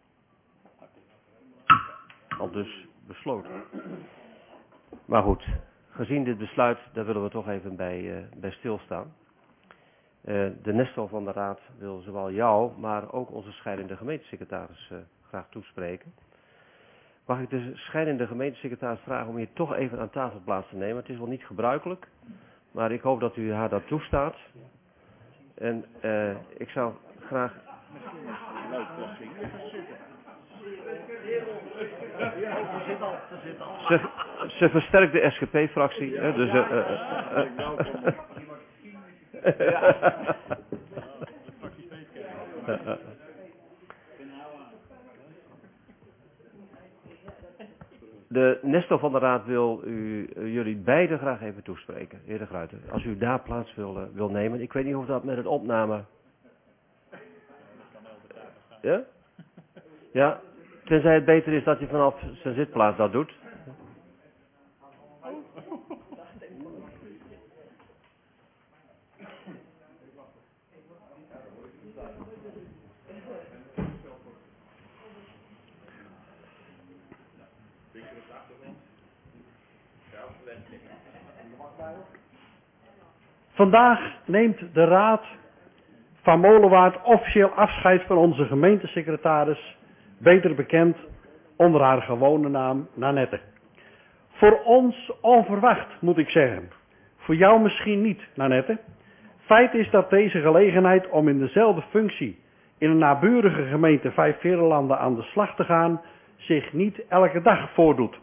Al dus besloten. Maar goed, gezien dit besluit, daar willen we toch even bij, uh, bij stilstaan. Uh, de Nestor van de Raad wil zowel jou, maar ook onze scheidende gemeentesecretaris uh, graag toespreken. Mag ik de scheidende gemeentesecretaris vragen om hier toch even aan tafel plaats te nemen? Het is wel niet gebruikelijk, maar ik hoop dat u haar dat toestaat. En uh, ik zou graag... Ze, ze versterkt de S G P-fractie. Dus, uh, uh, uh, uh, de Nestor van de Raad wil u, uh, jullie beiden graag even toespreken. Heer De Gruyter, als u daar plaats wil, uh, wil nemen. Ik weet niet of dat met het opname... Ja? Ja? Tenzij het beter is dat hij vanaf zijn zitplaats dat doet. Vandaag neemt de Raad van Molenwaard officieel afscheid van onze gemeentesecretaris, beter bekend onder haar gewone naam Nanette. Voor ons onverwacht, moet ik zeggen. Voor jou misschien niet, Nanette. Feit is dat deze gelegenheid om in dezelfde functie in een naburige gemeente Vijfveerlanden aan de slag te gaan zich niet elke dag voordoet.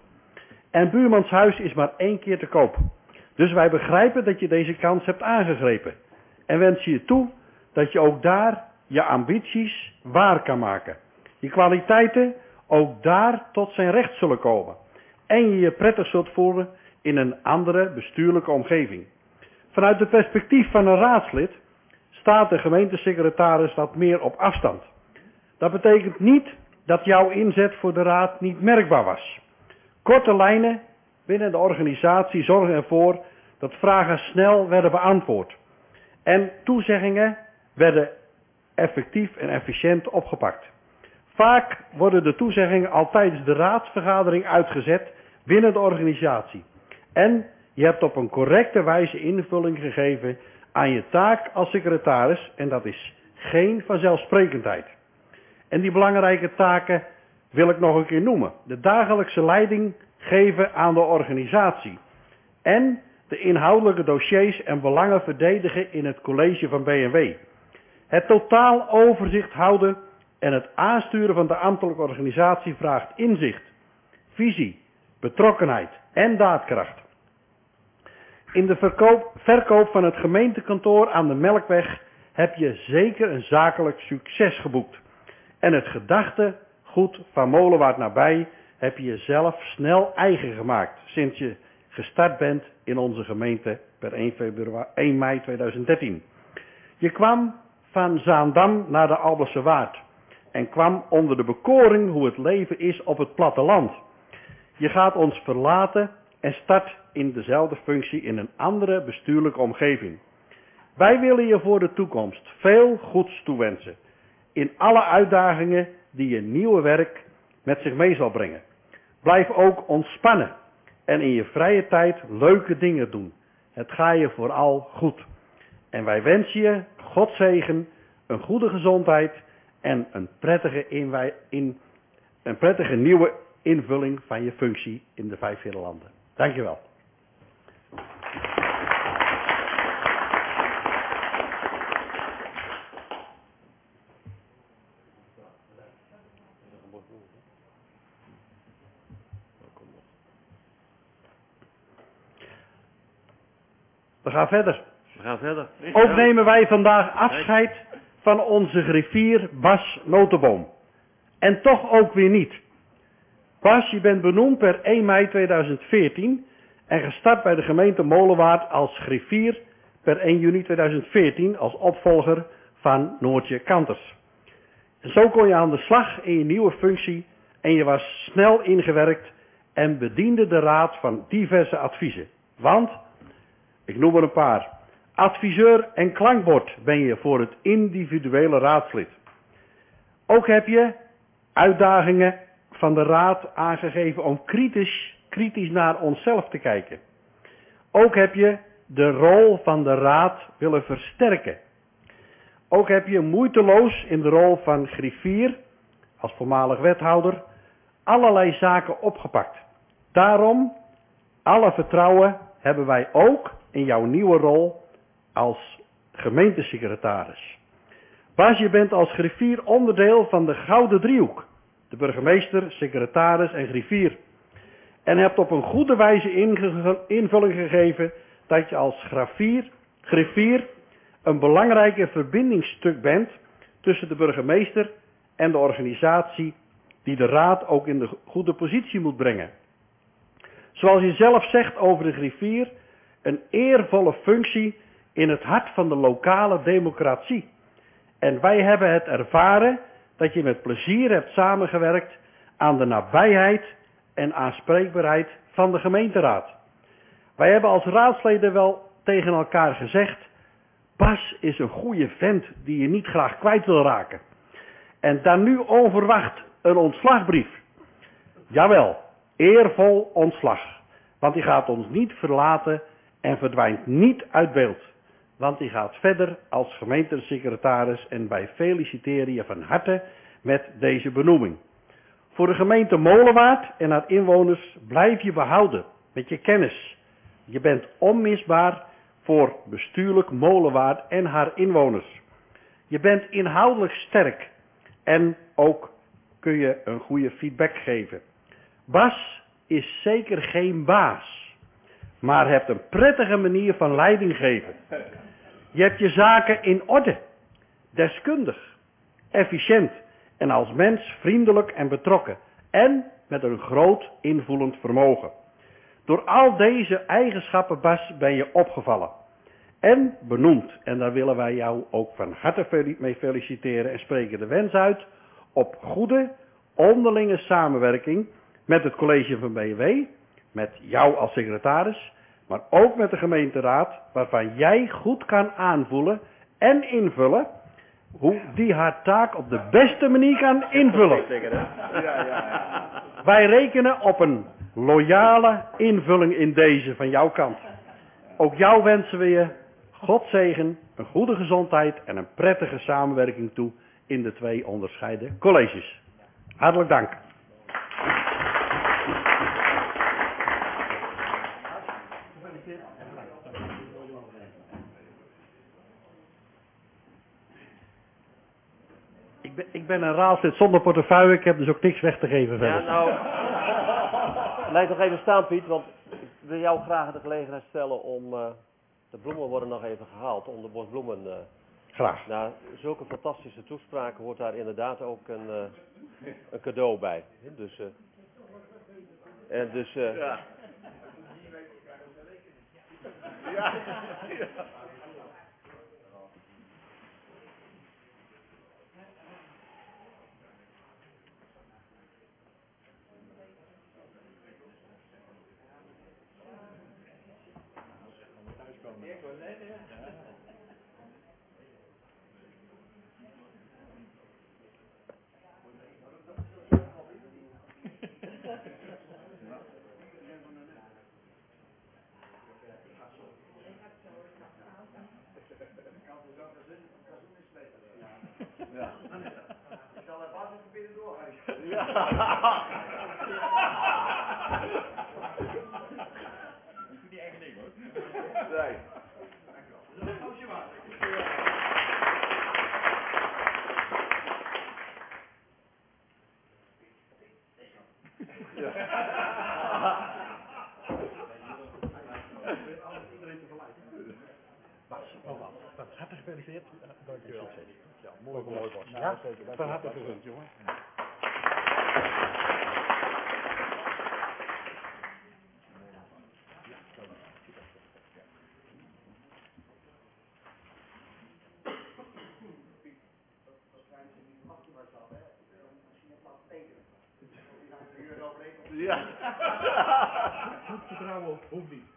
En Buurmanshuis is maar één keer te koop. Dus wij begrijpen dat je deze kans hebt aangegrepen. En wensen je toe dat je ook daar je ambities waar kan maken. Je kwaliteiten ook daar tot zijn recht zullen komen. En je je prettig zult voelen in een andere bestuurlijke omgeving. Vanuit het perspectief van een raadslid staat de gemeentesecretaris wat meer op afstand. Dat betekent niet dat jouw inzet voor de raad niet merkbaar was. Korte lijnen binnen de organisatie zorgen ervoor dat vragen snel werden beantwoord. En toezeggingen werden effectief en efficiënt opgepakt. Vaak worden de toezeggingen al tijdens de raadsvergadering uitgezet binnen de organisatie. En je hebt op een correcte wijze invulling gegeven aan je taak als secretaris en dat is geen vanzelfsprekendheid. En die belangrijke taken wil ik nog een keer noemen. De dagelijkse leiding geven aan de organisatie. En de inhoudelijke dossiers en belangen verdedigen in het college van B N W. Het totaal overzicht houden en het aansturen van de ambtelijke organisatie vraagt inzicht, visie, betrokkenheid en daadkracht. In de verkoop, verkoop van het gemeentekantoor aan de Melkweg heb je zeker een zakelijk succes geboekt. En het gedachtegoed van Molenwaard nabij heb je zelf snel eigen gemaakt sinds je gestart bent in onze gemeente per één mei tweeduizend dertien. Je kwam van Zaandam naar de Alblasse Waard en kwam onder de bekoring hoe het leven is op het platteland. Je gaat ons verlaten en start in dezelfde functie in een andere bestuurlijke omgeving. Wij willen je voor de toekomst veel goeds toewensen in alle uitdagingen die je nieuwe werk met zich mee zal brengen. Blijf ook ontspannen en in je vrije tijd leuke dingen doen. Het gaat je vooral goed. En wij wensen je God zegen, een goede gezondheid en een prettige, inwij, in, een prettige nieuwe invulling van je functie in de Vijfveerlanden. Dank je wel. We gaan verder. We gaan verder. Ook nemen wij vandaag afscheid van onze griffier Bas Notenboom. En toch ook weer niet. Bas, je bent benoemd per één mei tweeduizend veertien en gestart bij de gemeente Molenwaard als griffier per één juni tweeduizend veertien als opvolger van Noortje Kanters. En zo kon je aan de slag in je nieuwe functie en je was snel ingewerkt en bediende de raad van diverse adviezen. Want, ik noem er een paar, adviseur en klankbord ben je voor het individuele raadslid. Ook heb je uitdagingen van de raad aangegeven om kritisch, kritisch naar onszelf te kijken. Ook heb je de rol van de raad willen versterken. Ook heb je moeiteloos in de rol van griffier, als voormalig wethouder, allerlei zaken opgepakt. Daarom, alle vertrouwen hebben wij ook in jouw nieuwe rol als gemeentesecretaris. Bas, je bent als griffier onderdeel van de Gouden Driehoek. De burgemeester, secretaris en griffier. En hebt op een goede wijze inge- invulling gegeven dat je als griffier, griffier een belangrijke verbindingsstuk bent tussen de burgemeester en de organisatie die de raad ook in de goede positie moet brengen. Zoals je zelf zegt over de griffier, een eervolle functie in het hart van de lokale democratie. En wij hebben het ervaren dat je met plezier hebt samengewerkt aan de nabijheid en aanspreekbaarheid van de gemeenteraad. Wij hebben als raadsleden wel tegen elkaar gezegd, Bas is een goede vent die je niet graag kwijt wil raken. En dan nu onverwacht een ontslagbrief. Jawel, eervol ontslag. Want die gaat ons niet verlaten en verdwijnt niet uit beeld. Want die gaat verder als gemeentesecretaris en wij feliciteren je van harte met deze benoeming. Voor de gemeente Molenwaard en haar inwoners blijf je behouden met je kennis. Je bent onmisbaar voor bestuurlijk Molenwaard en haar inwoners. Je bent inhoudelijk sterk en ook kun je een goede feedback geven. Bas is zeker geen baas, maar hebt een prettige manier van leiding geven. Je hebt je zaken in orde, deskundig, efficiënt en als mens vriendelijk en betrokken en met een groot invoelend vermogen. Door al deze eigenschappen, Bas, ben je opgevallen en benoemd. En daar willen wij jou ook van harte mee feliciteren en spreken de wens uit op goede onderlinge samenwerking met het college van B W, met jou als secretaris, maar ook met de gemeenteraad, waarvan jij goed kan aanvoelen en invullen hoe die haar taak op de beste manier kan invullen. Wij rekenen op een loyale invulling in deze van jouw kant. Ook jou wensen we je God zegen, een goede gezondheid en een prettige samenwerking toe in de twee onderscheiden colleges. Hartelijk dank. Ik ben, ik ben een raadslid zonder portefeuille, ik heb dus ook niks weg te geven verder. Ja, nou, blijf nog even staan, Piet, want ik wil jou graag de gelegenheid stellen om, uh, de bloemen worden nog even gehaald, om de bos bloemen. Uh, graag. Na zulke fantastische toespraken hoort daar inderdaad ook een, uh, een cadeau bij. Dus, uh, en dus, uh, ja. Ja. Ja. Ja. Ik zal er vast even binnen doorgaan. Ja. Ik doe die eigen ding hoor. Nee. Als je maar. Ja. Bas, Bas, hartelijk gefeliciteerd. Dank je wel. Ja, mooi, mooi bos. Ja, zeker. Van harte gegund, jongen. Ja. Goed vertrouwen, hoeft niet.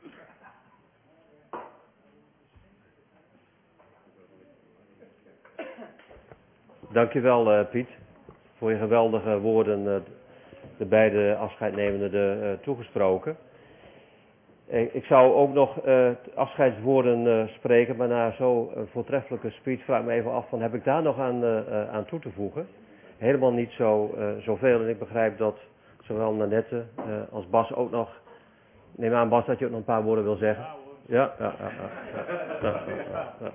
Dankjewel uh, Piet, voor je geweldige woorden, uh, de beide afscheidnemenden uh, toegesproken. Ik, ik zou ook nog uh, afscheidswoorden uh, spreken, maar na zo'n voortreffelijke speech vraag ik me even af van, heb ik daar nog aan, uh, aan toe te voegen? Helemaal niet zo, uh, zoveel en ik begrijp dat zowel Nanette uh, als Bas ook nog, neem aan Bas dat je ook nog een paar woorden wil zeggen. Ja, ja, ja. ja, ja, ja, ja, ja.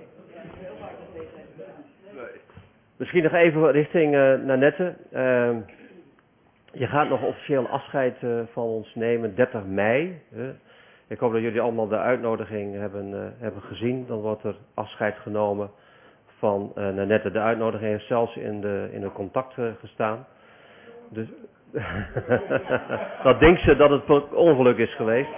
Misschien nog even richting uh, Nanette. Uh, je gaat nog officieel afscheid uh, van ons nemen, dertig mei. Uh. Ik hoop dat jullie allemaal de uitnodiging hebben, uh, hebben gezien. Dan wordt er afscheid genomen van uh, Nanette. De uitnodiging heeft zelfs in de, in de contact uh, gestaan. Dus dat denkt ze dat het een ongeluk is geweest.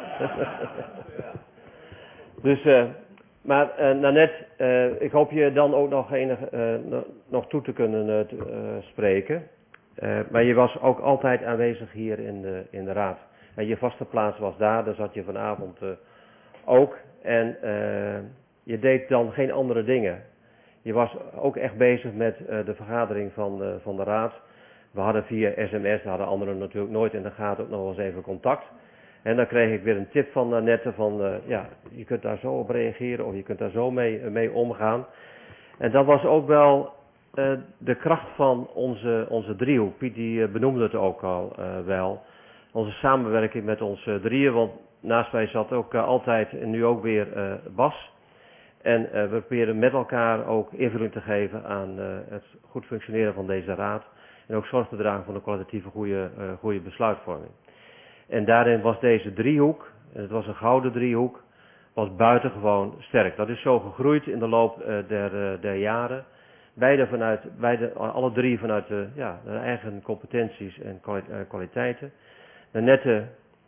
Dus... Uh, Maar uh, Nanette, uh, ik hoop je dan ook nog, enig, uh, nog toe te kunnen uh, t, uh, spreken. Uh, maar je was ook altijd aanwezig hier in de, in de raad. En je vaste plaats was daar, daar zat je vanavond uh, ook. En uh, je deed dan geen andere dingen. Je was ook echt bezig met uh, de vergadering van, uh, van de raad. We hadden via sms, hadden anderen natuurlijk nooit in de gaten, ook nog wel eens even contact. En dan kreeg ik weer een tip van Annette van, uh, ja, je kunt daar zo op reageren of je kunt daar zo mee, uh, mee omgaan. En dat was ook wel uh, de kracht van onze, onze driehoek. Piet die uh, benoemde het ook al uh, wel. Onze samenwerking met ons uh, drieën, want naast mij zat ook uh, altijd en nu ook weer uh, Bas. En uh, we proberen met elkaar ook invulling te geven aan uh, het goed functioneren van deze raad. En ook zorg te dragen voor een kwalitatieve goede, uh, goede besluitvorming. En daarin was deze driehoek, en het was een gouden driehoek, was buitengewoon sterk. Dat is zo gegroeid in de loop uh, der, uh, der jaren. Beide vanuit, beide, alle drie vanuit de, ja, de eigen competenties en kwaliteiten. Annette,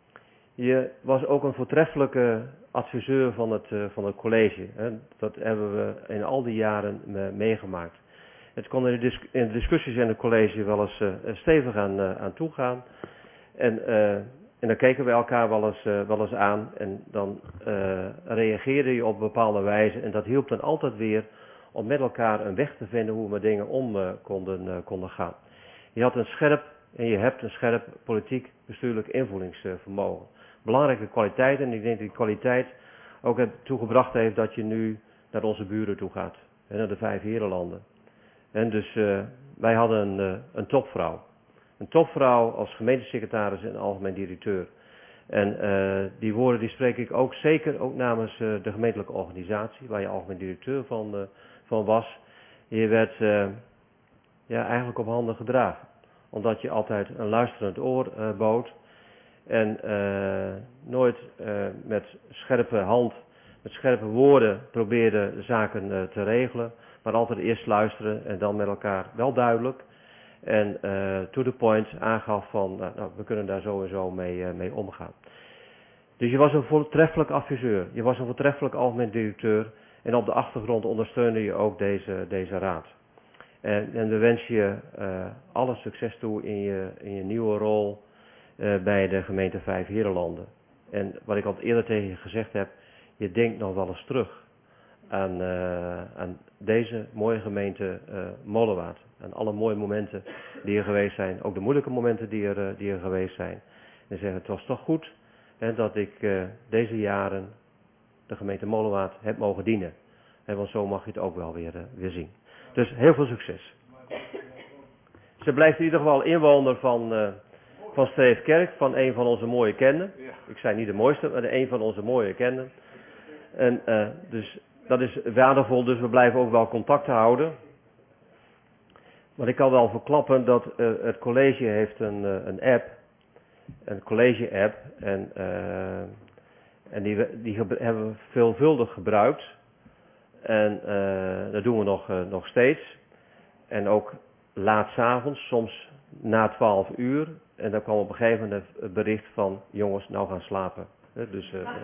je was ook een voortreffelijke adviseur van het, uh, van het college. Hè. Dat hebben we in al die jaren uh, meegemaakt. Het kon in de, dis in de discussies in het college wel eens uh, stevig aan, uh, aan toegaan. En, uh, en dan keken we elkaar wel eens, uh, wel eens aan en dan uh, reageerde je op een bepaalde wijze. En dat hielp dan altijd weer om met elkaar een weg te vinden hoe we met dingen om uh, konden, uh, konden gaan. Je had een scherp en je hebt een scherp politiek bestuurlijk invoelingsvermogen. Belangrijke kwaliteit en ik denk dat die kwaliteit ook ertoe gebracht heeft dat je nu naar onze buren toe gaat. En naar de vijf herenlanden. En dus uh, wij hadden een, uh, een topvrouw. Een topvrouw als gemeentesecretaris en algemeen directeur. En uh, die woorden die spreek ik ook zeker ook namens uh, de gemeentelijke organisatie, waar je algemeen directeur van, uh, van was. Je werd uh, ja, eigenlijk op handen gedragen. Omdat je altijd een luisterend oor uh, bood. En uh, nooit uh, met scherpe hand, met scherpe woorden probeerde de zaken uh, te regelen. Maar altijd eerst luisteren en dan met elkaar wel duidelijk. En uh, to the point aangaf van, uh, nou, we kunnen daar zo en zo mee, uh, mee omgaan. Dus je was een voortreffelijk adviseur. Je was een voortreffelijk algemeen directeur. En op de achtergrond ondersteunde je ook deze, deze raad. En, en we wensen je uh, alle succes toe in je, in je nieuwe rol uh, bij de gemeente Vijf Herenlanden. En wat ik al eerder tegen je gezegd heb, je denkt nog wel eens terug aan, uh, aan deze mooie gemeente uh, Molenwaard. En alle mooie momenten die er geweest zijn, ook de moeilijke momenten die er, uh, die er geweest zijn. En zeggen, het was toch goed hè, dat ik uh, deze jaren de gemeente Molenwaard heb mogen dienen. En want zo mag je het ook wel weer, uh, weer zien. Dus heel veel succes. Ze blijft in ieder geval inwoner van, uh, van Streefkerk, van een van onze mooie kenden. Ik zei niet de mooiste, maar de een van onze mooie kenden. En uh, dus dat is waardevol, dus we blijven ook wel contact houden. Maar ik kan wel verklappen dat uh, het college heeft een, uh, een app, een college-app, en, uh, en die, die hebben we veelvuldig gebruikt. En uh, dat doen we nog, uh, nog steeds. En ook laat 's avonds, soms na twaalf uur. En dan kwam op een gegeven moment het bericht van, jongens, nou gaan slapen. He, dus, uh,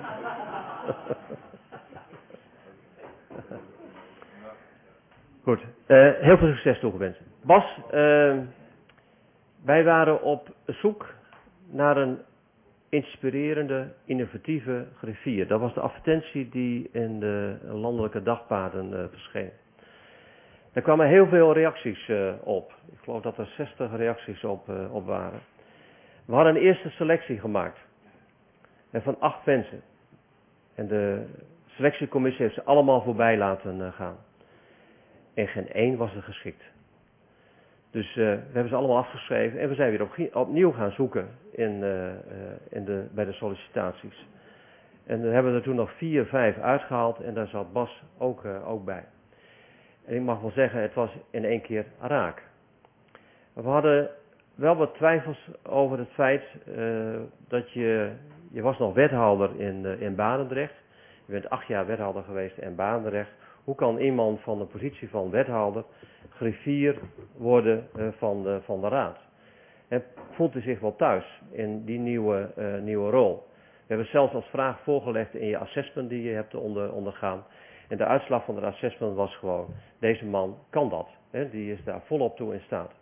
goed, uh, heel veel succes toegewenst. Bas, uh, wij waren op zoek naar een inspirerende, innovatieve griffier. Dat was de advertentie die in de landelijke dagbladen uh, verscheen. Er kwamen heel veel reacties uh, op. Ik geloof dat er zestig reacties op, uh, op waren. We hadden een eerste selectie gemaakt. En van acht mensen. En de selectiecommissie heeft ze allemaal voorbij laten uh, gaan. En geen één was er geschikt. Dus uh, we hebben ze allemaal afgeschreven en we zijn weer op, opnieuw gaan zoeken in, uh, uh, in de, bij de sollicitaties. En dan hebben we er toen nog vier, vijf uitgehaald en daar zat Bas ook, uh, ook bij. En ik mag wel zeggen, het was in één keer raak. We hadden wel wat twijfels over het feit uh, dat je, je was nog wethouder in, uh, in Barendrecht. Je bent acht jaar wethouder geweest in Barendrecht. Hoe kan iemand van de positie van wethouder griffier worden uh, van, de, van de raad? En voelt u zich wel thuis in die nieuwe, uh, nieuwe rol? We hebben zelfs als vraag voorgelegd in je assessment die je hebt onder, ondergaan. En de uitslag van het assessment was gewoon, deze man kan dat. Hè? Die is daar volop toe in staat.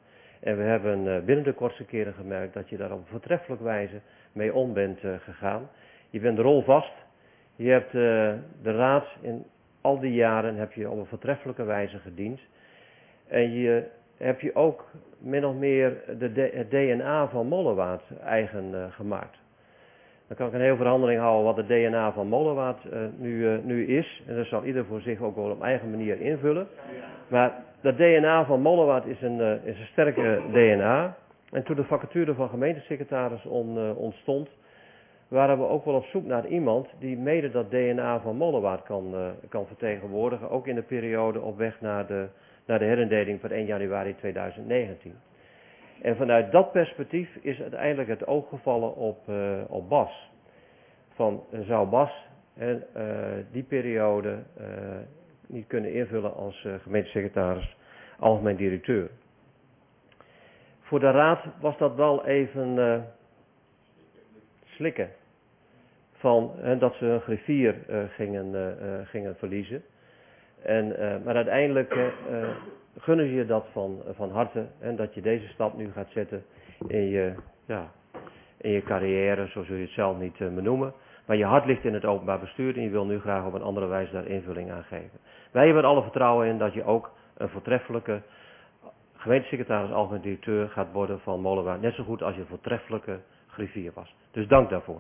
En we hebben uh, binnen de kortste keren gemerkt dat je daar op een voortreffelijke wijze mee om bent uh, gegaan. Je bent rolvast. Je hebt uh, de raad in al die jaren heb je op een voortreffelijke wijze gediend. En je heb je ook min of meer de, de, het D N A van Mollewaard eigen uh, gemaakt. Dan kan ik een heel verhandeling houden wat het D N A van Mollewaard uh, nu, uh, nu is. En dat zal ieder voor zich ook wel op eigen manier invullen. Maar dat D N A van Mollewaard is een, uh, is een sterke D N A. En toen de vacature van gemeentesecretaris on, uh, ontstond, waren we ook wel op zoek naar iemand die mede dat D N A van Mollewaard kan, uh, kan vertegenwoordigen. Ook in de periode op weg naar de, naar de herindeling van één januari tweeduizend negentien. En vanuit dat perspectief is uiteindelijk het oog gevallen op, uh, op Bas. Van uh, zou Bas en, uh, die periode uh, niet kunnen invullen als uh, gemeentesecretaris, algemeen directeur. Voor de raad was dat wel even uh, slikken. Van, uh, dat ze een griffier uh, gingen, uh, uh, gingen verliezen. En, uh, maar uiteindelijk uh, uh, gunnen ze je dat van, uh, van harte. En dat je deze stap nu gaat zetten in je, ja, in je carrière, zo zul je het zelf niet uh, benoemen. Maar je hart ligt in het openbaar bestuur en je wil nu graag op een andere wijze daar invulling aan geven. Wij hebben er alle vertrouwen in dat je ook een voortreffelijke gemeentesecretaris, algemeen directeur gaat worden van Mollewaard. Net zo goed als je een voortreffelijke griffier was. Dus dank daarvoor.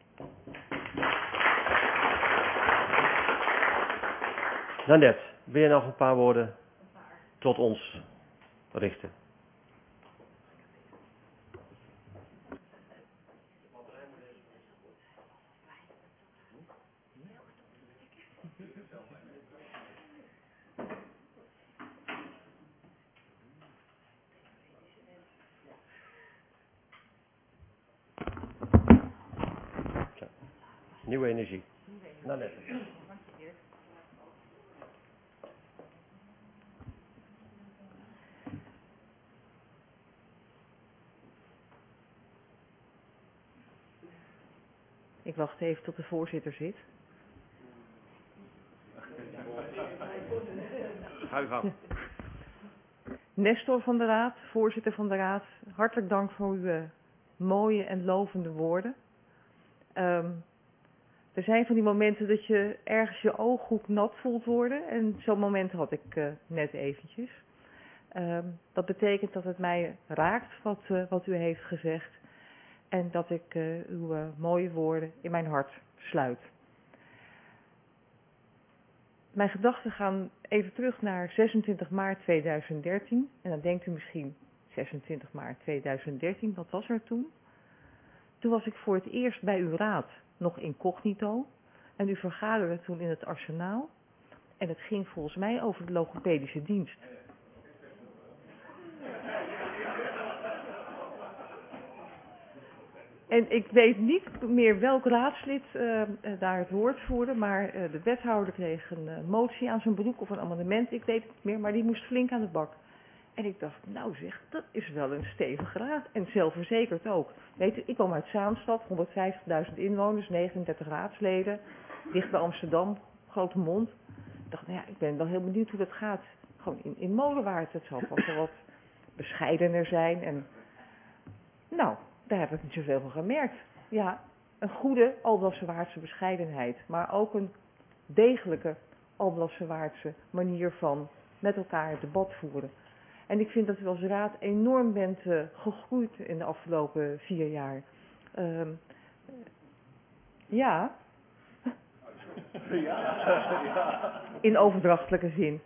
Nanette, wil je nog een paar woorden tot ons richten? Nieuwe energie. Nanette. Ik wacht even tot de voorzitter zit. Ga u gang. Nestor van de Raad, voorzitter van de Raad, hartelijk dank voor uw uh, mooie en lovende woorden. Um, er zijn van die momenten dat je ergens je ooghoek nat voelt worden. En zo'n moment had ik uh, net eventjes. Um, dat betekent dat het mij raakt wat, uh, wat u heeft gezegd. En dat ik uh, uw uh, mooie woorden in mijn hart sluit. Mijn gedachten gaan even terug naar zesentwintig maart tweeduizend dertien. En dan denkt u misschien, zesentwintig maart tweeduizend dertien, wat was er toen? Toen was ik voor het eerst bij uw raad, nog incognito. En u vergaderde toen in het arsenaal. En het ging volgens mij over de logopedische dienst. En ik weet niet meer welk raadslid uh, daar het woord voerde, maar uh, de wethouder kreeg een uh, motie aan zijn broek of een amendement, ik weet het niet meer, maar die moest flink aan de bak. En ik dacht, nou zeg, dat is wel een stevige raad en zelfverzekerd ook. Weet u, ik kwam uit Zaanstad, honderdvijftigduizend inwoners, negenendertig raadsleden, dicht bij Amsterdam, grote mond. Ik dacht, nou ja, ik ben wel heel benieuwd hoe dat gaat. Gewoon in, in Molenwaard, het zal vast wel wat bescheidener zijn en nou... Daar heb ik niet zoveel van gemerkt. Ja, een goede Alblasserwaardse bescheidenheid, maar ook een degelijke Alblasserwaardse manier van met elkaar het debat voeren. En ik vind dat u als raad enorm bent uh, gegroeid in de afgelopen vier jaar. Uh, ja. In overdrachtelijke zin.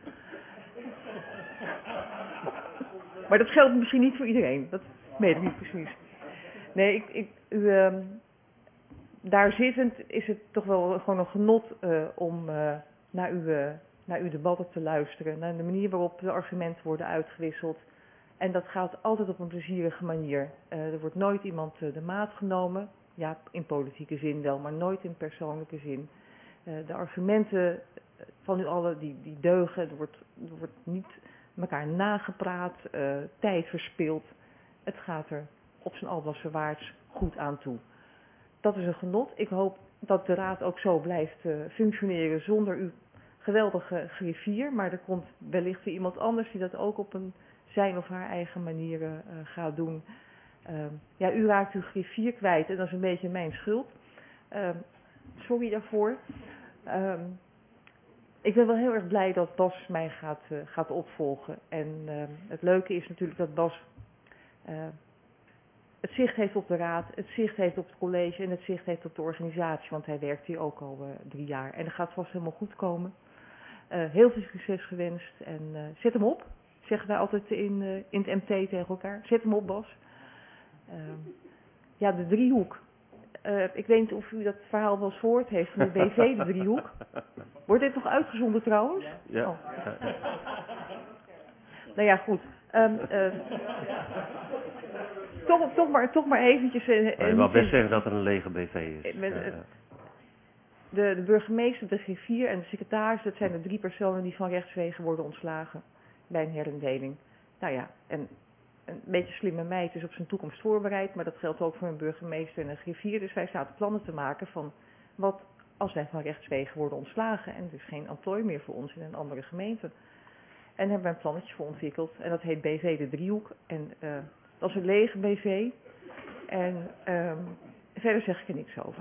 Maar dat geldt misschien niet voor iedereen, dat weet ik niet precies. Nee, ik, ik, u, uh, daar zittend is het toch wel gewoon een genot uh, om uh, naar, uw, uh, naar uw debatten te luisteren. Naar de manier waarop de argumenten worden uitgewisseld. En dat gaat altijd op een plezierige manier. Uh, er wordt nooit iemand uh, de maat genomen. Ja, in politieke zin wel, maar nooit in persoonlijke zin. Uh, de argumenten van u allen, die, die deugen. Er wordt, er wordt niet elkaar nagepraat, uh, tijd verspild. Het gaat er op zijn Alblasserwaards goed aan toe. Dat is een genot. Ik hoop dat de raad ook zo blijft uh, functioneren zonder u geweldige griffier, maar er komt wellicht weer iemand anders die dat ook op een zijn of haar eigen manier uh, gaat doen. Uh, ja, u raakt uw griffier kwijt en dat is een beetje mijn schuld. Uh, sorry daarvoor. Uh, ik ben wel heel erg blij dat Bas mij gaat, uh, gaat opvolgen. En uh, het leuke is natuurlijk dat Bas uh, het zicht heeft op de raad, het zicht heeft op het college en het zicht heeft op de organisatie. Want hij werkt hier ook al uh, drie jaar. En dat gaat vast helemaal goed komen. Uh, heel veel succes gewenst en uh, zet hem op. Zeggen wij altijd in, uh, in het M T tegen elkaar. Zet hem op, Bas. Uh, ja, de driehoek. Uh, ik weet niet of u dat verhaal wel eens gehoord heeft van de B V, de driehoek. Wordt dit nog uitgezonden trouwens? Ja. Oh. Nou ja, goed. Um, uh, toch, toch, maar, toch maar eventjes... Uh, Maar je mag best zeggen dat er een lege B V is. Met, ja, ja. De, de burgemeester, de griffier en de secretaris, dat zijn de drie personen die van rechtswege worden ontslagen bij een herindeling. Nou ja, en een beetje slimme meid is op zijn toekomst voorbereid, maar dat geldt ook voor een burgemeester en een griffier. Dus wij zaten plannen te maken van wat als wij van rechtswege worden ontslagen en er is geen emplooi meer voor ons in een andere gemeente. En daar hebben we een plannetje voor ontwikkeld en dat heet B V de driehoek. En uh, dat is een lege B V. En um, verder zeg ik er niks over.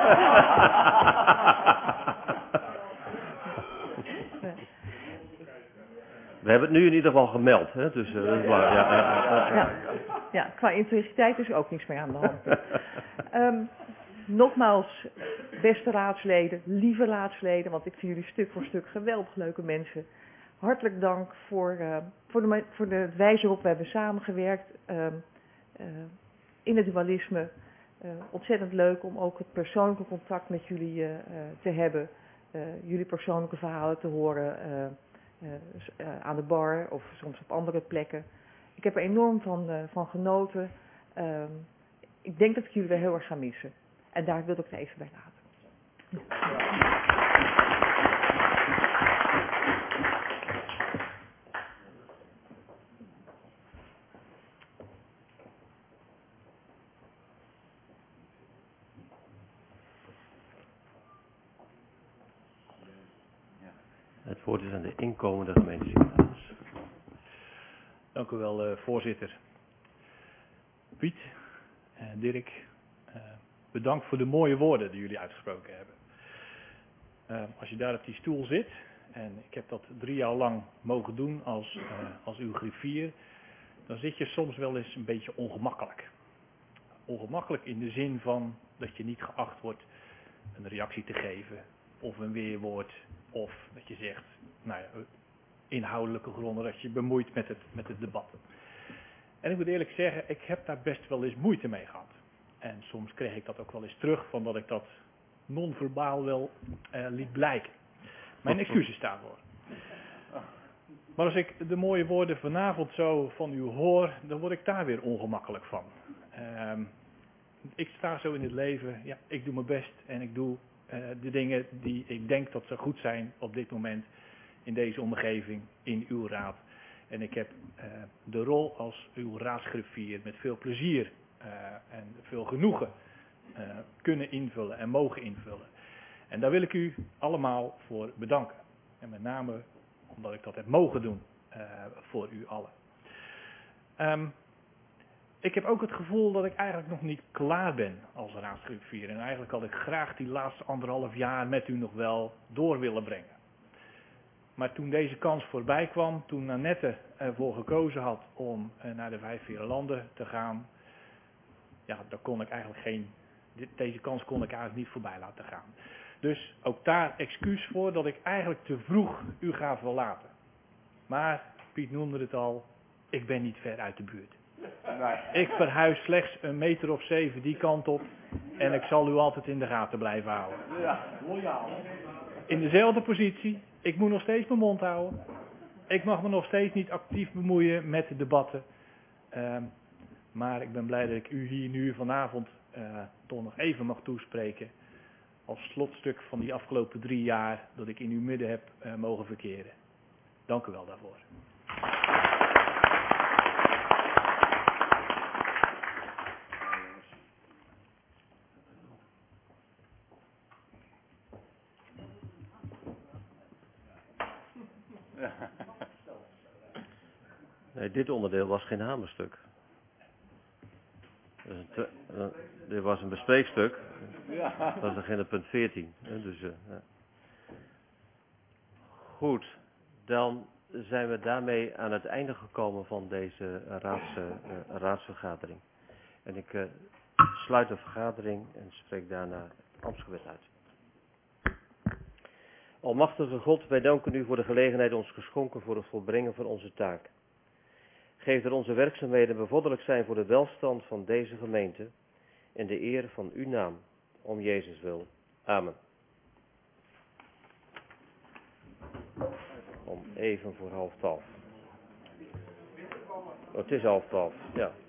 We hebben het nu in ieder geval gemeld, hè? Dus uh, dat is waar. Ja, ja, ja, ja. Ja, ja, qua integriteit is er ook niks meer aan de hand. Um, nogmaals, beste raadsleden, lieve raadsleden, want ik vind jullie stuk voor stuk geweldig leuke mensen. Hartelijk dank voor, uh, voor, de, voor de wijze waarop we hebben samengewerkt uh, uh, in het dualisme. Uh, ontzettend leuk om ook het persoonlijke contact met jullie uh, uh, te hebben. Uh, jullie persoonlijke verhalen te horen uh, uh, uh, aan de bar of soms op andere plekken. Ik heb er enorm van, uh, van genoten. Uh, ik denk dat ik jullie wel heel erg ga missen. En daar wil ik het even bij laten. Het woord is aan de inkomende gemeentesecretaris. Dank u wel, uh, voorzitter. Piet en Dirk, uh, bedankt voor de mooie woorden die jullie uitgesproken hebben. Uh, als je daar op die stoel zit, en ik heb dat drie jaar lang mogen doen als, uh, als uw griffier, dan zit je soms wel eens een beetje ongemakkelijk. Ongemakkelijk in de zin van dat je niet geacht wordt een reactie te geven, of een weerwoord, of dat je zegt, nou ja, inhoudelijke gronden, dat je bemoeit met het, met het debat. En ik moet eerlijk zeggen, ik heb daar best wel eens moeite mee gehad. En soms kreeg ik dat ook wel eens terug, van dat ik dat non-verbaal wel uh, liet blijken. Mijn excuses daarvoor. Maar als ik de mooie woorden vanavond zo van u hoor, dan word ik daar weer ongemakkelijk van. Uh, ik sta zo in het leven, ja, ik doe mijn best en ik doe uh, de dingen die ik denk dat ze goed zijn op dit moment in deze omgeving, in uw raad. En ik heb uh, de rol als uw raadsgriffier met veel plezier uh, en veel genoegen uh, kunnen invullen en mogen invullen. En daar wil ik u allemaal voor bedanken. En met name omdat ik dat heb mogen doen uh, voor u allen. Um, ik heb ook het gevoel dat ik eigenlijk nog niet klaar ben als raadsgriffier. En eigenlijk had ik graag die laatste anderhalf jaar met u nog wel door willen brengen. Maar toen deze kans voorbij kwam, toen Nanette ervoor gekozen had om naar de Vijf Vierlanden te gaan, ja, daar kon ik eigenlijk geen, deze kans kon ik eigenlijk niet voorbij laten gaan. Dus ook daar excuus voor dat ik eigenlijk te vroeg u ga verlaten. Maar, Piet noemde het al, ik ben niet ver uit de buurt. Ik verhuis slechts een meter of zeven die kant op en ik zal u altijd in de gaten blijven houden. Ja, loyaal. In dezelfde positie. Ik moet nog steeds mijn mond houden. Ik mag me nog steeds niet actief bemoeien met de debatten. Uh, maar ik ben blij dat ik u hier nu vanavond uh, toch nog even mag toespreken. Als slotstuk van die afgelopen drie jaar dat ik in uw midden heb uh, mogen verkeren. Dank u wel daarvoor. Nee, dit onderdeel was geen hamerstuk. Dus een te, uh, dit was een bespreekstuk. Ja. Dat is agenda punt veertien. Hè, dus, uh, ja. Goed, dan zijn we daarmee aan het einde gekomen van deze raads, uh, raadsvergadering. En ik uh, sluit de vergadering en spreek daarna het ambtsgebed uit. Almachtige God, wij danken u voor de gelegenheid ons geschonken voor het volbrengen van onze taak. Geef dat onze werkzaamheden bevorderlijk zijn voor de welstand van deze gemeente en de eer van uw naam, om Jezus wil. Amen. Om even voor half twaalf. Oh, het is half twaalf, ja.